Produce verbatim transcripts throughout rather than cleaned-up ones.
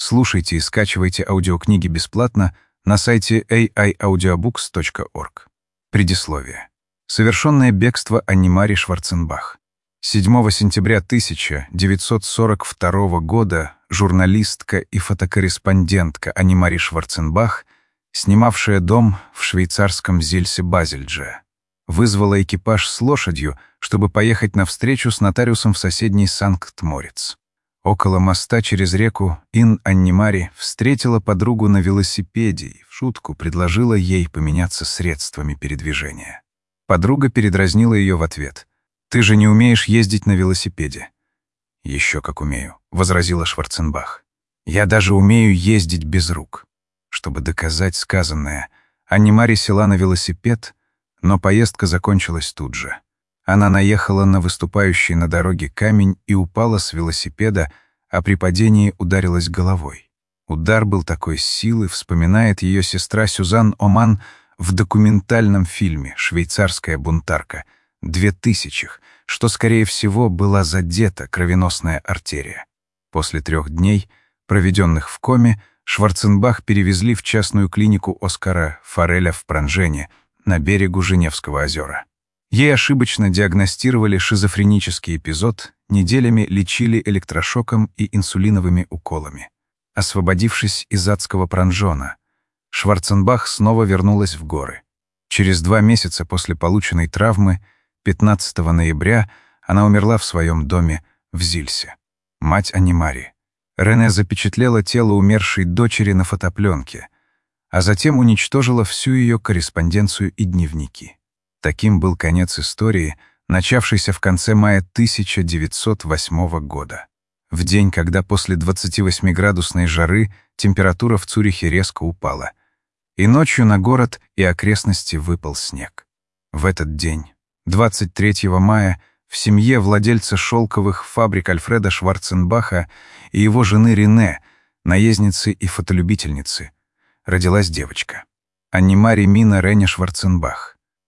Слушайте и скачивайте аудиокниги бесплатно на сайте эй ай аудиобукс точка орг. Предисловие. Совершенное бегство Анни-Мари Шварценбах. седьмого сентября тысяча девятьсот сорок второго года журналистка и фотокорреспондентка Анни-Мари Шварценбах, снимавшая дом в швейцарском Зильсе-Базельдже, вызвала экипаж с лошадью, чтобы поехать на встречу с нотариусом в соседний Санкт-Мориц. Около моста через реку Ин Анни-Мари встретила подругу на велосипеде и в шутку предложила ей поменяться средствами передвижения. Подруга передразнила ее в ответ. «Ты же не умеешь ездить на велосипеде». «Еще как умею», — возразила Шварценбах. «Я даже умею ездить без рук». Чтобы доказать сказанное, Анни-Мари села на велосипед, но поездка закончилась тут же. Она наехала на выступающий на дороге камень и упала с велосипеда, а при падении ударилась головой. Удар был такой силы, вспоминает ее сестра Сюзан Оман в документальном фильме «Швейцарская бунтарка» двухтысячных, что, скорее всего, была задета кровеносная артерия. После трех дней, проведенных в коме, Шварценбах перевезли в частную клинику Оскара Фореля в Пранжене на берегу Женевского озера. Ей ошибочно диагностировали шизофренический эпизод, неделями лечили электрошоком и инсулиновыми уколами. Освободившись из адского Пранжона, Шварценбах снова вернулась в горы. Через два месяца после полученной травмы, пятнадцатого ноября, она умерла в своем доме в Зильсе. Мать Анни-Мари. Рене запечатлела тело умершей дочери на фотопленке, а затем уничтожила всю ее корреспонденцию и дневники. Таким был конец истории, начавшейся в конце мая тысяча девятьсот восьмого года. В день, когда после двадцативосьмиградусной жары температура в Цюрихе резко упала, и ночью на город и окрестности выпал снег. В этот день, двадцать третьего мая, в семье владельца шелковых фабрик Альфреда Шварценбаха и его жены Рене, наездницы и фотолюбительницы, родилась девочка. Анни-Мари Мина Рене Шварценбах.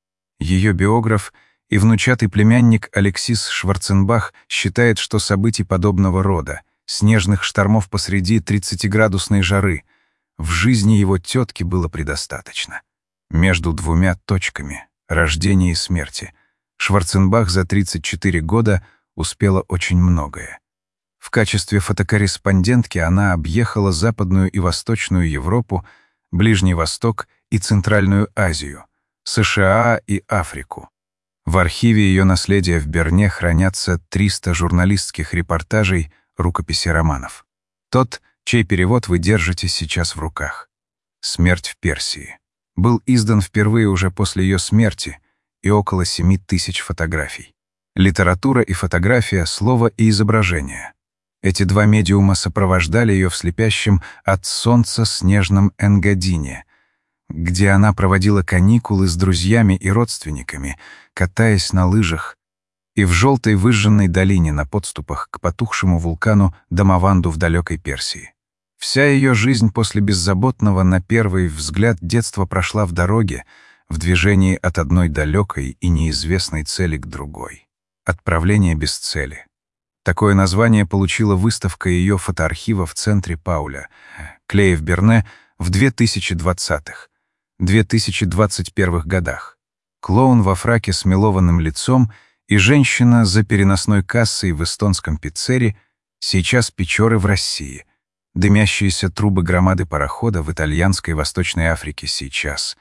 Ее биограф и внучатый племянник Алексис Шварценбах считает, что событий подобного рода, снежных штормов посреди тридцатиградусной жары, в жизни его тетки было предостаточно. Между двумя точками — рождения и смерти — Шварценбах за тридцать четыре года успела очень многое. В качестве фотокорреспондентки она объехала Западную и Восточную Европу, Ближний Восток и Центральную Азию, США и Африку. В архиве ее наследия в Берне хранятся триста журналистских репортажей, рукописи романов. Тот, чей перевод вы держите сейчас в руках. «Смерть в Персии» был издан впервые уже после ее смерти и около семи тысяч фотографий. Литература и фотография, слово и изображение. Эти два медиума сопровождали ее в слепящем от солнца снежном Энгадине, где она проводила каникулы с друзьями и родственниками, катаясь на лыжах, и в желтой выжженной долине на подступах к потухшему вулкану Дамаванду в далекой Персии. Вся ее жизнь после беззаботного на первый взгляд детства прошла в дороге, в движении от одной далекой и неизвестной цели к другой. «Отправление без цели». Такое название получила выставка ее фотоархива в центре Пауля, Клеев-Берне, в две тысячи двадцатых — две тысячи двадцать первых годах. Клоун во фраке с мелованным лицом и женщина за переносной кассой в эстонском Пиццере, сейчас Печоры в России, дымящиеся трубы громады парохода в итальянской Восточной Африке сейчас,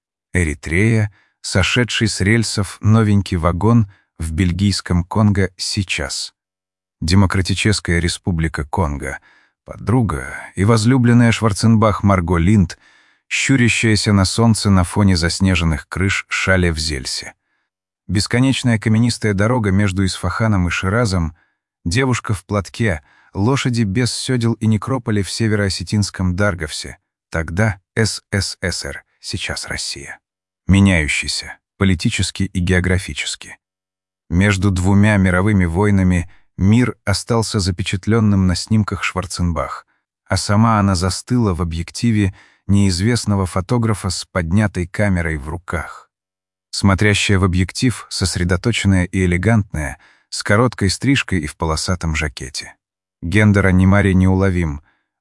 Эритрея, сошедший с рельсов новенький вагон в бельгийском Конго сейчас, Демократическая республика Конго, подруга и возлюбленная Шварценбах Марго Линд, щурящаяся на солнце на фоне заснеженных крыш Шале в Зельсе. Бесконечная каменистая дорога между Исфаханом и Ширазом, девушка в платке, лошади без сёдел и некрополи в североосетинском Дарговсе, тогда эс эс эс эр, сейчас Россия. Меняющийся, политически и географически. Между двумя мировыми войнами мир остался запечатленным на снимках Шварценбах, а сама она застыла в объективе неизвестного фотографа с поднятой камерой в руках. Смотрящая в объектив, сосредоточенная и элегантная, с короткой стрижкой и в полосатом жакете. Гендер Анни-Мари неуловим.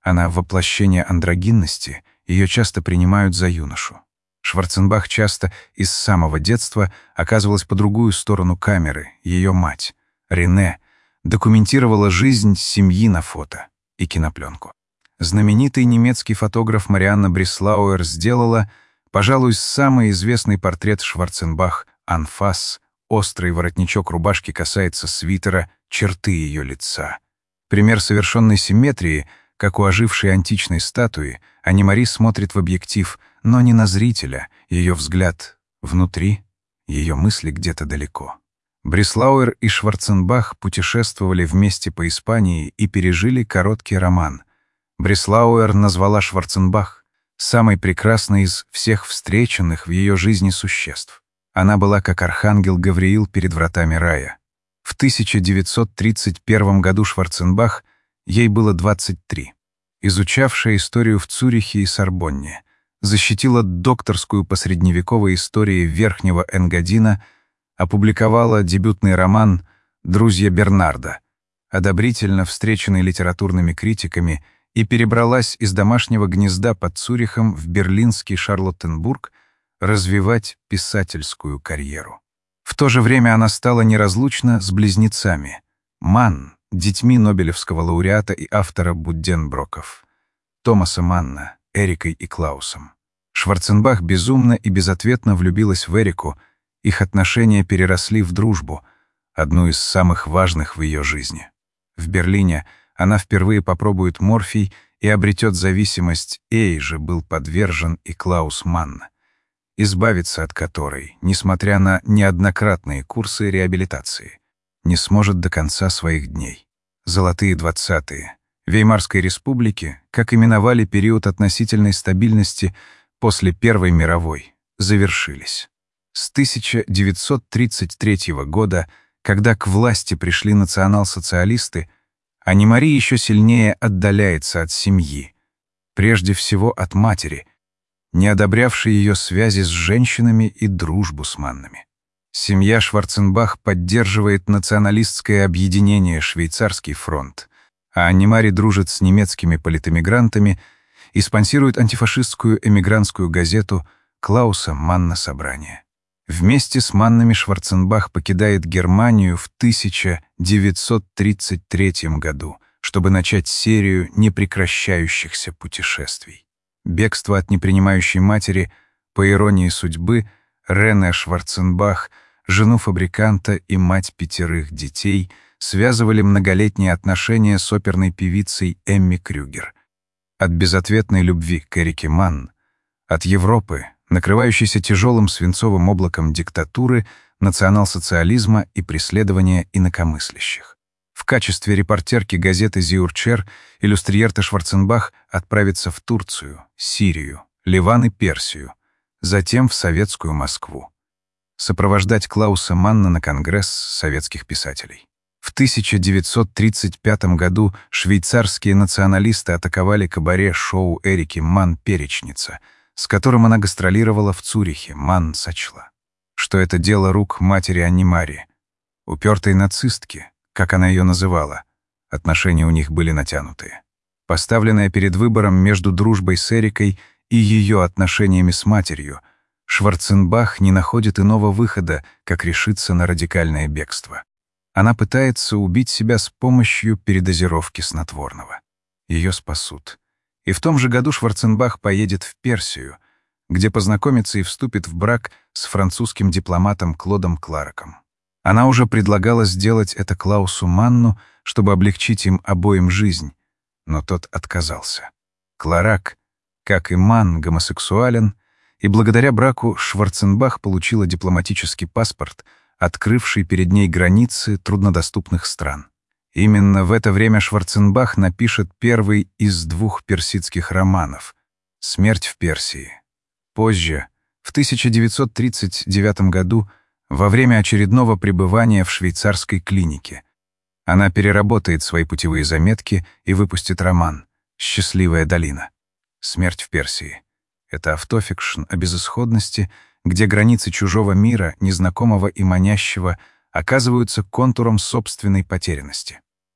Она воплощение андрогинности, ее часто принимают за юношу. Шварценбах часто и с самого детства оказывалась по другую сторону камеры, ее мать, Рене, документировала жизнь семьи на фото и кинопленку. Знаменитый немецкий фотограф Марианна Бреслауэр сделала, пожалуй, самый известный портрет Шварценбах «Анфас». Острый воротничок рубашки касается свитера, черты ее лица. Пример совершенной симметрии, как у ожившей античной статуи, Анни-Мари смотрит в объектив, но не на зрителя, ее взгляд внутри, ее мысли где-то далеко. Бреслауэр и Шварценбах путешествовали вместе по Испании и пережили короткий роман. Бреслауэр назвала Шварценбах самой прекрасной из всех встреченных в ее жизни существ. Она была как архангел Гавриил перед вратами рая. В тысяча девятьсот тридцать первом году Шварценбах, ей было двадцать три, изучавшая историю в Цюрихе и Сорбонне, защитила докторскую по средневековой истории Верхнего Энгадина, опубликовала дебютный роман «Друзья Бернарда», одобрительно встреченный литературными критиками, и перебралась из домашнего гнезда под Цюрихом в берлинский Шарлоттенбург развивать писательскую карьеру. В то же время она стала неразлучна с близнецами Манн, детьми Нобелевского лауреата и автора Будденброков, Томаса Манна, Эрикой и Клаусом. Шварценбах безумно и безответно влюбилась в Эрику, их отношения переросли в дружбу, одну из самых важных в ее жизни. В Берлине она впервые попробует морфий и обретет зависимость, ей же был подвержен и Клаус Манн, избавиться от которой, несмотря на неоднократные курсы реабилитации, не сможет до конца своих дней. Золотые двадцатые Веймарской республики, как именовали период относительной стабильности после Первой мировой, завершились. С тысяча девятьсот тридцать третьего года, когда к власти пришли национал-социалисты, Анни-Мари еще сильнее отдаляется от семьи, прежде всего от матери, не одобрявшей ее связи с женщинами и дружбу с Маннами. Семья Шварценбах поддерживает националистское объединение «Швейцарский фронт», а Анни-Мари дружит с немецкими политэмигрантами и спонсирует антифашистскую эмигрантскую газету «Клауса Манна Собрание». Вместе с Маннами Шварценбах покидает Германию в тысяча девятьсот тридцать третьем году, чтобы начать серию непрекращающихся путешествий. Бегство от непринимающей матери, по иронии судьбы, Рене Шварценбах, жену фабриканта и мать пятерых детей, связывали многолетние отношения с оперной певицей Эмми Крюгер. От безответной любви к Эрике Манн, от Европы, накрывающейся тяжелым свинцовым облаком диктатуры, национал-социализма и преследования инакомыслящих. В качестве репортерки газеты «Зиурчер» иллюстриерта Шварценбах отправится в Турцию, Сирию, Ливан и Персию, затем в советскую Москву. Сопровождать Клауса Манна на Конгресс советских писателей. В тысяча девятьсот тридцать пятом году швейцарские националисты атаковали кабаре-шоу Эрики Манн «Перечница», с которым она гастролировала в Цюрихе. Манн сочла, что это дело рук матери Анни-Мари, упертой нацистки, как она ее называла. Отношения у них были натянутые. Поставленная перед выбором между дружбой с Эрикой и ее отношениями с матерью, Шварценбах не находит иного выхода, как решиться на радикальное бегство. Она пытается убить себя с помощью передозировки снотворного. Ее спасут. И в том же году Шварценбах поедет в Персию, где познакомится и вступит в брак с французским дипломатом Клодом Кларком. Она уже предлагала сделать это Клаусу Манну, чтобы облегчить им обоим жизнь, но тот отказался. Кларак, как и Манн, гомосексуален, и благодаря браку Шварценбах получила дипломатический паспорт, открывший перед ней границы труднодоступных стран. Именно в это время Шварценбах напишет первый из двух персидских романов «Смерть в Персии». Позже, в тысяча девятьсот тридцать девятом году, во время очередного пребывания в швейцарской клинике, она переработает свои путевые заметки и выпустит роман «Счастливая долина». «Смерть в Персии» — это автофикшн о безысходности, где границы чужого мира, незнакомого и манящего, оказываются контуром собственной потерянности.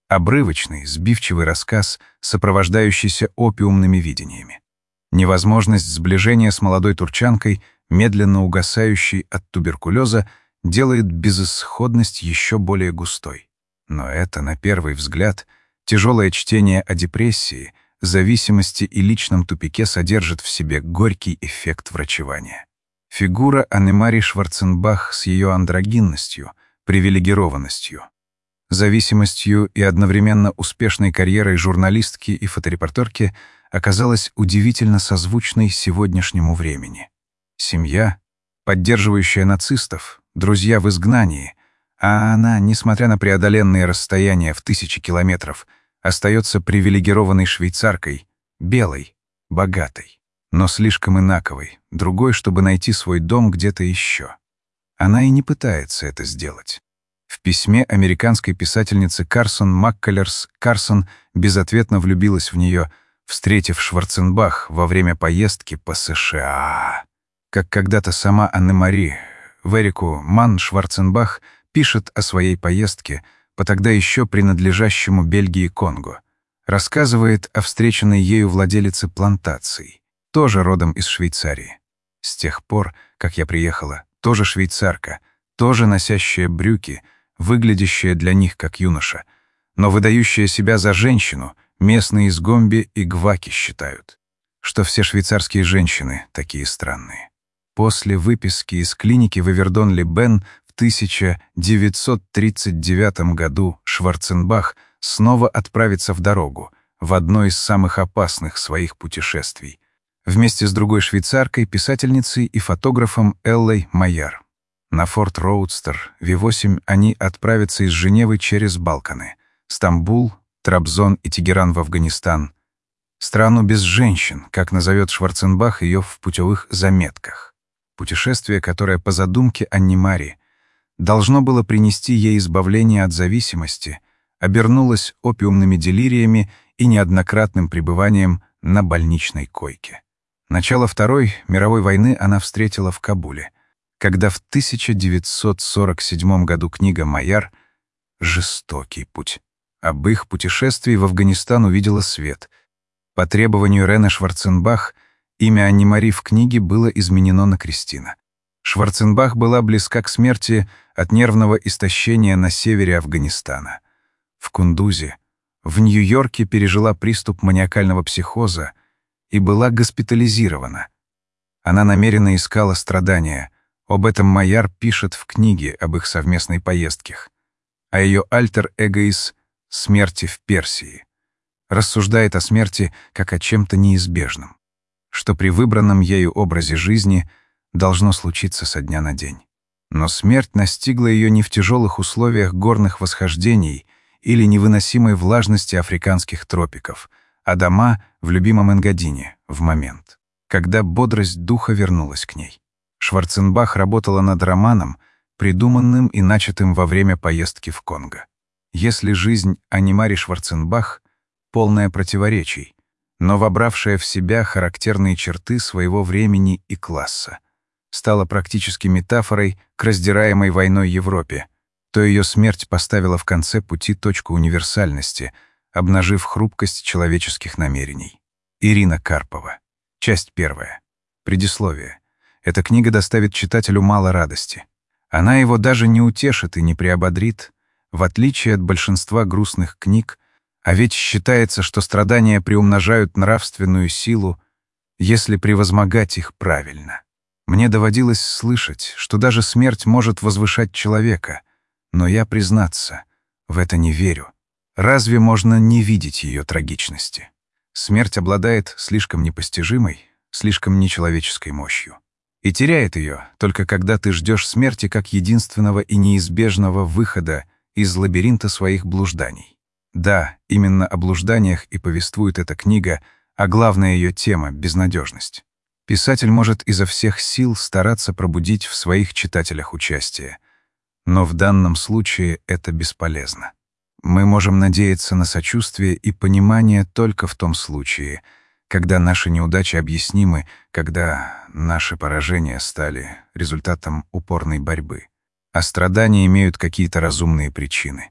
Обрывочный, сбивчивый рассказ, сопровождающийся опиумными видениями. Невозможность сближения с молодой турчанкой, медленно угасающей от туберкулеза, делает безысходность еще более густой. Но это, на первый взгляд, тяжелое чтение о депрессии, зависимости и личном тупике содержит в себе горький эффект врачевания. Фигура Анне-Мари Шварценбах с ее андрогинностью, привилегированностью, зависимостью и одновременно успешной карьерой журналистки и фоторепортерки оказалась удивительно созвучной сегодняшнему времени. Семья, поддерживающая нацистов, друзья в изгнании, а она, несмотря на преодоленные расстояния в тысячи километров, остается привилегированной швейцаркой, белой, богатой, но слишком инаковой, другой, чтобы найти свой дом где-то еще. Она и не пытается это сделать. В письме американской писательницы Карсон Маккалерс Карсон безответно влюбилась в нее, встретив Шварценбах во время поездки по США. Как когда-то сама Анне-Мари в Эрику Манн Шварценбах пишет о своей поездке по тогда еще принадлежащему Бельгии Конго. Рассказывает о встреченной ею владелице плантаций, тоже родом из Швейцарии. С тех пор, как я приехала, тоже швейцарка, тоже носящая брюки, выглядящая для них как юноша, но выдающая себя за женщину, местные из Гомбе и Гваки считают, что все швейцарские женщины такие странные. После выписки из клиники в Ивердон-ле-Бен в тысяча девятьсот тридцать девятом году Шварценбах снова отправится в дорогу, в одно из самых опасных своих путешествий, вместе с другой швейцаркой, писательницей и фотографом Эллой Майяр. На Форд Роудстер ви восемь они отправятся из Женевы через Балканы, Стамбул, Трабзон и Тегеран в Афганистан. Страну без женщин, как назовет Шварценбах ее в путевых заметках. Путешествие, которое по задумке Анне-Мари должно было принести ей избавление от зависимости, обернулось опиумными делириями и неоднократным пребыванием на больничной койке. Начало Второй мировой войны она встретила в Кабуле, когда в тысяча девятьсот сорок седьмом году книга Майяр «Жестокий путь» об их путешествии в Афганистан увидела свет. По требованию Рене Шварценбах имя Анне-Мари в книге было изменено на Кристина. Шварценбах была близка к смерти от нервного истощения на севере Афганистана. В Кундузе, в Нью-Йорке пережила приступ маниакального психоза и была госпитализирована. Она намеренно искала страдания. Об этом Майяр пишет в книге об их совместной поездке, а ее альтер-эго из «Смерти в Персии» рассуждает о смерти как о чем-то неизбежном, что при выбранном ею образе жизни должно случиться со дня на день. Но смерть настигла ее не в тяжелых условиях горных восхождений или невыносимой влажности африканских тропиков, а дома в любимом Энгадине в момент, когда бодрость духа вернулась к ней. Шварценбах работала над романом, придуманным и начатым во время поездки в Конго. Если жизнь Анне-Мари Шварценбах — полная противоречий, но вобравшая в себя характерные черты своего времени и класса, стала практически метафорой к раздираемой войной Европе, то ее смерть поставила в конце пути точку универсальности, обнажив хрупкость человеческих намерений. Ирина Карпова. Часть первая. Предисловие. Эта книга доставит читателю мало радости. Она его даже не утешит и не приободрит, в отличие от большинства грустных книг, а ведь считается, что страдания приумножают нравственную силу, если превозмогать их правильно. Мне доводилось слышать, что даже смерть может возвышать человека, но я, признаться, в это не верю. Разве можно не видеть ее трагичности? Смерть обладает слишком непостижимой, слишком нечеловеческой мощью. И теряет ее только когда ты ждешь смерти как единственного и неизбежного выхода из лабиринта своих блужданий. Да, именно о блужданиях и повествует эта книга, а главная ее тема — безнадежность. Писатель может изо всех сил стараться пробудить в своих читателях участие, но в данном случае это бесполезно. Мы можем надеяться на сочувствие и понимание только в том случае, когда наши неудачи объяснимы, когда наши поражения стали результатом упорной борьбы, а страдания имеют какие-то разумные причины.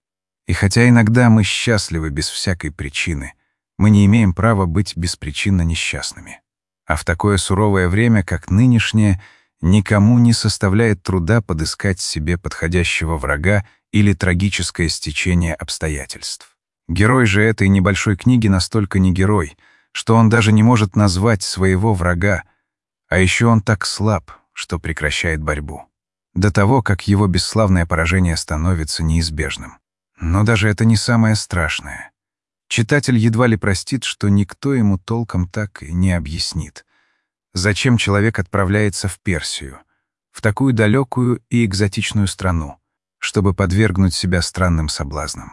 И хотя иногда мы счастливы без всякой причины, мы не имеем права быть беспричинно несчастными. А в такое суровое время, как нынешнее, никому не составляет труда подыскать себе подходящего врага или трагическое стечение обстоятельств. Герой же этой небольшой книги настолько не герой, что он даже не может назвать своего врага, а еще он так слаб, что прекращает борьбу. До того, как его бесславное поражение становится неизбежным. Но даже это не самое страшное. Читатель едва ли простит, что никто ему толком так и не объяснит, зачем человек отправляется в Персию, в такую далекую и экзотичную страну, чтобы подвергнуть себя странным соблазнам.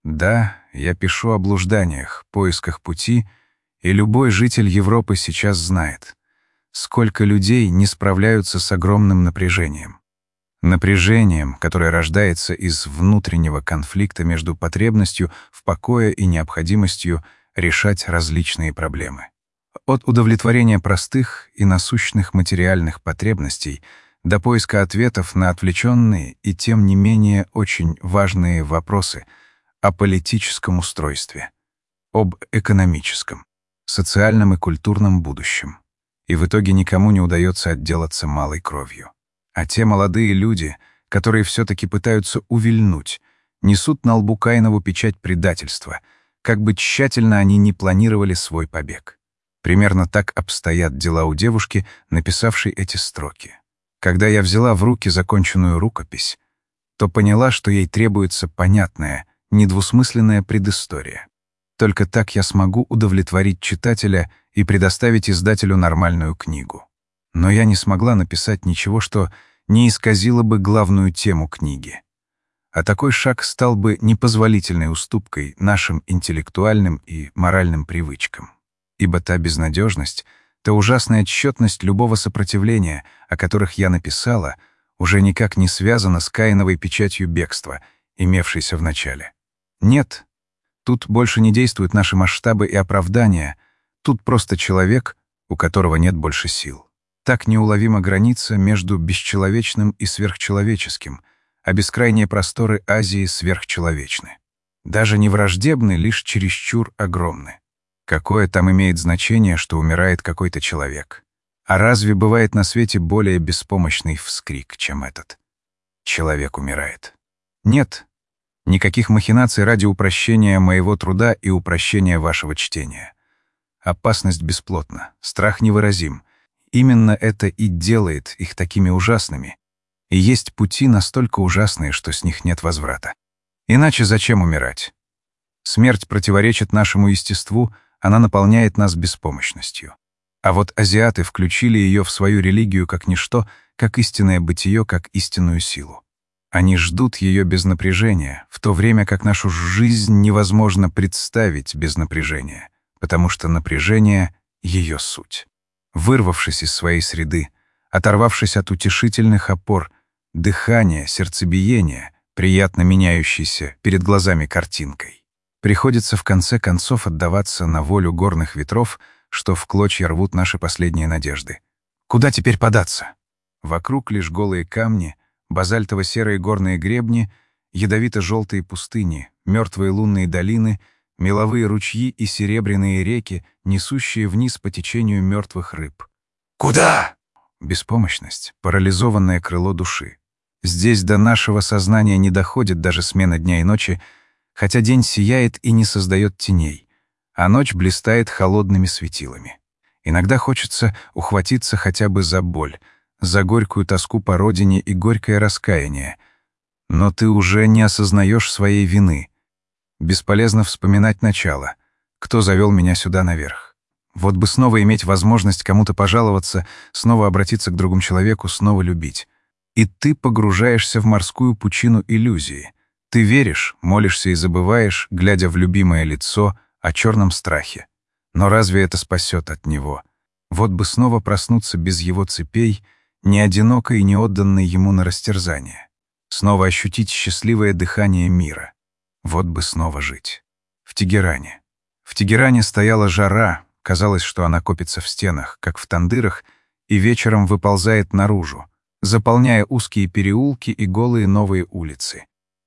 Да, я пишу о блужданиях, поисках пути, и любой житель Европы сейчас знает, сколько людей не справляются с огромным напряжением. Напряжением, которое рождается из внутреннего конфликта между потребностью в покое и необходимостью решать различные проблемы. От удовлетворения простых и насущных материальных потребностей до поиска ответов на отвлеченные и тем не менее очень важные вопросы о политическом устройстве, об экономическом, социальном и культурном будущем. И в итоге никому не удается отделаться малой кровью. А те молодые люди, которые все-таки пытаются увильнуть, несут на лбу Каинову печать предательства, как бы тщательно они ни планировали свой побег. Примерно так обстоят дела у девушки, написавшей эти строки. Когда я взяла в руки законченную рукопись, то поняла, что ей требуется понятная, недвусмысленная предыстория. Только так я смогу удовлетворить читателя и предоставить издателю нормальную книгу. Но я не смогла написать ничего, что не исказило бы главную тему книги. А такой шаг стал бы непозволительной уступкой нашим интеллектуальным и моральным привычкам. Ибо та безнадежность, та ужасная отсчетность любого сопротивления, о которых я написала, уже никак не связана с Каиновой печатью бегства, имевшейся в начале. Нет, тут больше не действуют наши масштабы и оправдания, тут просто человек, у которого нет больше сил. Так неуловима граница между бесчеловечным и сверхчеловеческим, а бескрайние просторы Азии сверхчеловечны. Даже не враждебны, лишь чересчур огромны. Какое там имеет значение, что умирает какой-то человек? А разве бывает на свете более беспомощный вскрик, чем этот? Человек умирает. Нет, никаких махинаций ради упрощения моего труда и упрощения вашего чтения. Опасность бесплотна, страх невыразим. Именно это и делает их такими ужасными. И есть пути настолько ужасные, что с них нет возврата. Иначе зачем умирать? Смерть противоречит нашему естеству, она наполняет нас беспомощностью. А вот азиаты включили ее в свою религию как ничто, как истинное бытие, как истинную силу. Они ждут ее без напряжения, в то время как нашу жизнь невозможно представить без напряжения, потому что напряжение — ее суть. Вырвавшись из своей среды, оторвавшись от утешительных опор, дыхания, сердцебиения, приятно меняющейся перед глазами картинкой, приходится в конце концов отдаваться на волю горных ветров, что в клочья рвут наши последние надежды. Куда теперь податься? Вокруг лишь голые камни, базальтово-серые горные гребни, ядовито-желтые пустыни, мертвые лунные долины — меловые ручьи и серебряные реки, несущие вниз по течению мертвых рыб. Куда? Беспомощность, парализованное крыло души. Здесь до нашего сознания не доходит даже смена дня и ночи, хотя день сияет и не создает теней, а ночь блистает холодными светилами. Иногда хочется ухватиться хотя бы за боль, за горькую тоску по родине и горькое раскаяние. Но ты уже не осознаешь своей вины. Бесполезно вспоминать начало. Кто завел меня сюда наверх? Вот бы снова иметь возможность кому-то пожаловаться, снова обратиться к другому человеку, снова любить. И ты погружаешься в морскую пучину иллюзии. Ты веришь, молишься и забываешь, глядя в любимое лицо, о черном страхе. Но разве это спасет от него? Вот бы снова проснуться без его цепей, не одиноко и не отданной ему на растерзание. Снова ощутить счастливое дыхание мира. Вот бы снова жить. В Тегеране. В Тегеране стояла жара, казалось, что она копится в стенах, как в тандырах, и вечером выползает наружу, заполняя узкие переулки и голые новые улицы.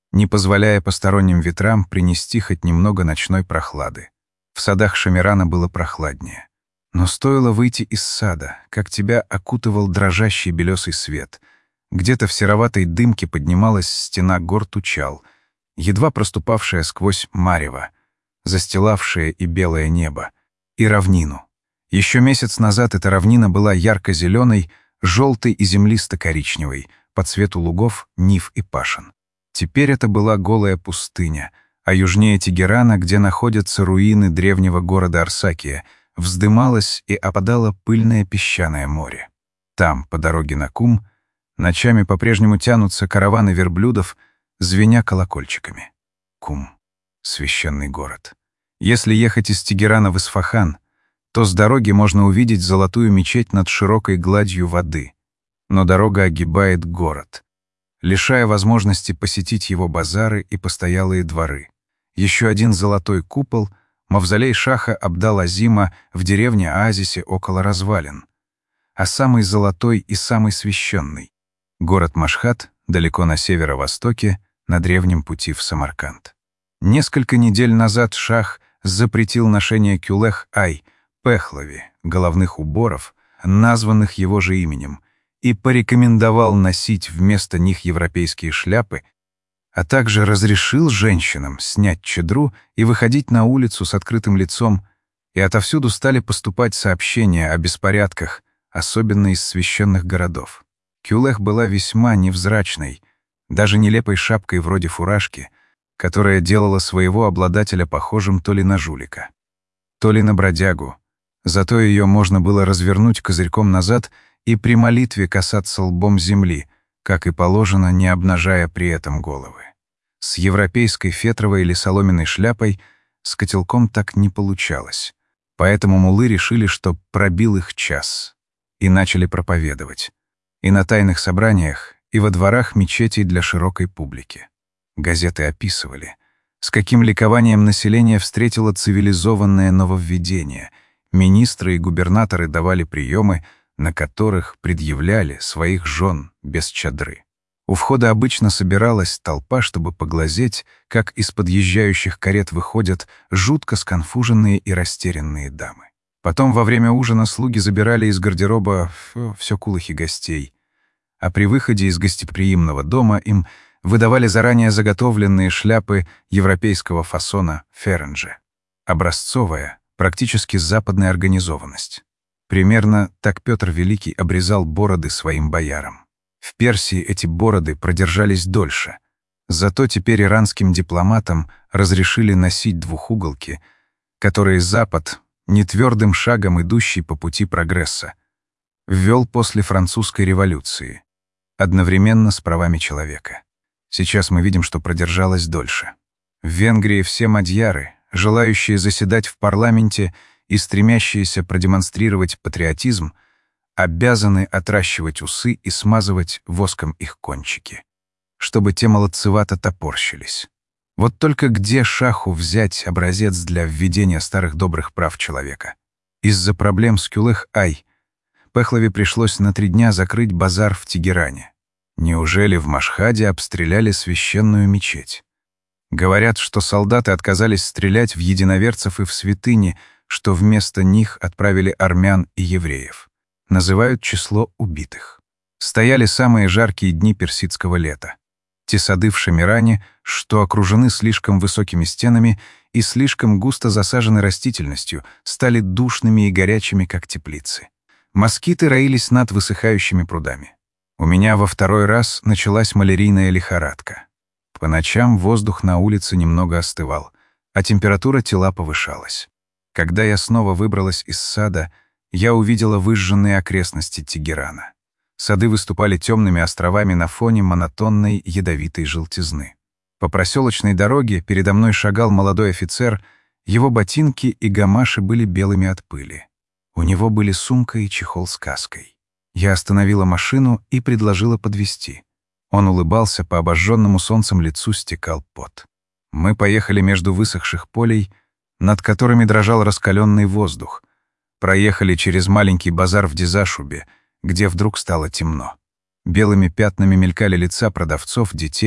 не позволяя посторонним ветрам принести хоть немного ночной прохлады. В садах Шамирана было прохладнее. Но стоило выйти из сада, как тебя окутывал дрожащий белесый свет. Где-то в сероватой дымке поднималась стена гор Тучал, едва проступавшая сквозь марево, застилавшее и белое небо, и равнину. Еще месяц назад эта равнина была ярко-зеленой, желтой и землисто-коричневой, по цвету лугов, нив и пашин. Теперь это была голая пустыня, а южнее Тегерана, где находятся руины древнего города Арсакия, вздымалось и опадало пыльное песчаное море. Там, по дороге на Кум, ночами по-прежнему тянутся караваны верблюдов, звеня колокольчиками. Кум — священный город. Если ехать из Тегерана в Исфахан, то с дороги можно увидеть золотую мечеть над широкой гладью воды. Но дорога огибает город, лишая возможности посетить его базары и постоялые дворы. Еще один золотой купол — мавзолей шаха Абдал-Азима в деревне Оазисе около развалин. А самый золотой и самый священный — город Машхад, далеко на северо-востоке, на древнем пути в Самарканд. Несколько недель назад шах запретил ношение кюлех-ай, пехлави, головных уборов, названных его же именем, и порекомендовал носить вместо них европейские шляпы, а также разрешил женщинам снять чадру и выходить на улицу с открытым лицом, и отовсюду стали поступать сообщения о беспорядках, особенно из священных городов. Кюлех была весьма невзрачной, даже нелепой шапкой вроде фуражки, которая делала своего обладателя похожим то ли на жулика, то ли на бродягу. Зато ее можно было развернуть козырьком назад и при молитве касаться лбом земли, как и положено, не обнажая при этом головы. С европейской фетровой или соломенной шляпой с котелком так не получалось. Поэтому муллы решили, что пробил их час, и начали проповедовать. И на тайных собраниях, и во дворах мечетей для широкой публики. Газеты описывали, с каким ликованием население встретило цивилизованное нововведение. Министры и губернаторы давали приемы, на которых предъявляли своих жен без чадры. У входа обычно собиралась толпа, чтобы поглазеть, как из подъезжающих карет выходят жутко сконфуженные и растерянные дамы. Потом во время ужина слуги забирали из гардероба все кулахи гостей, а при выходе из гостеприимного дома им выдавали заранее заготовленные шляпы европейского фасона ференже. Образцовая, практически западная организованность. Примерно так Петр Великий обрезал бороды своим боярам. В Персии эти бороды продержались дольше. Зато теперь иранским дипломатам разрешили носить двухуголки, которые Запад, нетвердым шагом идущий по пути прогресса, ввел после французской революции, одновременно с правами человека. Сейчас мы видим, что продержалось дольше. В Венгрии все мадьяры, желающие заседать в парламенте и стремящиеся продемонстрировать патриотизм, обязаны отращивать усы и смазывать воском их кончики, чтобы те молодцевато топорщились. Вот только где шаху взять образец для введения старых добрых прав человека? Из-за проблем с Кюлех-ай Пехлаве пришлось на три дня закрыть базар в Тегеране. Неужели в Машхаде обстреляли священную мечеть? Говорят, что солдаты отказались стрелять в единоверцев и в святыни, что вместо них отправили армян и евреев. Называют число убитых. Стояли самые жаркие дни персидского лета. Те сады в Шамиране, что окружены слишком высокими стенами и слишком густо засажены растительностью, стали душными и горячими, как теплицы. Москиты роились над высыхающими прудами. У меня во второй раз началась малярийная лихорадка. По ночам воздух на улице немного остывал, а температура тела повышалась. Когда я снова выбралась из сада, я увидела выжженные окрестности Тегерана. Сады выступали темными островами на фоне монотонной ядовитой желтизны. По проселочной дороге передо мной шагал молодой офицер, его ботинки и гамаши были белыми от пыли. У него были сумка и чехол с каской. Я остановила машину и предложила подвезти. Он улыбался, по обожженному солнцем лицу стекал пот. Мы поехали между высохших полей, над которыми дрожал раскаленный воздух. Проехали через маленький базар в Дизашубе, где вдруг стало темно. Белыми пятнами мелькали лица продавцов, детей,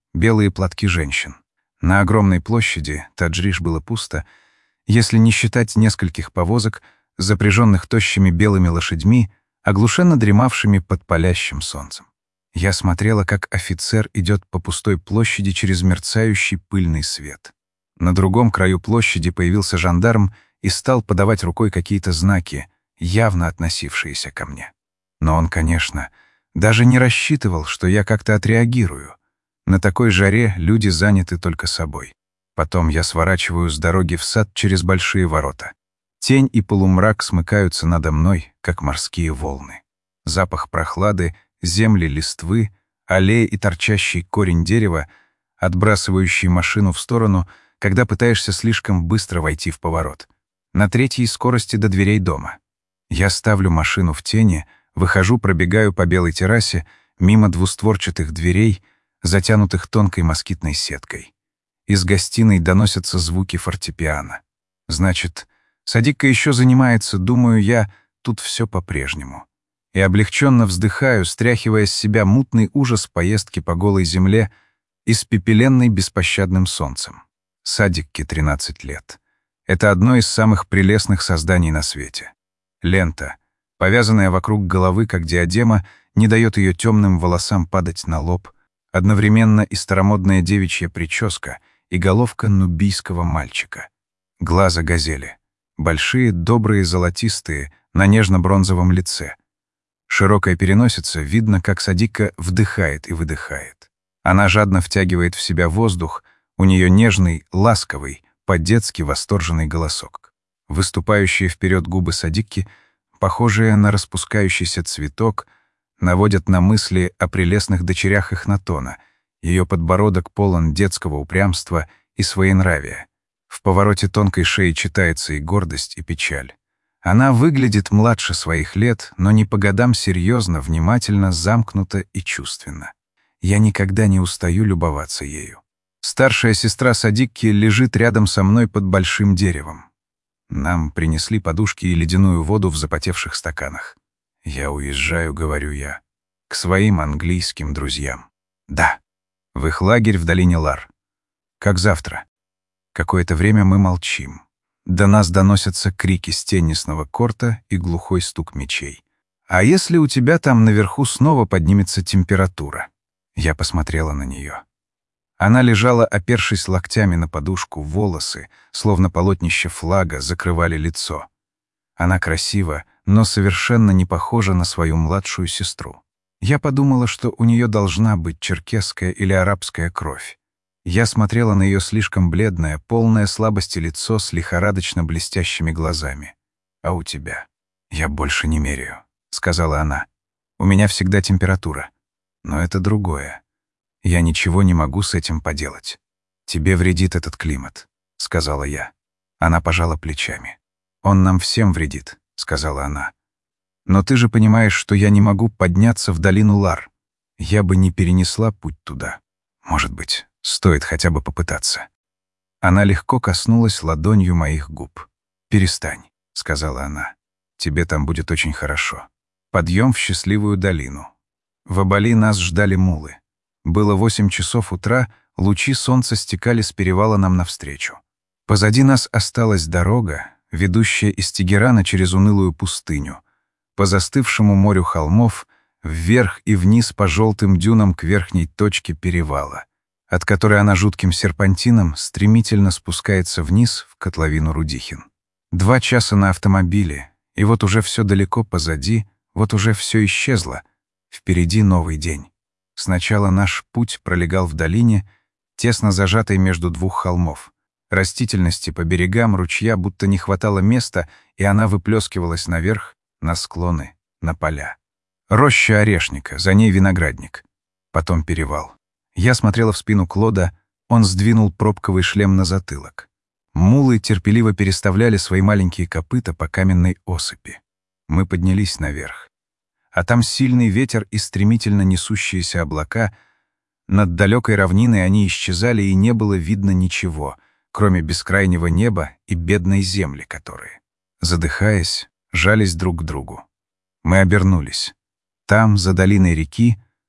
белые платки женщин. На огромной площади Таджриш было пусто, если не считать нескольких повозок, запряженных тощими белыми лошадьми, оглушенно дремавшими под палящим солнцем. Я смотрела, как офицер идет по пустой площади через мерцающий пыльный свет. На другом краю площади появился жандарм и стал подавать рукой какие-то знаки, явно относившиеся ко мне. Но он, конечно, даже не рассчитывал, что я как-то отреагирую. На такой жаре люди заняты только собой. Потом я сворачиваю с дороги в сад через большие ворота. Тень и полумрак смыкаются надо мной, как морские волны. Запах прохлады, земли листвы, аллея и торчащий корень дерева, отбрасывающий машину в сторону, когда пытаешься слишком быстро войти в поворот. На третьей скорости до дверей дома. Я ставлю машину в тени, выхожу, пробегаю по белой террасе, мимо двустворчатых дверей, затянутых тонкой москитной сеткой. Из гостиной доносятся звуки фортепиано. Значит, Садикка еще занимается, думаю я, тут все по-прежнему. И облегченно вздыхаю, стряхивая с себя мутный ужас поездки по голой земле, испепеленной беспощадным солнцем. Садикке тринадцать лет. Это одно из самых прелестных созданий на свете. Лента, повязанная вокруг головы, как диадема, не дает ее темным волосам падать на лоб, одновременно и старомодная девичья прическа, и головка нубийского мальчика. Глаза газели. Большие, добрые, золотистые, на нежно-бронзовом лице. Широкая переносица, видно, как Садикка вдыхает и выдыхает. Она жадно втягивает в себя воздух, у нее нежный, ласковый, по-детски восторженный голосок. Выступающие вперед губы Садикки, похожие на распускающийся цветок, наводят на мысли о прелестных дочерях Эхнатона. Ее подбородок полон детского упрямства и своенравия. В повороте тонкой шеи читается и гордость, и печаль. Она выглядит младше своих лет, но не по годам серьезно, внимательно, замкнуто и чувственно. Я никогда не устаю любоваться ею. Старшая сестра Садикки лежит рядом со мной под большим деревом. Нам принесли подушки и ледяную воду в запотевших стаканах. «Я уезжаю», — говорю я, — «к своим английским друзьям». «Да». «В их лагерь в долине Лар». «Как завтра». Какое-то время мы молчим. До нас доносятся крики с теннисного корта и глухой стук мечей. «А если у тебя там наверху снова поднимется температура?» Я посмотрела на нее. Она лежала, опершись локтями на подушку, волосы, словно полотнище флага, закрывали лицо. Она красива, но совершенно не похожа на свою младшую сестру. Я подумала, что у нее должна быть черкесская или арабская кровь. Я смотрела на ее слишком бледное, полное слабости лицо с лихорадочно блестящими глазами. «А у тебя?» «Я больше не меряю», — сказала она. «У меня всегда температура. Но это другое. Я ничего не могу с этим поделать. Тебе вредит этот климат», — сказала я. Она пожала плечами. «Он нам всем вредит», — сказала она. «Но ты же понимаешь, что я не могу подняться в долину Лар. Я бы не перенесла путь туда. Может быть, стоит хотя бы попытаться». Она легко коснулась ладонью моих губ. «Перестань», — сказала она. «Тебе там будет очень хорошо. Подъем в счастливую долину». В Абали нас ждали мулы. Было восемь часов утра, лучи солнца стекали с перевала нам навстречу. Позади нас осталась дорога, ведущая из Тегерана через унылую пустыню, по застывшему морю холмов, вверх и вниз по желтым дюнам к верхней точке перевала, от которой она жутким серпантином стремительно спускается вниз в котловину Рудихин. Два часа на автомобиле, и вот уже все далеко позади, вот уже все исчезло. Впереди новый день. Сначала наш путь пролегал в долине, тесно зажатой между двух холмов. Растительности по берегам ручья будто не хватало места, и она выплескивалась наверх, на склоны, на поля. Роща орешника, за ней виноградник. Потом перевал. Я смотрела в спину Клода, он сдвинул пробковый шлем на затылок. Мулы терпеливо переставляли свои маленькие копыта по каменной осыпи. Мы поднялись наверх. А там сильный ветер и стремительно несущиеся облака. Над далекой равниной они исчезали, и не было видно ничего, кроме бескрайнего неба и бедной земли, которые, задыхаясь, жались друг к другу. Мы обернулись. Там, за долиной реки,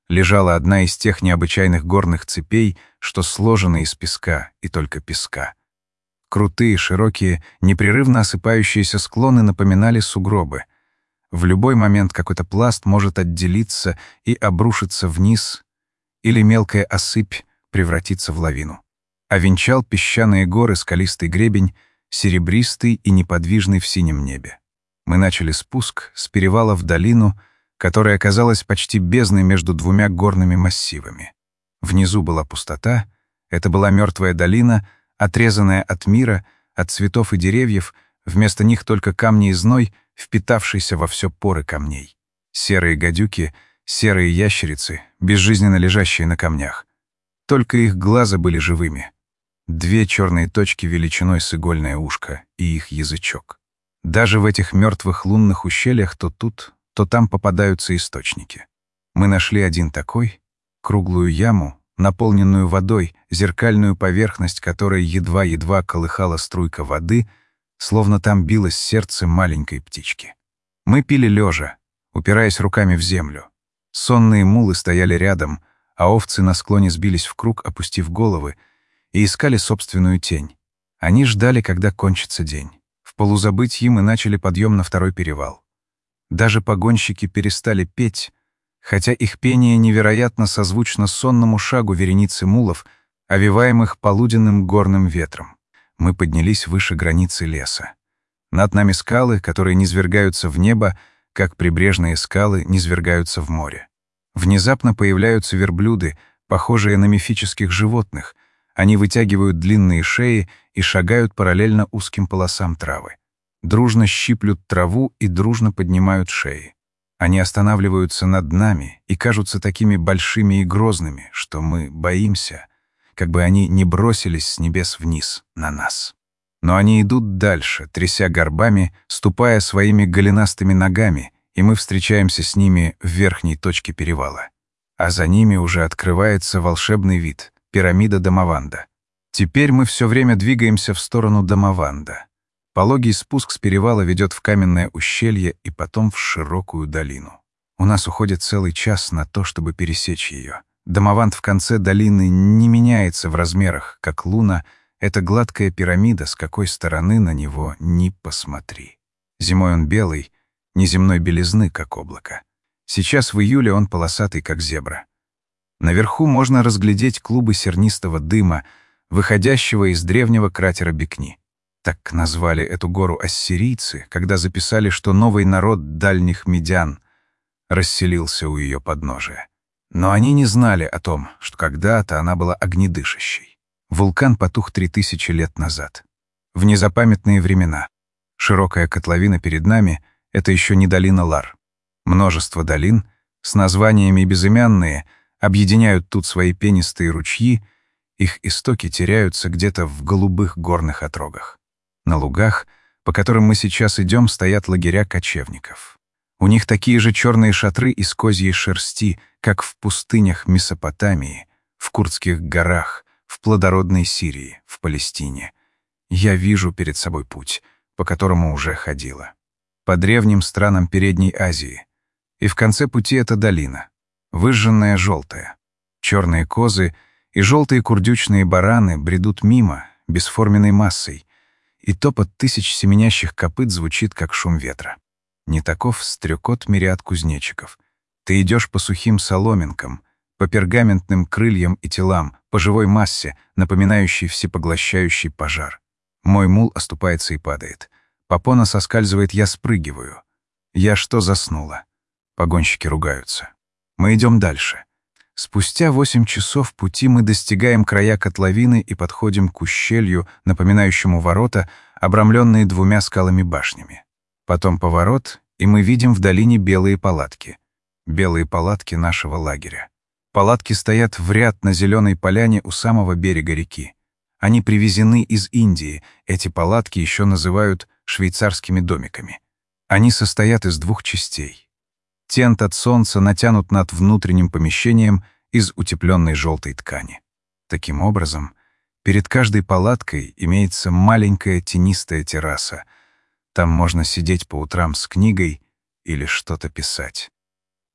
лежала одна из тех необычайных горных цепей, что сложены из песка и только песка. Крутые, широкие, непрерывно осыпающиеся склоны напоминали сугробы. В любой момент какой-то пласт может отделиться и обрушиться вниз, или мелкая осыпь превратиться в лавину. А венчал песчаные горы скалистый гребень, серебристый и неподвижный в синем небе. Мы начали спуск с перевала в долину, которая оказалась почти бездной между двумя горными массивами. Внизу была пустота, это была мертвая долина, отрезанная от мира, от цветов и деревьев, вместо них только камни и зной, впитавшийся во все поры камней. Серые гадюки, серые ящерицы, безжизненно лежащие на камнях. Только их глаза были живыми. Две черные точки величиной с игольное ушко и их язычок. Даже в этих мертвых лунных ущельях то тут, то там попадаются источники. Мы нашли один такой, круглую яму, наполненную водой, зеркальную поверхность которой едва-едва колыхала струйка воды, словно там билось сердце маленькой птички. Мы пили лежа, упираясь руками в землю. Сонные мулы стояли рядом, а овцы на склоне сбились в круг, опустив головы, и искали собственную тень. Они ждали, когда кончится день. В полузабытьи мы начали подъем на второй перевал. Даже погонщики перестали петь, хотя их пение невероятно созвучно сонному шагу вереницы мулов, овиваемых полуденным горным ветром. Мы поднялись выше границы леса. Над нами скалы, которые низвергаются в небо, как прибрежные скалы низвергаются в море. Внезапно появляются верблюды, похожие на мифических животных. Они вытягивают длинные шеи и шагают параллельно узким полосам травы. Дружно щиплют траву и дружно поднимают шеи. Они останавливаются над нами и кажутся такими большими и грозными, что мы боимся, как бы они не бросились с небес вниз на нас. Но они идут дальше, тряся горбами, ступая своими голенастыми ногами, и мы встречаемся с ними в верхней точке перевала. А за ними уже открывается волшебный вид — пирамида Дамаванда. Теперь мы все время двигаемся в сторону Дамаванда. Пологий спуск с перевала ведет в каменное ущелье и потом в широкую долину. У нас уходит целый час на то, чтобы пересечь ее. Дамаванд в конце долины не меняется в размерах, как луна — это гладкая пирамида, с какой стороны на него ни посмотри. Зимой он белый, неземной белизны, как облако. Сейчас в июле он полосатый, как зебра. Наверху можно разглядеть клубы сернистого дыма, выходящего из древнего кратера Бекни. Так назвали эту гору ассирийцы, когда записали, что новый народ дальних медян расселился у ее подножия. Но они не знали о том, что когда-то она была огнедышащей. Вулкан потух три тысячи лет назад. В незапамятные времена. Широкая котловина перед нами — это еще не долина Лар. Множество долин, с названиями безымянные, объединяют тут свои пенистые ручьи, их истоки теряются где-то в голубых горных отрогах. На лугах, по которым мы сейчас идем, стоят лагеря кочевников. У них такие же черные шатры из козьей шерсти, как в пустынях Месопотамии, в Курдских горах, в плодородной Сирии, в Палестине. Я вижу перед собой путь, по которому уже ходила. По древним странам Передней Азии. И в конце пути эта долина, выжженная желтая. Черные козы и желтые курдючные бараны бредут мимо, бесформенной массой, и топот тысяч семенящих копыт звучит, как шум ветра. Не таков стрекот мириад кузнечиков. Ты идешь по сухим соломинкам, по пергаментным крыльям и телам, по живой массе, напоминающей всепоглощающий пожар. Мой мул оступается и падает. Попона соскальзывает, я спрыгиваю. Я что, заснула? Погонщики ругаются. Мы идем дальше. Спустя восемь часов пути мы достигаем края котловины и подходим к ущелью, напоминающему ворота, обрамленные двумя скалами-башнями. Потом поворот, и мы видим в долине белые палатки. Белые палатки нашего лагеря. Палатки стоят в ряд на зеленой поляне у самого берега реки. Они привезены из Индии, эти палатки еще называют швейцарскими домиками. Они состоят из двух частей. Тент от солнца натянут над внутренним помещением из утепленной желтой ткани. Таким образом, перед каждой палаткой имеется маленькая тенистая терраса. Там можно сидеть по утрам с книгой или что-то писать.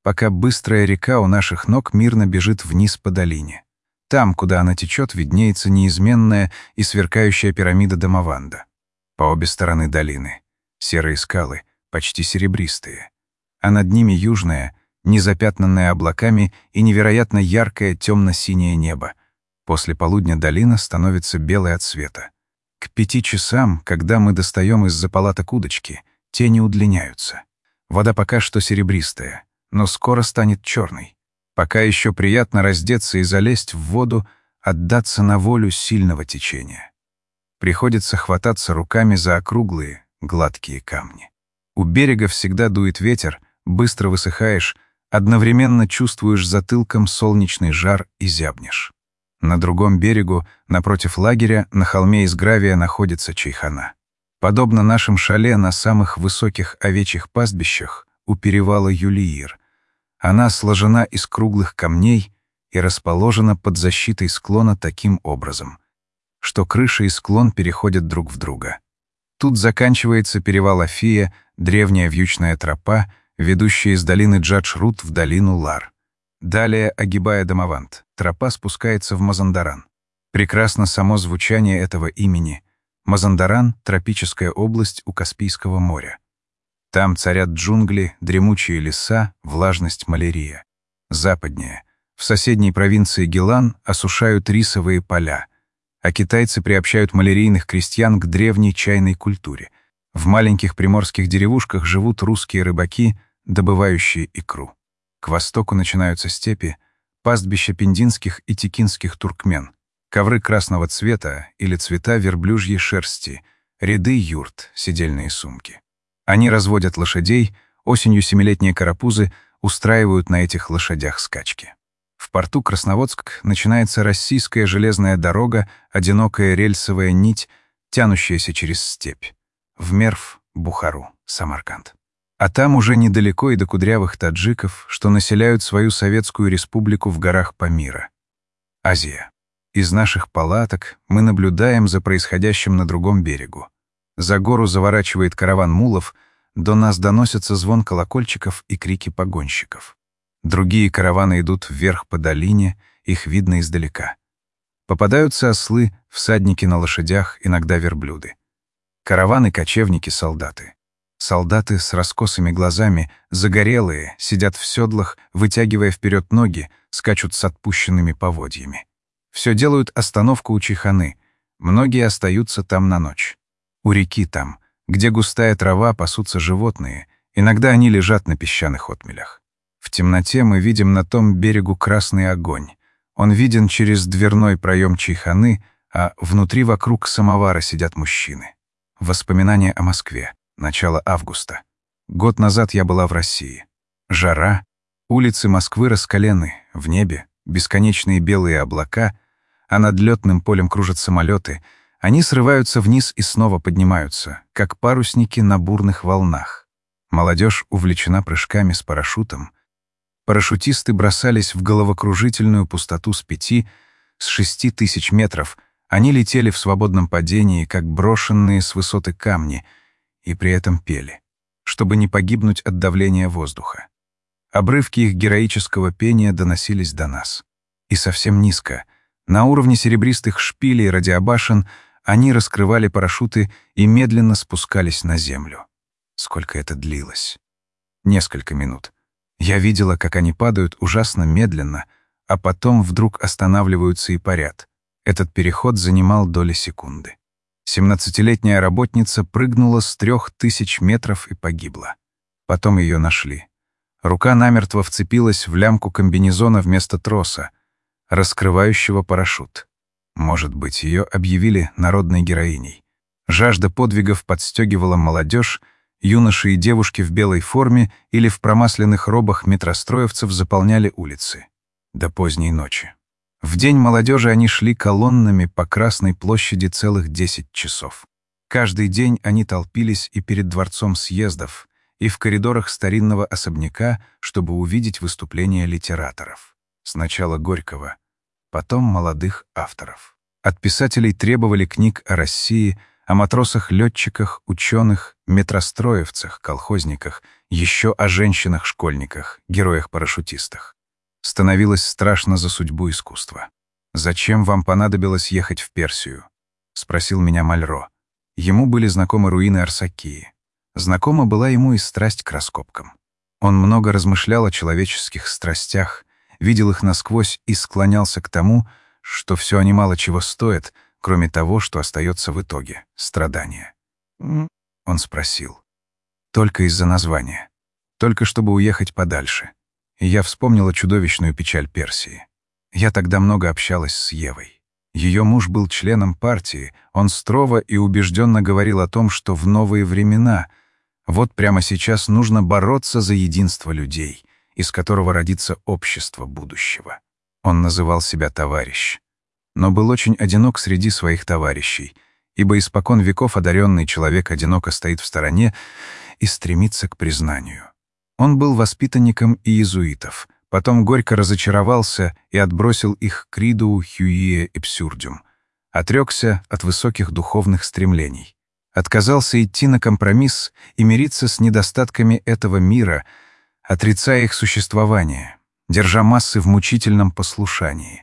пока быстрая река у наших ног мирно бежит вниз по долине. Там, куда она течет, виднеется неизменная и сверкающая пирамида Дамаванда. По обе стороны долины — серые скалы, почти серебристые, а над ними южное, незапятнанное облаками и невероятно яркое темно-синее небо. После полудня долина становится белой от света. К пяти часам, когда мы достаем из-за палаток удочки, тени удлиняются. Вода пока что серебристая, но скоро станет черной. Пока еще приятно раздеться и залезть в воду, отдаться на волю сильного течения. Приходится хвататься руками за округлые, гладкие камни. У берега всегда дует ветер, быстро высыхаешь, одновременно чувствуешь затылком солнечный жар и зябнешь. На другом берегу, напротив лагеря, на холме из гравия находится чайхана. Подобно нашим шале на самых высоких овечьих пастбищах у перевала Юлиир, она сложена из круглых камней и расположена под защитой склона таким образом, что крыша и склон переходят друг в друга. Тут заканчивается перевал Афия, древняя вьючная тропа, ведущая из долины Джадж-Рут в долину Лар. Далее, огибая Дамаванд, тропа спускается в Мазандаран. Прекрасно само звучание этого имени. Мазандаран — тропическая область у Каспийского моря. Там царят джунгли, дремучие леса, влажность, малярия. Западнее, в соседней провинции Гилан, осушают рисовые поля, а китайцы приобщают малярийных крестьян к древней чайной культуре. В маленьких приморских деревушках живут русские рыбаки, добывающие икру. К востоку начинаются степи, пастбища пиндинских и текинских туркмен, ковры красного цвета или цвета верблюжьей шерсти, ряды юрт, седельные сумки. Они разводят лошадей, осенью семилетние карапузы устраивают на этих лошадях скачки. В порту Красноводск начинается российская железная дорога, одинокая рельсовая нить, тянущаяся через степь. В Мерв, Бухару, Самарканд. А там уже недалеко и до кудрявых таджиков, что населяют свою советскую республику в горах Памира. Азия. Из наших палаток мы наблюдаем за происходящим на другом берегу. За гору заворачивает караван мулов, до нас доносится звон колокольчиков и крики погонщиков. Другие караваны идут вверх по долине, их видно издалека. Попадаются ослы, всадники на лошадях, иногда верблюды. Караваны, кочевники, солдаты. Солдаты с раскосыми глазами, загорелые, сидят в седлах, вытягивая вперед ноги, скачут с отпущенными поводьями. Все делают остановку у чайханы. Многие остаются там на ночь. У реки там, где густая трава, пасутся животные. Иногда они лежат на песчаных отмелях. В темноте мы видим на том берегу красный огонь. Он виден через дверной проем чайханы, а внутри вокруг самовара сидят мужчины. Воспоминания о Москве. Начало августа. Год назад я была в России. Жара. Улицы Москвы раскалены. В небе бесконечные белые облака, а над летным полем кружат самолеты. Они срываются вниз и снова поднимаются, как парусники на бурных волнах. Молодежь увлечена прыжками с парашютом. Парашютисты бросались в головокружительную пустоту с пяти, с шести тысяч метров. Они летели в свободном падении, как брошенные с высоты камни, и при этом пели, чтобы не погибнуть от давления воздуха. Обрывки их героического пения доносились до нас. И совсем низко, на уровне серебристых шпилей радиобашен, они раскрывали парашюты и медленно спускались на землю. Сколько это длилось? Несколько минут. Я видела, как они падают ужасно медленно, а потом вдруг останавливаются и парят. Этот переход занимал доли секунды. Семнадцатилетняя работница прыгнула с трех тысяч метров и погибла. Потом ее нашли. Рука намертво вцепилась в лямку комбинезона вместо троса, раскрывающего парашют. Может быть, ее объявили народной героиней. Жажда подвигов подстегивала молодежь, юноши и девушки в белой форме или в промасленных робах метростроевцев заполняли улицы. До поздней ночи. В день молодежи они шли колоннами по Красной площади целых десять часов. Каждый день они толпились и перед дворцом съездов, и в коридорах старинного особняка, чтобы увидеть выступления литераторов. Сначала Горького, потом молодых авторов. От писателей требовали книг о России, о матросах-летчиках, ученых, метростроевцах, колхозниках, еще о женщинах-школьниках, героях-парашютистах. Становилось страшно за судьбу искусства. «Зачем вам понадобилось ехать в Персию?» — спросил меня Мальро. Ему были знакомы руины Арсакии. Знакома была ему и страсть к раскопкам. Он много размышлял о человеческих страстях, видел их насквозь и склонялся к тому, что все они мало чего стоят, кроме того, что остается в итоге — страдания. Он спросил. Только из-за названия. Только чтобы уехать подальше. И я вспомнила чудовищную печаль Персии. Я тогда много общалась с Евой. Ее муж был членом партии, он строго и убежденно говорил о том, что в новые времена, вот прямо сейчас нужно бороться за единство людей, из которого родится общество будущего. Он называл себя товарищ. Но был очень одинок среди своих товарищей, ибо испокон веков одаренный человек одиноко стоит в стороне и стремится к признанию. Он был воспитанником иезуитов, потом горько разочаровался и отбросил их криду «Huie Ipsurdum», отрекся от высоких духовных стремлений, отказался идти на компромисс и мириться с недостатками этого мира, отрицая их существование, держа массы в мучительном послушании,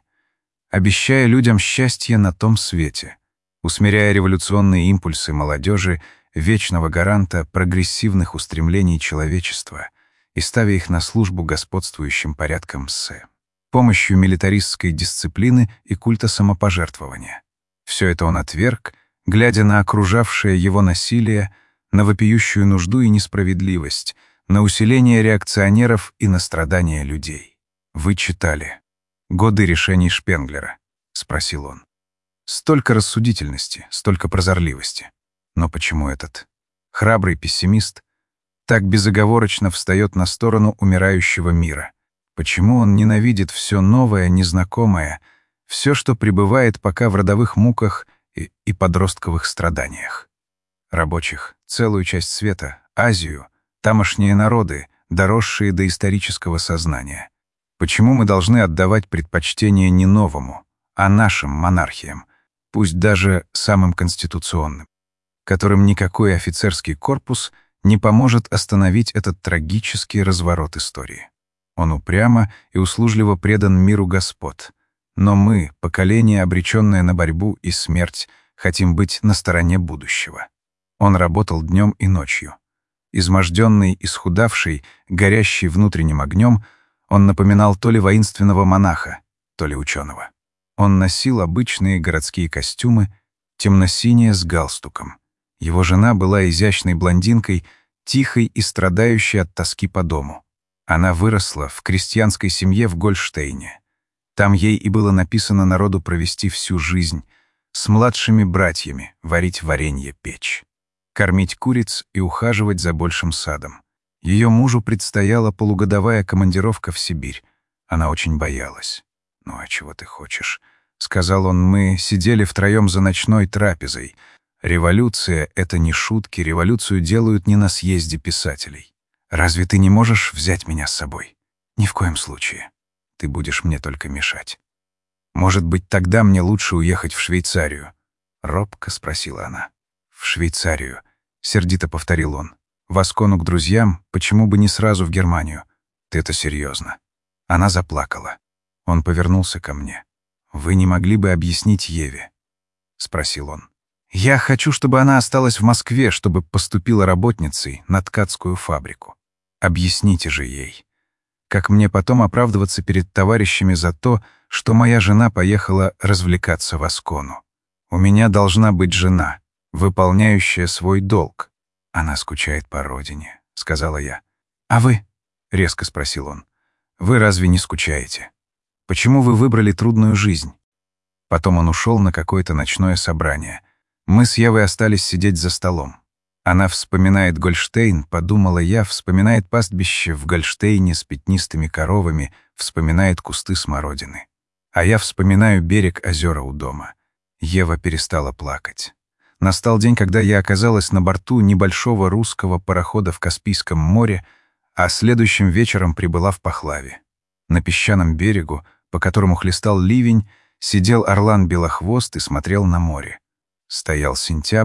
обещая людям счастье на том свете, усмиряя революционные импульсы молодежи, вечного гаранта прогрессивных устремлений человечества и ставя их на службу господствующим порядкам с помощью милитаристской дисциплины и культа самопожертвования. Все это он отверг, глядя на окружавшее его насилие, на вопиющую нужду и несправедливость, на усиление реакционеров и на страдания людей. «Вы читали «Годы решений Шпенглера»?» — спросил он. Столько рассудительности, столько прозорливости. Но почему этот храбрый пессимист так безоговорочно встает на сторону умирающего мира? Почему он ненавидит все новое, незнакомое, все, что пребывает пока в родовых муках и, и подростковых страданиях? Рабочих, целую часть света, Азию, тамошние народы, доросшие до исторического сознания. Почему мы должны отдавать предпочтение не новому, а нашим монархиям, пусть даже самым конституционным, которым никакой офицерский корпус не поможет остановить этот трагический разворот истории? Он упрямо и услужливо предан миру господ. Но мы, поколение, обреченное на борьбу и смерть, хотим быть на стороне будущего. Он работал днем и ночью. Изможденный, исхудавший, горящий внутренним огнем, он напоминал то ли воинственного монаха, то ли ученого. Он носил обычные городские костюмы, темно-синие с галстуком. Его жена была изящной блондинкой, тихой и страдающей от тоски по дому. Она выросла в крестьянской семье в Гольштейне. Там ей и было написано народу провести всю жизнь, с младшими братьями варить варенье, печь, кормить куриц и ухаживать за большим садом. Ее мужу предстояла полугодовая командировка в Сибирь. Она очень боялась. «Ну а чего ты хочешь?» — сказал он. «Мы сидели втроем за ночной трапезой. Революция — это не шутки, революцию делают не на съезде писателей. Разве ты не можешь взять меня с собой? Ни в коем случае. Ты будешь мне только мешать. Может быть, тогда мне лучше уехать в Швейцарию?» Робко спросила она. «В Швейцарию», — сердито повторил он. «В Аскону к друзьям, почему бы не сразу в Германию? Ты это серьезно?» Она заплакала. Он повернулся ко мне. «Вы не могли бы объяснить Еве?» — спросил он. «Я хочу, чтобы она осталась в Москве, чтобы поступила работницей на ткацкую фабрику. Объясните же ей. Как мне потом оправдываться перед товарищами за то, что моя жена поехала развлекаться в Аскону? У меня должна быть жена, выполняющая свой долг. Она скучает по родине», — сказала я. «А вы?» — резко спросил он. «Вы разве не скучаете? Почему вы выбрали трудную жизнь?» Потом он ушел на какое-то ночное собрание. Мы с Евой остались сидеть за столом. Она вспоминает Гольштейн, подумала я, вспоминает пастбище в Гольштейне с пятнистыми коровами, вспоминает кусты смородины. А я вспоминаю берег озера у дома. Ева перестала плакать. Настал день, когда я оказалась на борту небольшого русского парохода в Каспийском море, а следующим вечером прибыла в Пахлаве. На песчаном берегу, по которому хлестал ливень, сидел орлан Белохвост и смотрел на море. Стоял сентябрь,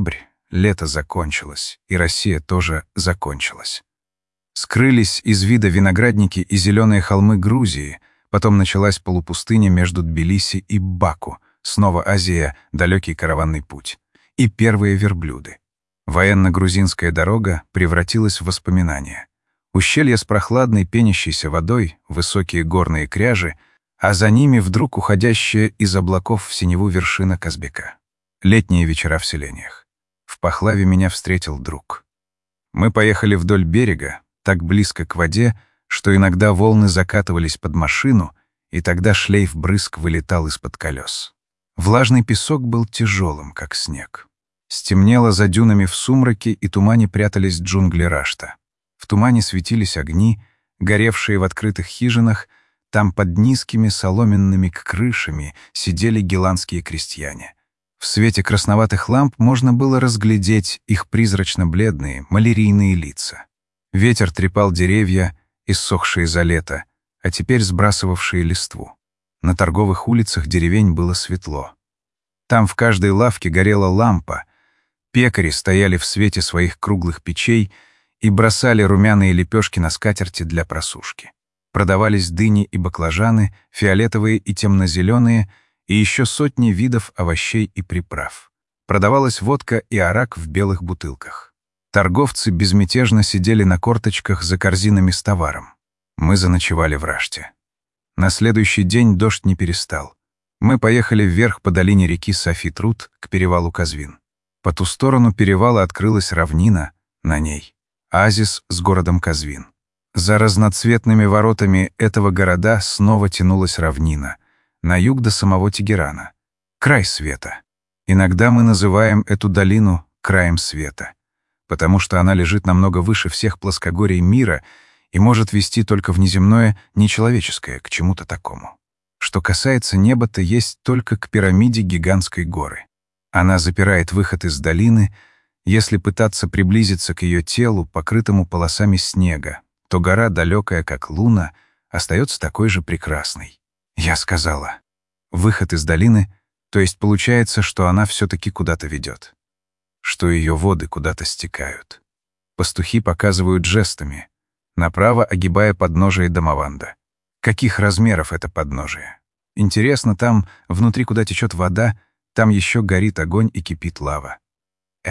лето закончилось, и Россия тоже закончилась. Скрылись из вида виноградники и зеленые холмы Грузии, потом началась полупустыня между Тбилиси и Баку, снова Азия, далекий караванный путь, и первые верблюды. Военно-грузинская дорога превратилась в воспоминание. Ущелья с прохладной пенящейся водой, высокие горные кряжи, а за ними вдруг уходящая из облаков в синеву вершина Казбека. Летние вечера в селениях. В Пахлаве меня встретил друг. Мы поехали вдоль берега, так близко к воде, что иногда волны закатывались под машину, и тогда шлейф брызг вылетал из-под колес. Влажный песок был тяжелым, как снег. Стемнело за дюнами в сумраке, и тумане прятались джунгли Рашта. В тумане светились огни, горевшие в открытых хижинах, там под низкими соломенными крышами сидели геландские крестьяне. В свете красноватых ламп можно было разглядеть их призрачно-бледные, малярийные лица. Ветер трепал деревья, иссохшие за лето, а теперь сбрасывавшие листву. На торговых улицах деревень было светло. Там в каждой лавке горела лампа, пекари стояли в свете своих круглых печей и бросали румяные лепешки на скатерти для просушки. Продавались дыни и баклажаны, фиолетовые и темно-зеленые, и еще сотни видов овощей и приправ. Продавалась водка и арак в белых бутылках. Торговцы безмятежно сидели на корточках за корзинами с товаром. Мы заночевали в Раште. На следующий день дождь не перестал. Мы поехали вверх по долине реки Софи-Труд к перевалу Казвин. По ту сторону перевала открылась равнина, на ней — оазис с городом Казвин. За разноцветными воротами этого города снова тянулась равнина, на юг до самого Тегерана. Край света. Иногда мы называем эту долину краем света, потому что она лежит намного выше всех плоскогорий мира и может вести только внеземное, нечеловеческое, к чему-то такому. Что касается неба, то есть только к пирамиде гигантской горы. Она запирает выход из долины. Если пытаться приблизиться к ее телу, покрытому полосами снега, то гора, далекая как луна, остается такой же прекрасной. Я сказала, выход из долины, то есть получается, что она все-таки куда-то ведет, что ее воды куда-то стекают. Пастухи показывают жестами, направо огибая подножие Дамаванда. Каких размеров это подножие? Интересно, там, внутри, куда течет вода, там еще горит огонь и кипит лава. Э,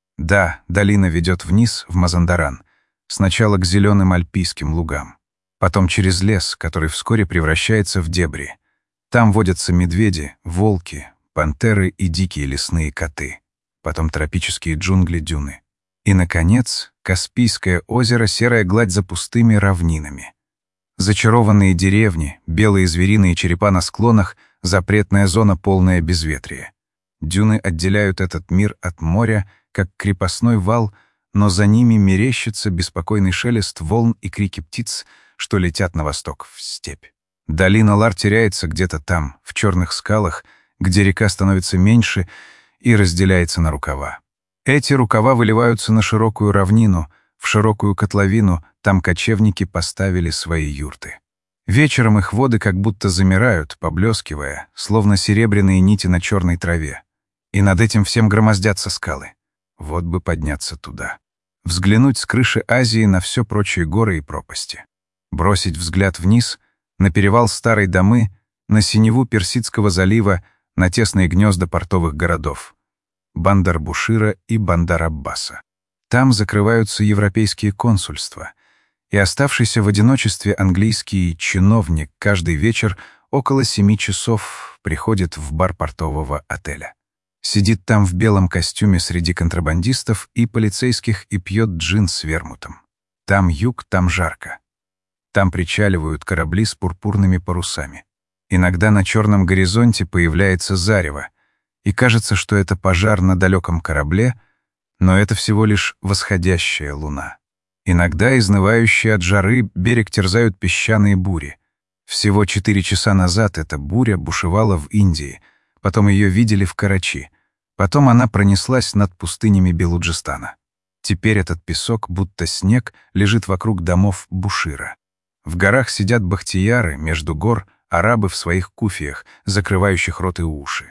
да, долина ведет вниз, в Мазандаран, сначала к зеленым альпийским лугам, потом через лес, который вскоре превращается в дебри. Там водятся медведи, волки, пантеры и дикие лесные коты, потом тропические джунгли-дюны. И, наконец, Каспийское озеро, серая гладь за пустыми равнинами. Зачарованные деревни, белые звериные черепа на склонах, запретная зона, полная безветрия. Дюны отделяют этот мир от моря, как крепостной вал, но за ними мерещится беспокойный шелест волн и крики птиц, что летят на восток, в степь. Долина Лар теряется где-то там, в черных скалах, где река становится меньше и разделяется на рукава. Эти рукава выливаются на широкую равнину, в широкую котловину, там кочевники поставили свои юрты. Вечером их воды как будто замирают, поблескивая, словно серебряные нити на черной траве. И над этим всем громоздятся скалы. Вот бы подняться туда. Взглянуть с крыши Азии на все прочие горы и пропасти. Бросить взгляд вниз, на перевал Старой Дамы, на синеву Персидского залива, на тесные гнезда портовых городов — Бандар-Бушира и Бандар-Аббаса. Там закрываются европейские консульства, и оставшийся в одиночестве английский чиновник каждый вечер около семи часов приходит в бар портового отеля. Сидит там в белом костюме среди контрабандистов и полицейских и пьет джин с вермутом. Там юг, там жарко. Там причаливают корабли с пурпурными парусами. Иногда на черном горизонте появляется зарево, и кажется, что это пожар на далеком корабле, но это всего лишь восходящая луна. Иногда, изнывающие от жары, берег терзают песчаные бури. Всего четыре часа назад эта буря бушевала в Индии, потом ее видели в Карачи, потом она пронеслась над пустынями Белуджистана. Теперь этот песок, будто снег, лежит вокруг домов Бушира. В горах сидят бахтияры, между гор — арабы в своих куфиях, закрывающих рот и уши.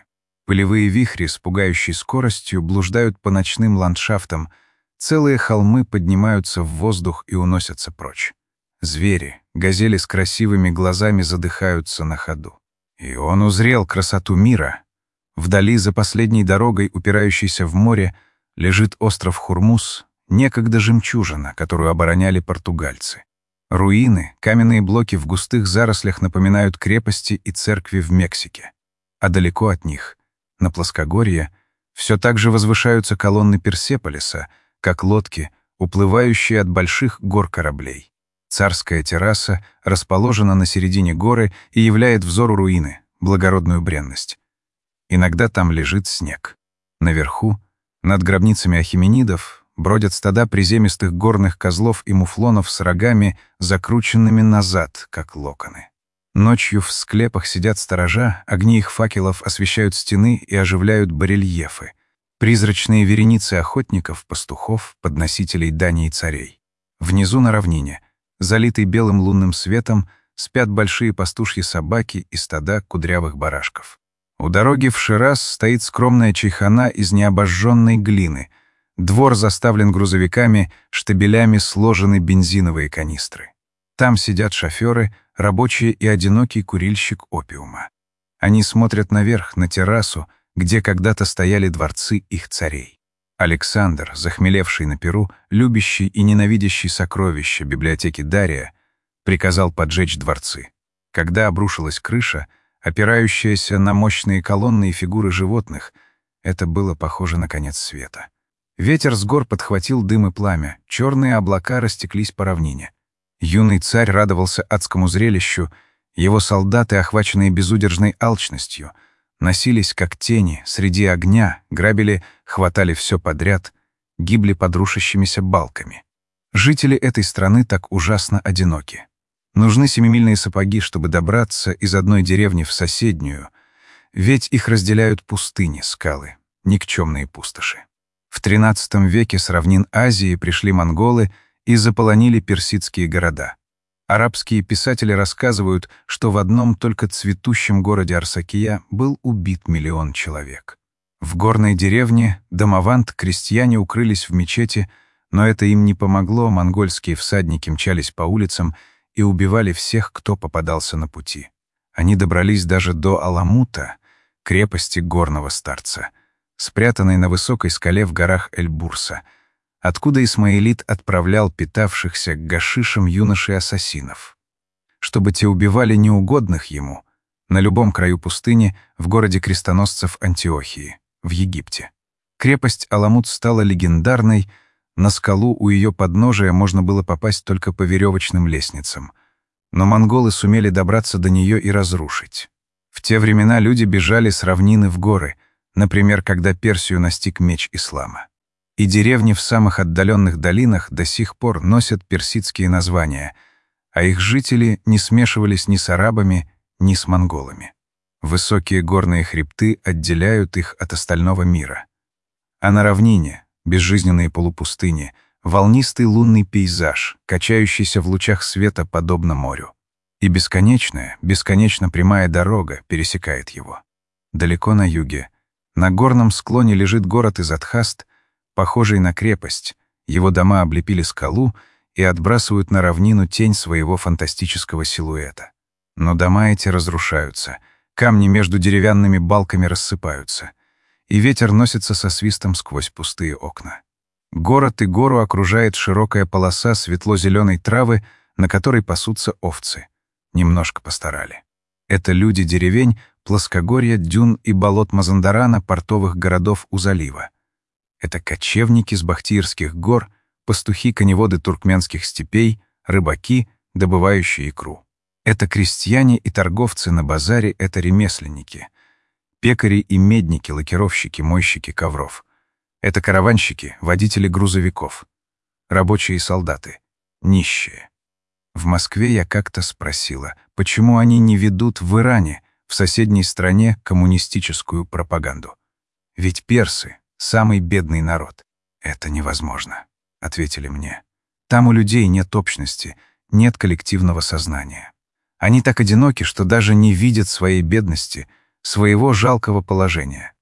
Пылевые вихри с пугающей скоростью блуждают по ночным ландшафтам, целые холмы поднимаются в воздух и уносятся прочь. Звери, газели с красивыми глазами задыхаются на ходу. И он узрел красоту мира. Вдали, за последней дорогой, упирающейся в море, лежит остров Хурмуз, некогда жемчужина, которую обороняли португальцы. Руины, каменные блоки в густых зарослях напоминают крепости и церкви в Мексике. А далеко от них, на плоскогорье, все так же возвышаются колонны Персеполиса, как лодки, уплывающие от больших гор кораблей. Царская терраса расположена на середине горы и являет взору руины, благородную бренность. Иногда там лежит снег. Наверху, над гробницами ахименидов, бродят стада приземистых горных козлов и муфлонов с рогами, закрученными назад, как локоны. Ночью в склепах сидят сторожа, огни их факелов освещают стены и оживляют барельефы. Призрачные вереницы охотников, пастухов, подносителей дани и царей. Внизу на равнине, залитый белым лунным светом, спят большие пастушьи собаки и стада кудрявых барашков. У дороги в Шираз стоит скромная чайхана из необожженной глины. Двор заставлен грузовиками, штабелями сложены бензиновые канистры. Там сидят шоферы, рабочие и одинокий курильщик опиума. Они смотрят наверх, на террасу, где когда-то стояли дворцы их царей. Александр, захмелевший на перу, любящий и ненавидящий сокровища библиотеки Дария, приказал поджечь дворцы. Когда обрушилась крыша, опирающаяся на мощные колонны и фигуры животных, это было похоже на конец света. Ветер с гор подхватил дым и пламя, черные облака растеклись по равнине. Юный царь радовался адскому зрелищу, его солдаты, охваченные безудержной алчностью, носились как тени среди огня, грабили, хватали все подряд, гибли под рушащимися балками. Жители этой страны так ужасно одиноки. Нужны семимильные сапоги, чтобы добраться из одной деревни в соседнюю, ведь их разделяют пустыни, скалы, никчемные пустоши. В тринадцатом веке с равнин Азии пришли монголы и заполонили персидские города. Арабские писатели рассказывают, что в одном только цветущем городе Арсакия был убит миллион человек. В горной деревне Дамавант крестьяне укрылись в мечети, но это им не помогло, монгольские всадники мчались по улицам и убивали всех, кто попадался на пути. Они добрались даже до Аламута, крепости горного старца, спрятанной на высокой скале в горах Эль-Бурса, откуда Исмаилит отправлял питавшихся гашишем юношей-ассасинов, чтобы те убивали неугодных ему на любом краю пустыни в городе крестоносцев Антиохии, в Египте. Крепость Аламут стала легендарной, на скалу у ее подножия можно было попасть только по веревочным лестницам, но монголы сумели добраться до нее и разрушить. В те времена люди бежали с равнины в горы, например, когда Персию настиг меч ислама. И деревни в самых отдаленных долинах до сих пор носят персидские названия, а их жители не смешивались ни с арабами, ни с монголами. Высокие горные хребты отделяют их от остального мира. А на равнине, безжизненные полупустыни, волнистый лунный пейзаж, качающийся в лучах света подобно морю. И бесконечная, бесконечно прямая дорога пересекает его. Далеко на юге, на горном склоне лежит город Изадхаст, похожий на крепость, его дома облепили скалу и отбрасывают на равнину тень своего фантастического силуэта. Но дома эти разрушаются, камни между деревянными балками рассыпаются, и ветер носится со свистом сквозь пустые окна. Город и гору окружает широкая полоса светло-зеленой травы, на которой пасутся овцы. Немножко постарали. Это люди деревень, плоскогорья, дюн и болот Мазандарана, портовых городов у залива. Это кочевники с Бахтиирских гор, пастухи-коневоды туркменских степей, рыбаки, добывающие икру. Это крестьяне и торговцы на базаре, это ремесленники. Пекари и медники, лакировщики, мойщики ковров. Это караванщики, водители грузовиков. Рабочие и солдаты. Нищие. В Москве я как-то спросила, почему они не ведут в Иране, в соседней стране, коммунистическую пропаганду. Ведь персы — самый бедный народ. «Это невозможно», — ответили мне. «Там у людей нет общности, нет коллективного сознания. Они так одиноки, что даже не видят своей бедности, своего жалкого положения.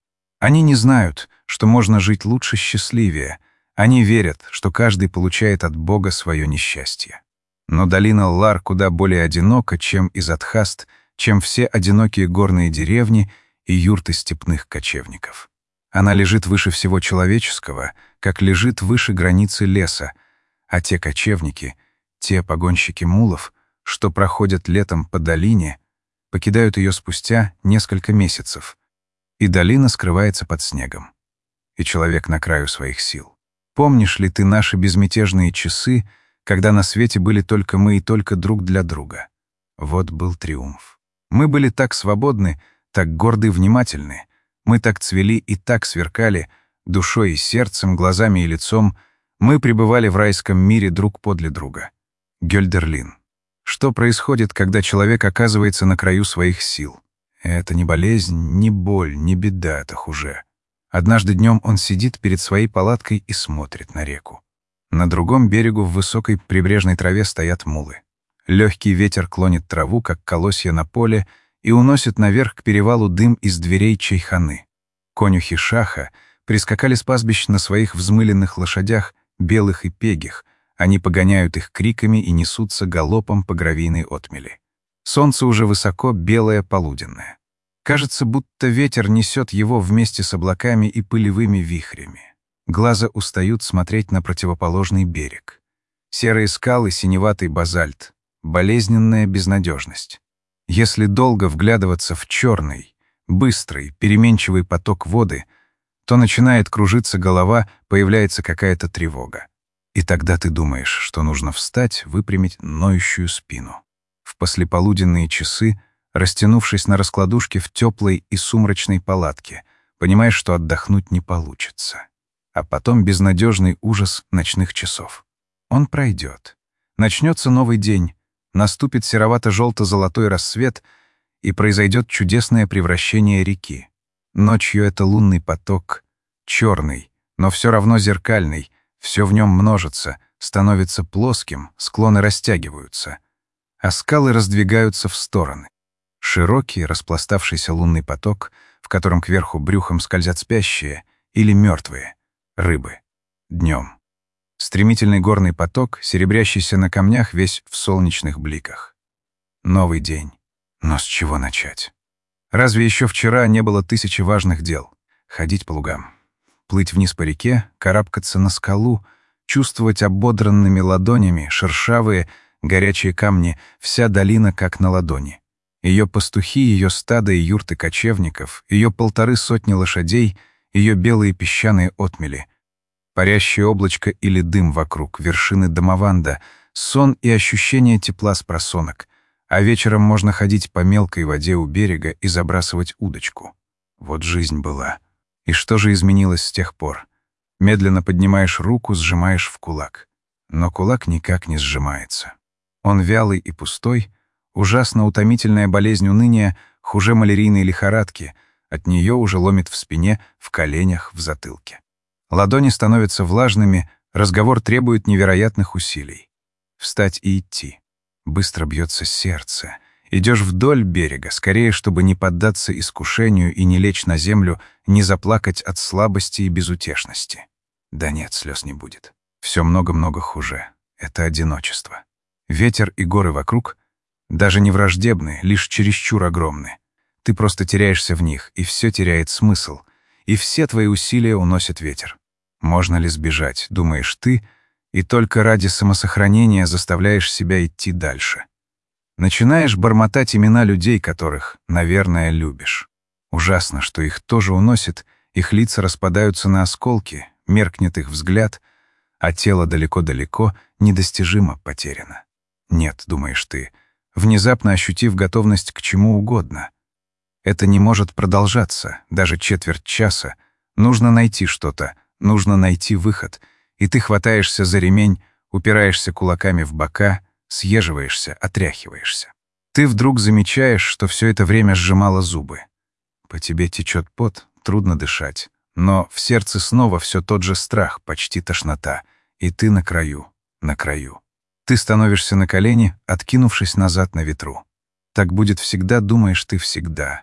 Они не знают, что можно жить лучше, счастливее. Они верят, что каждый получает от Бога свое несчастье. Но долина Лар куда более одинока, чем Изадхаст, чем все одинокие горные деревни и юрты степных кочевников. Она лежит выше всего человеческого, как лежит выше границы леса, а те кочевники, те погонщики мулов, что проходят летом по долине, покидают ее спустя несколько месяцев, и долина скрывается под снегом, и человек на краю своих сил. Помнишь ли ты наши безмятежные часы, когда на свете были только мы и только друг для друга? Вот был триумф. Мы были так свободны, так горды и внимательны. Мы так цвели и так сверкали, душой и сердцем, глазами и лицом. Мы пребывали в райском мире друг подле друга. Гёльдерлин. Что происходит, когда человек оказывается на краю своих сил? Это не болезнь, не боль, не беда, это хуже. Однажды днем он сидит перед своей палаткой и смотрит на реку. На другом берегу в высокой прибрежной траве стоят мулы. Легкий ветер клонит траву, как колосья на поле, и уносит наверх к перевалу дым из дверей чайханы. Конюхи шаха прискакали с пастбищ на своих взмыленных лошадях, белых и пегих. Они погоняют их криками и несутся галопом по гравийной отмели. Солнце уже высоко, белое, полуденное. Кажется, будто ветер несет его вместе с облаками и пылевыми вихрями. Глаза устают смотреть на противоположный берег. Серые скалы, синеватый базальт, болезненная безнадежность. Если долго вглядываться в черный, быстрый, переменчивый поток воды, то начинает кружиться голова, появляется какая-то тревога. И тогда ты думаешь, что нужно встать, выпрямить ноющую спину. В послеполуденные часы, растянувшись на раскладушке в теплой и сумрачной палатке, понимаешь, что отдохнуть не получится. А потом безнадежный ужас ночных часов. Он пройдет. Начнется новый день, наступит серовато-желто-золотой рассвет, и произойдет чудесное превращение реки. Ночью это лунный поток, черный, но все равно зеркальный, все в нем множится, становится плоским, склоны растягиваются, а скалы раздвигаются в стороны. Широкий, распластавшийся лунный поток, в котором кверху брюхом скользят спящие или мертвые рыбы. Днем. Стремительный горный поток, серебрящийся на камнях весь в солнечных бликах. Новый день. Но с чего начать? Разве еще вчера не было тысячи важных дел? Ходить по лугам, плыть вниз по реке, карабкаться на скалу, чувствовать ободранными ладонями шершавые, горячие камни, вся долина как на ладони. Ее пастухи, ее стадо и юрты кочевников, ее полторы сотни лошадей, ее белые песчаные отмели, парящее облачко или дым вокруг, вершины Дамаванда, сон и ощущение тепла с просонок, а вечером можно ходить по мелкой воде у берега и забрасывать удочку. Вот жизнь была. И что же изменилось с тех пор? Медленно поднимаешь руку, сжимаешь в кулак. Но кулак никак не сжимается. Он вялый и пустой, ужасно утомительная болезнь уныния, хуже малярийной лихорадки, от нее уже ломит в спине, в коленях, в затылке. Ладони становятся влажными, разговор требует невероятных усилий. Встать и идти. Быстро бьется сердце. Идешь вдоль берега, скорее, чтобы не поддаться искушению и не лечь на землю, не заплакать от слабости и безутешности. Да нет, слез не будет. Все много-много хуже. Это одиночество. Ветер и горы вокруг даже не враждебны, лишь чересчур огромны. Ты просто теряешься в них, и все теряет смысл, и все твои усилия уносит ветер. Можно ли сбежать, думаешь ты, и только ради самосохранения заставляешь себя идти дальше. Начинаешь бормотать имена людей, которых, наверное, любишь. Ужасно, что их тоже уносит, их лица распадаются на осколки, меркнет их взгляд, а тело далеко-далеко, недостижимо потеряно. Нет, думаешь ты, внезапно ощутив готовность к чему угодно. Это не может продолжаться, даже четверть часа. Нужно найти что-то, нужно найти выход, и ты хватаешься за ремень, упираешься кулаками в бока, съеживаешься, отряхиваешься. Ты вдруг замечаешь, что все это время сжимала зубы. По тебе течет пот, трудно дышать, но в сердце снова все тот же страх, почти тошнота, и ты на краю, на краю. Ты становишься на колени, откинувшись назад на ветру. Так будет всегда, думаешь ты всегда.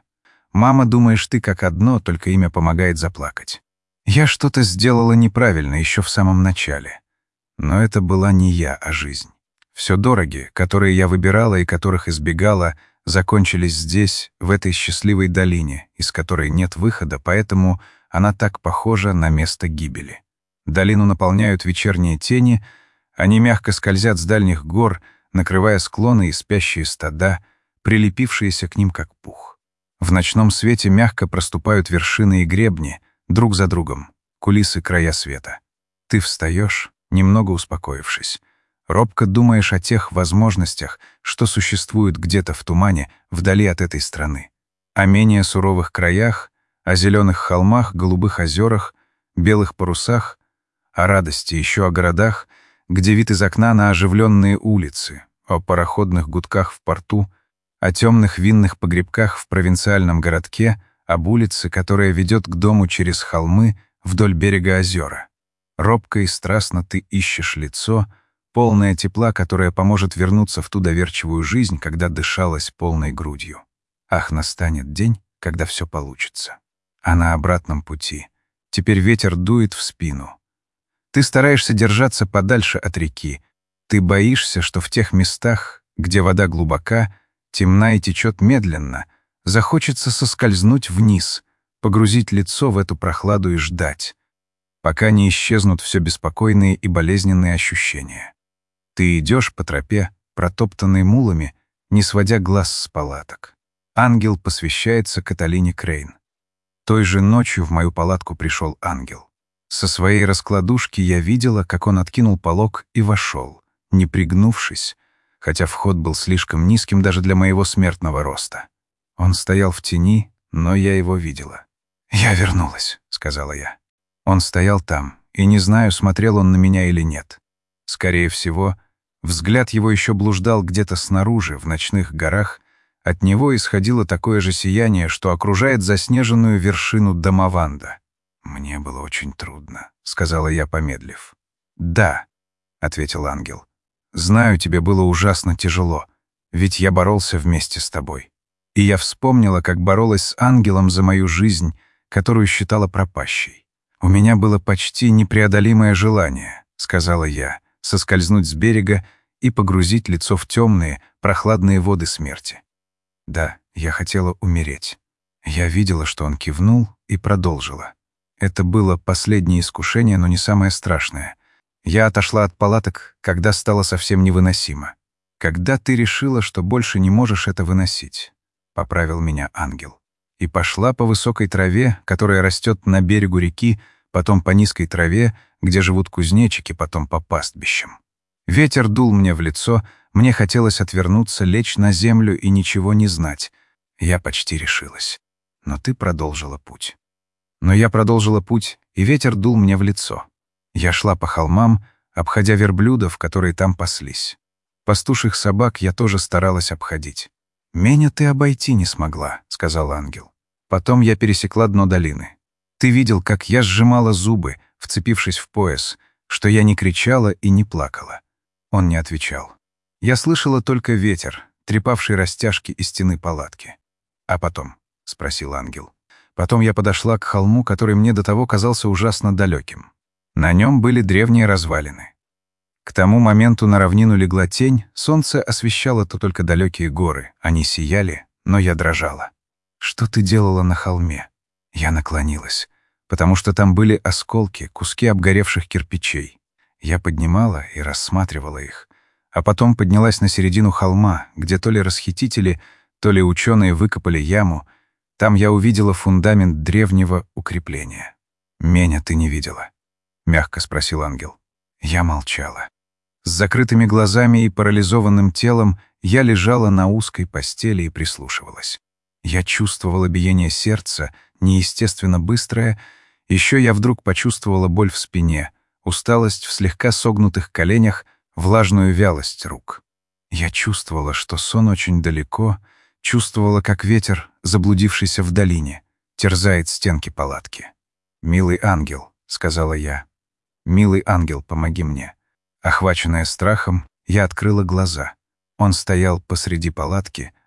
Мама, думаешь, ты как одно, только имя помогает заплакать. Я что-то сделала неправильно еще в самом начале. Но это была не я, а жизнь. Все дороги, которые я выбирала и которых избегала, закончились здесь, в этой счастливой долине, из которой нет выхода, поэтому она так похожа на место гибели. Долину наполняют вечерние тени, они мягко скользят с дальних гор, накрывая склоны и спящие стада, прилепившиеся к ним как пух. В ночном свете мягко проступают вершины и гребни, друг за другом, кулисы края света. Ты встаешь, немного успокоившись. Робко думаешь о тех возможностях, что существуют где-то в тумане, вдали от этой страны. О менее суровых краях, о зеленых холмах, голубых озерах, белых парусах, о радости, еще о городах, где вид из окна на оживленные улицы, о пароходных гудках в порту, о темных винных погребках в провинциальном городке, об улице, которая ведет к дому через холмы вдоль берега озера. Робко и страстно ты ищешь лицо, полное тепла, которое поможет вернуться в ту доверчивую жизнь, когда дышалось полной грудью. Ах, настанет день, когда все получится. А на обратном пути теперь ветер дует в спину. Ты стараешься держаться подальше от реки. Ты боишься, что в тех местах, где вода глубока, темна и течет медленно, захочется соскользнуть вниз, погрузить лицо в эту прохладу и ждать, пока не исчезнут все беспокойные и болезненные ощущения. Ты идешь по тропе, протоптанной мулами, не сводя глаз с палаток. Ангел посвящается Каталине Крейн. Той же ночью в мою палатку пришел ангел. Со своей раскладушки я видела, как он откинул полог и вошел, не пригнувшись, хотя вход был слишком низким даже для моего смертного роста. Он стоял в тени, но я его видела. «Я вернулась», — сказала я. Он стоял там, и не знаю, смотрел он на меня или нет. Скорее всего, взгляд его еще блуждал где-то снаружи, в ночных горах. От него исходило такое же сияние, что окружает заснеженную вершину Дамаванда. «Мне было очень трудно», — сказала я, помедлив. «Да», — ответил ангел. «Знаю, тебе было ужасно тяжело, ведь я боролся вместе с тобой. И я вспомнила, как боролась с ангелом за мою жизнь, которую считала пропащей. У меня было почти непреодолимое желание», — сказала я, соскользнуть с берега и погрузить лицо в темные, прохладные воды смерти. Да, я хотела умереть. Я видела, что он кивнул, и продолжила. Это было последнее искушение, но не самое страшное. Я отошла от палаток, когда стало совсем невыносимо. «Когда ты решила, что больше не можешь это выносить», — поправил меня ангел. И пошла по высокой траве, которая растет на берегу реки, потом по низкой траве, где живут кузнечики, потом по пастбищам. Ветер дул мне в лицо, мне хотелось отвернуться, лечь на землю и ничего не знать. Я почти решилась. Но ты продолжила путь. Но я продолжила путь, и ветер дул мне в лицо. Я шла по холмам, обходя верблюдов, которые там паслись. Пастушьих собак я тоже старалась обходить. «Меня ты обойти не смогла», — сказал ангел. Потом я пересекла дно долины. Ты видел, как я сжимала зубы, вцепившись в пояс, что я не кричала и не плакала. Он не отвечал. Я слышала только ветер, трепавший растяжки из стены палатки. «А потом?» — спросил ангел. Потом я подошла к холму, который мне до того казался ужасно далеким. На нем были древние развалины. К тому моменту на равнину легла тень, солнце освещало то только далекие горы. Они сияли, но я дрожала. «Что ты делала на холме?» Я наклонилась, потому что там были осколки, куски обгоревших кирпичей. Я поднимала и рассматривала их, а потом поднялась на середину холма, где то ли расхитители, то ли ученые выкопали яму. Там я увидела фундамент древнего укрепления. «Меня ты не видела?» — мягко спросил ангел. Я молчала. С закрытыми глазами и парализованным телом я лежала на узкой постели и прислушивалась. Я чувствовала биение сердца, неестественно быстрое. Еще я вдруг почувствовала боль в спине, усталость в слегка согнутых коленях, влажную вялость рук. Я чувствовала, что сон очень далеко, чувствовала, как ветер, заблудившийся в долине, терзает стенки палатки. «Милый ангел», — сказала я, — «милый ангел, помоги мне». Охваченная страхом, я открыла глаза. Он стоял посреди палатки,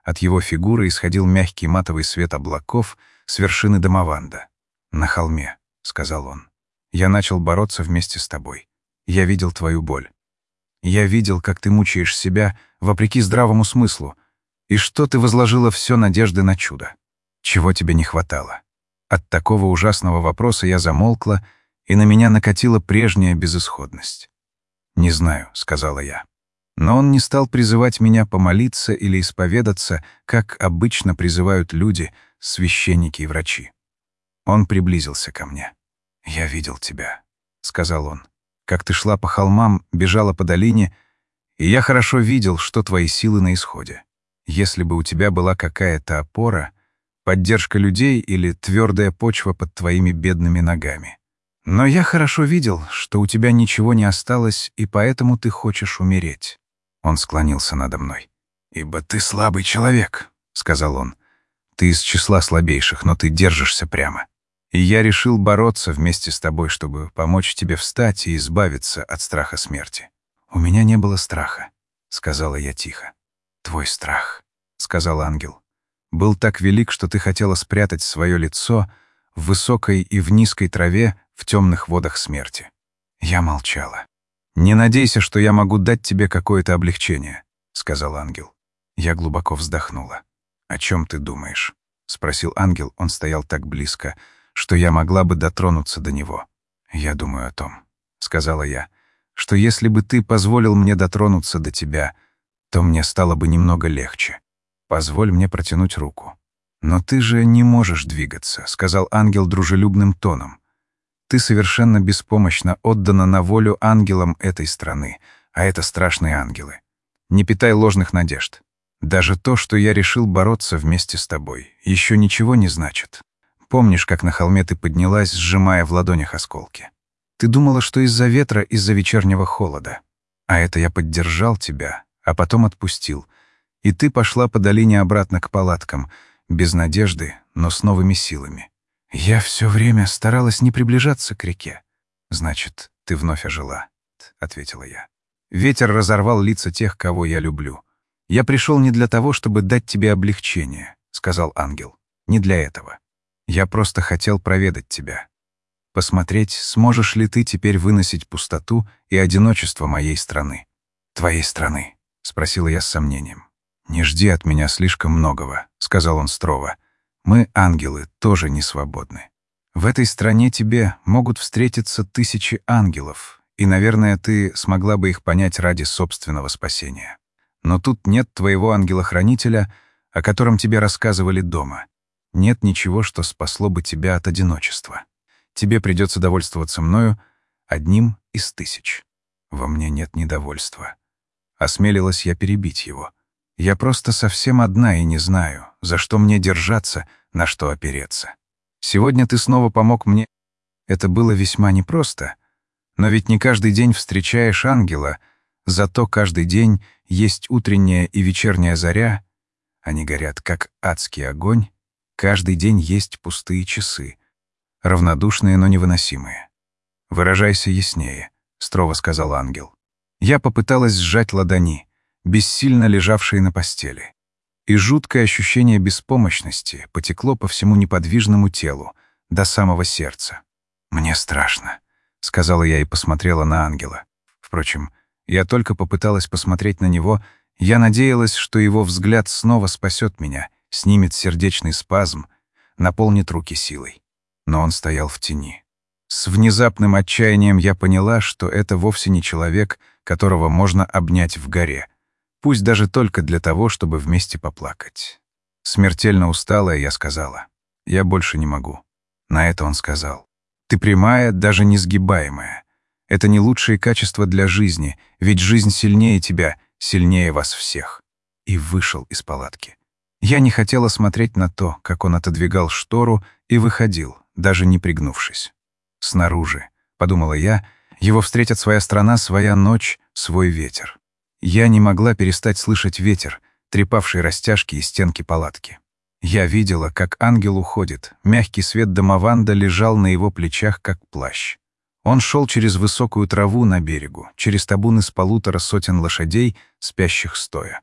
От его фигуры исходил мягкий матовый свет облаков с вершины Дамаванда. «На холме», — сказал он. «Я начал бороться вместе с тобой. Я видел твою боль. Я видел, как ты мучаешь себя вопреки здравому смыслу, и что ты возложила все надежды на чудо. Чего тебе не хватало?» От такого ужасного вопроса я замолкла, и на меня накатила прежняя безысходность. «Не знаю», — сказала я. Но он не стал призывать меня помолиться или исповедаться, как обычно призывают люди, священники и врачи. Он приблизился ко мне. «Я видел тебя», — сказал он. «Как ты шла по холмам, бежала по долине, и я хорошо видел, что твои силы на исходе. Если бы у тебя была какая-то опора, поддержка людей или твердая почва под твоими бедными ногами. Но я хорошо видел, что у тебя ничего не осталось, и поэтому ты хочешь умереть». Он склонился надо мной. «Ибо ты слабый человек», — сказал он. «Ты из числа слабейших, но ты держишься прямо. И я решил бороться вместе с тобой, чтобы помочь тебе встать и избавиться от страха смерти». «У меня не было страха», — сказала я тихо. «Твой страх», — сказал ангел, — «был так велик, что ты хотела спрятать свое лицо в высокой и в низкой траве в темных водах смерти». Я молчала. «Не надейся, что я могу дать тебе какое-то облегчение», — сказал ангел. Я глубоко вздохнула. «О чем ты думаешь?» — спросил ангел. Он стоял так близко, что я могла бы дотронуться до него. «Я думаю о том», — сказала я, — «что если бы ты позволил мне дотронуться до тебя, то мне стало бы немного легче. Позволь мне протянуть руку». «Но ты же не можешь двигаться», — сказал ангел дружелюбным тоном. «Ты совершенно беспомощно отдана на волю ангелам этой страны, а это страшные ангелы. Не питай ложных надежд. Даже то, что я решил бороться вместе с тобой, еще ничего не значит. Помнишь, как на холме ты поднялась, сжимая в ладонях осколки? Ты думала, что из-за ветра, из-за вечернего холода. А это я поддержал тебя, а потом отпустил. И ты пошла по долине обратно к палаткам, без надежды, но с новыми силами. Я все время старалась не приближаться к реке. «Значит, ты вновь ожила», — ответила я. «Ветер разорвал лица тех, кого я люблю. Я пришел не для того, чтобы дать тебе облегчение», — сказал ангел. «Не для этого. Я просто хотел проведать тебя. Посмотреть, сможешь ли ты теперь выносить пустоту и одиночество моей страны». «Твоей страны?» — спросила я с сомнением. «Не жди от меня слишком многого», — сказал он строго. «Мы, ангелы, тоже не свободны. В этой стране тебе могут встретиться тысячи ангелов, и, наверное, ты смогла бы их понять ради собственного спасения. Но тут нет твоего ангела-хранителя, о котором тебе рассказывали дома. Нет ничего, что спасло бы тебя от одиночества. Тебе придется довольствоваться мною одним из тысяч». Во мне нет недовольства. Осмелилась я перебить его. Я просто совсем одна и не знаю, за что мне держаться, на что опереться. Сегодня ты снова помог мне. Это было весьма непросто, но ведь не каждый день встречаешь ангела, зато каждый день есть утренняя и вечерняя заря. Они горят, как адский огонь. Каждый день есть пустые часы, равнодушные, но невыносимые. «Выражайся яснее», — строго сказал ангел. Я попыталась сжать ладони, бессильно лежавшие на постели. И жуткое ощущение беспомощности потекло по всему неподвижному телу, до самого сердца. «Мне страшно», — сказала я и посмотрела на ангела. Впрочем, я только попыталась посмотреть на него, я надеялась, что его взгляд снова спасет меня, снимет сердечный спазм, наполнит руки силой. Но он стоял в тени. С внезапным отчаянием я поняла, что это вовсе не человек, которого можно обнять в горе, пусть даже только для того, чтобы вместе поплакать. Смертельно усталая, я сказала: «Я больше не могу». На это он сказал: «Ты прямая, даже несгибаемая. Это не лучшие качества для жизни, ведь жизнь сильнее тебя, сильнее вас всех». И вышел из палатки. Я не хотела смотреть на то, как он отодвигал штору и выходил, даже не пригнувшись. «Снаружи», — подумала я, — «его встретит своя страна, своя ночь, свой ветер». Я не могла перестать слышать ветер, трепавший растяжки и стенки палатки. Я видела, как ангел уходит, мягкий свет Дамаванда лежал на его плечах, как плащ. Он шел через высокую траву на берегу, через табун из полутора сотен лошадей, спящих стоя.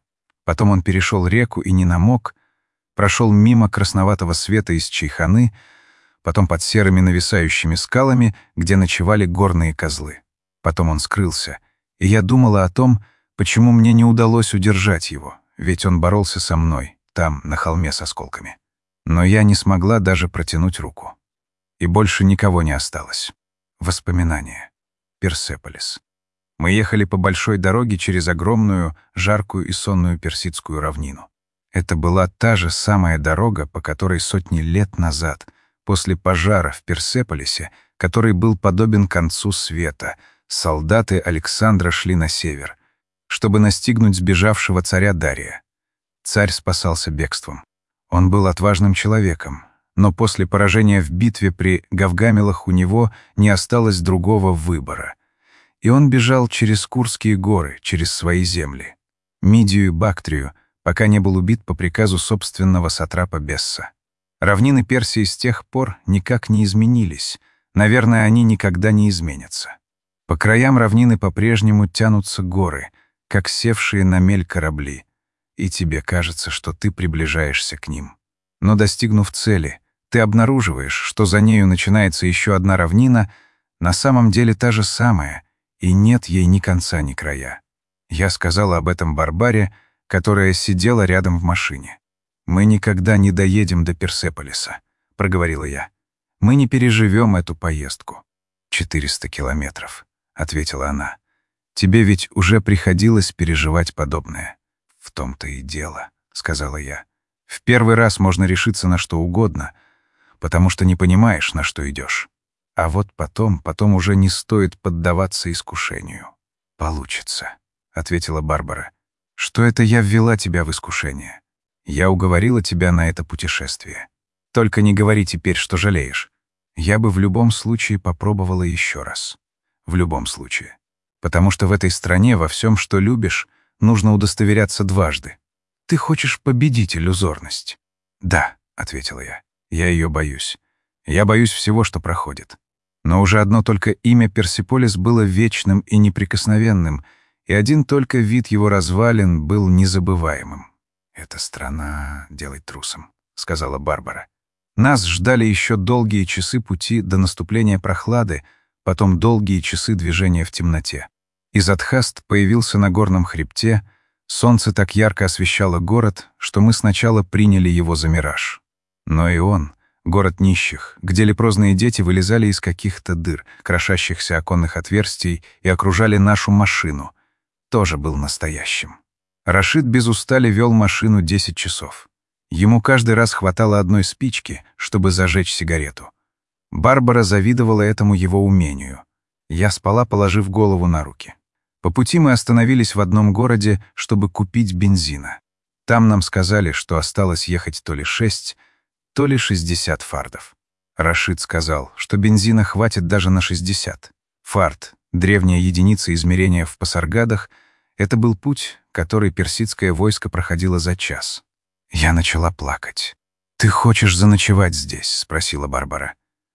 Потом он перешел реку и не намок, прошел мимо красноватого света из чайханы, потом под серыми нависающими скалами, где ночевали горные козлы. Потом он скрылся, и я думала о том, почему мне не удалось удержать его, ведь он боролся со мной, там, на холме с осколками. Но я не смогла даже протянуть руку. И больше никого не осталось. Воспоминания. Персеполис. Мы ехали по большой дороге через огромную, жаркую и сонную персидскую равнину. Это была та же самая дорога, по которой сотни лет назад, после пожара в Персеполисе, который был подобен концу света, солдаты Александра шли на север, чтобы настигнуть сбежавшего царя Дария. Царь спасался бегством. Он был отважным человеком, но после поражения в битве при Гавгамелах у него не осталось другого выбора. И он бежал через Курские горы, через свои земли, Мидию и Бактрию, пока не был убит по приказу собственного сатрапа Бесса. Равнины Персии с тех пор никак не изменились. Наверное, они никогда не изменятся. По краям равнины по-прежнему тянутся горы, как севшие на мель корабли, и тебе кажется, что ты приближаешься к ним. Но, достигнув цели, ты обнаруживаешь, что за нею начинается еще одна равнина, на самом деле та же самая, и нет ей ни конца, ни края. Я сказала об этом Барбаре, которая сидела рядом в машине. «Мы никогда не доедем до Персеполиса», — проговорила я. «Мы не переживем эту поездку». «Четыреста километров», — ответила она. «Тебе ведь уже приходилось переживать подобное». «В том-то и дело», — сказала я. «В первый раз можно решиться на что угодно, потому что не понимаешь, на что идешь. А вот потом, потом уже не стоит поддаваться искушению». «Получится», — ответила Барбара. «Что это я ввела тебя в искушение? Я уговорила тебя на это путешествие. Только не говори теперь, что жалеешь. Я бы в любом случае попробовала еще раз. В любом случае. Потому что в этой стране во всем, что любишь, нужно удостоверяться дважды. Ты хочешь победить иллюзорность?» «Да», — ответила я. «Я ее боюсь. Я боюсь всего, что проходит. Но уже одно только имя Персеполис было вечным и неприкосновенным, и один только вид его развалин был незабываемым. «Эта страна делает трусом», — сказала Барбара. Нас ждали еще долгие часы пути до наступления прохлады, потом долгие часы движения в темноте. Изадхаст появился на горном хребте, солнце так ярко освещало город, что мы сначала приняли его за мираж. Но и он, город нищих, где лепрозные дети вылезали из каких-то дыр, крошащихся оконных отверстий и окружали нашу машину, тоже был настоящим. Рашид без устали вел машину десять часов. Ему каждый раз хватало одной спички, чтобы зажечь сигарету. Барбара завидовала этому его умению. Я спала, положив голову на руки. По пути мы остановились в одном городе, чтобы купить бензина. Там нам сказали, что осталось ехать то ли шесть, то ли шестьдесят фардов. Рашид сказал, что бензина хватит даже на шестьдесят. Фард, древняя единица измерения в пасаргадах, это был путь, который персидское войско проходило за час. Я начала плакать. «Ты хочешь заночевать здесь?» — спросила Барбара.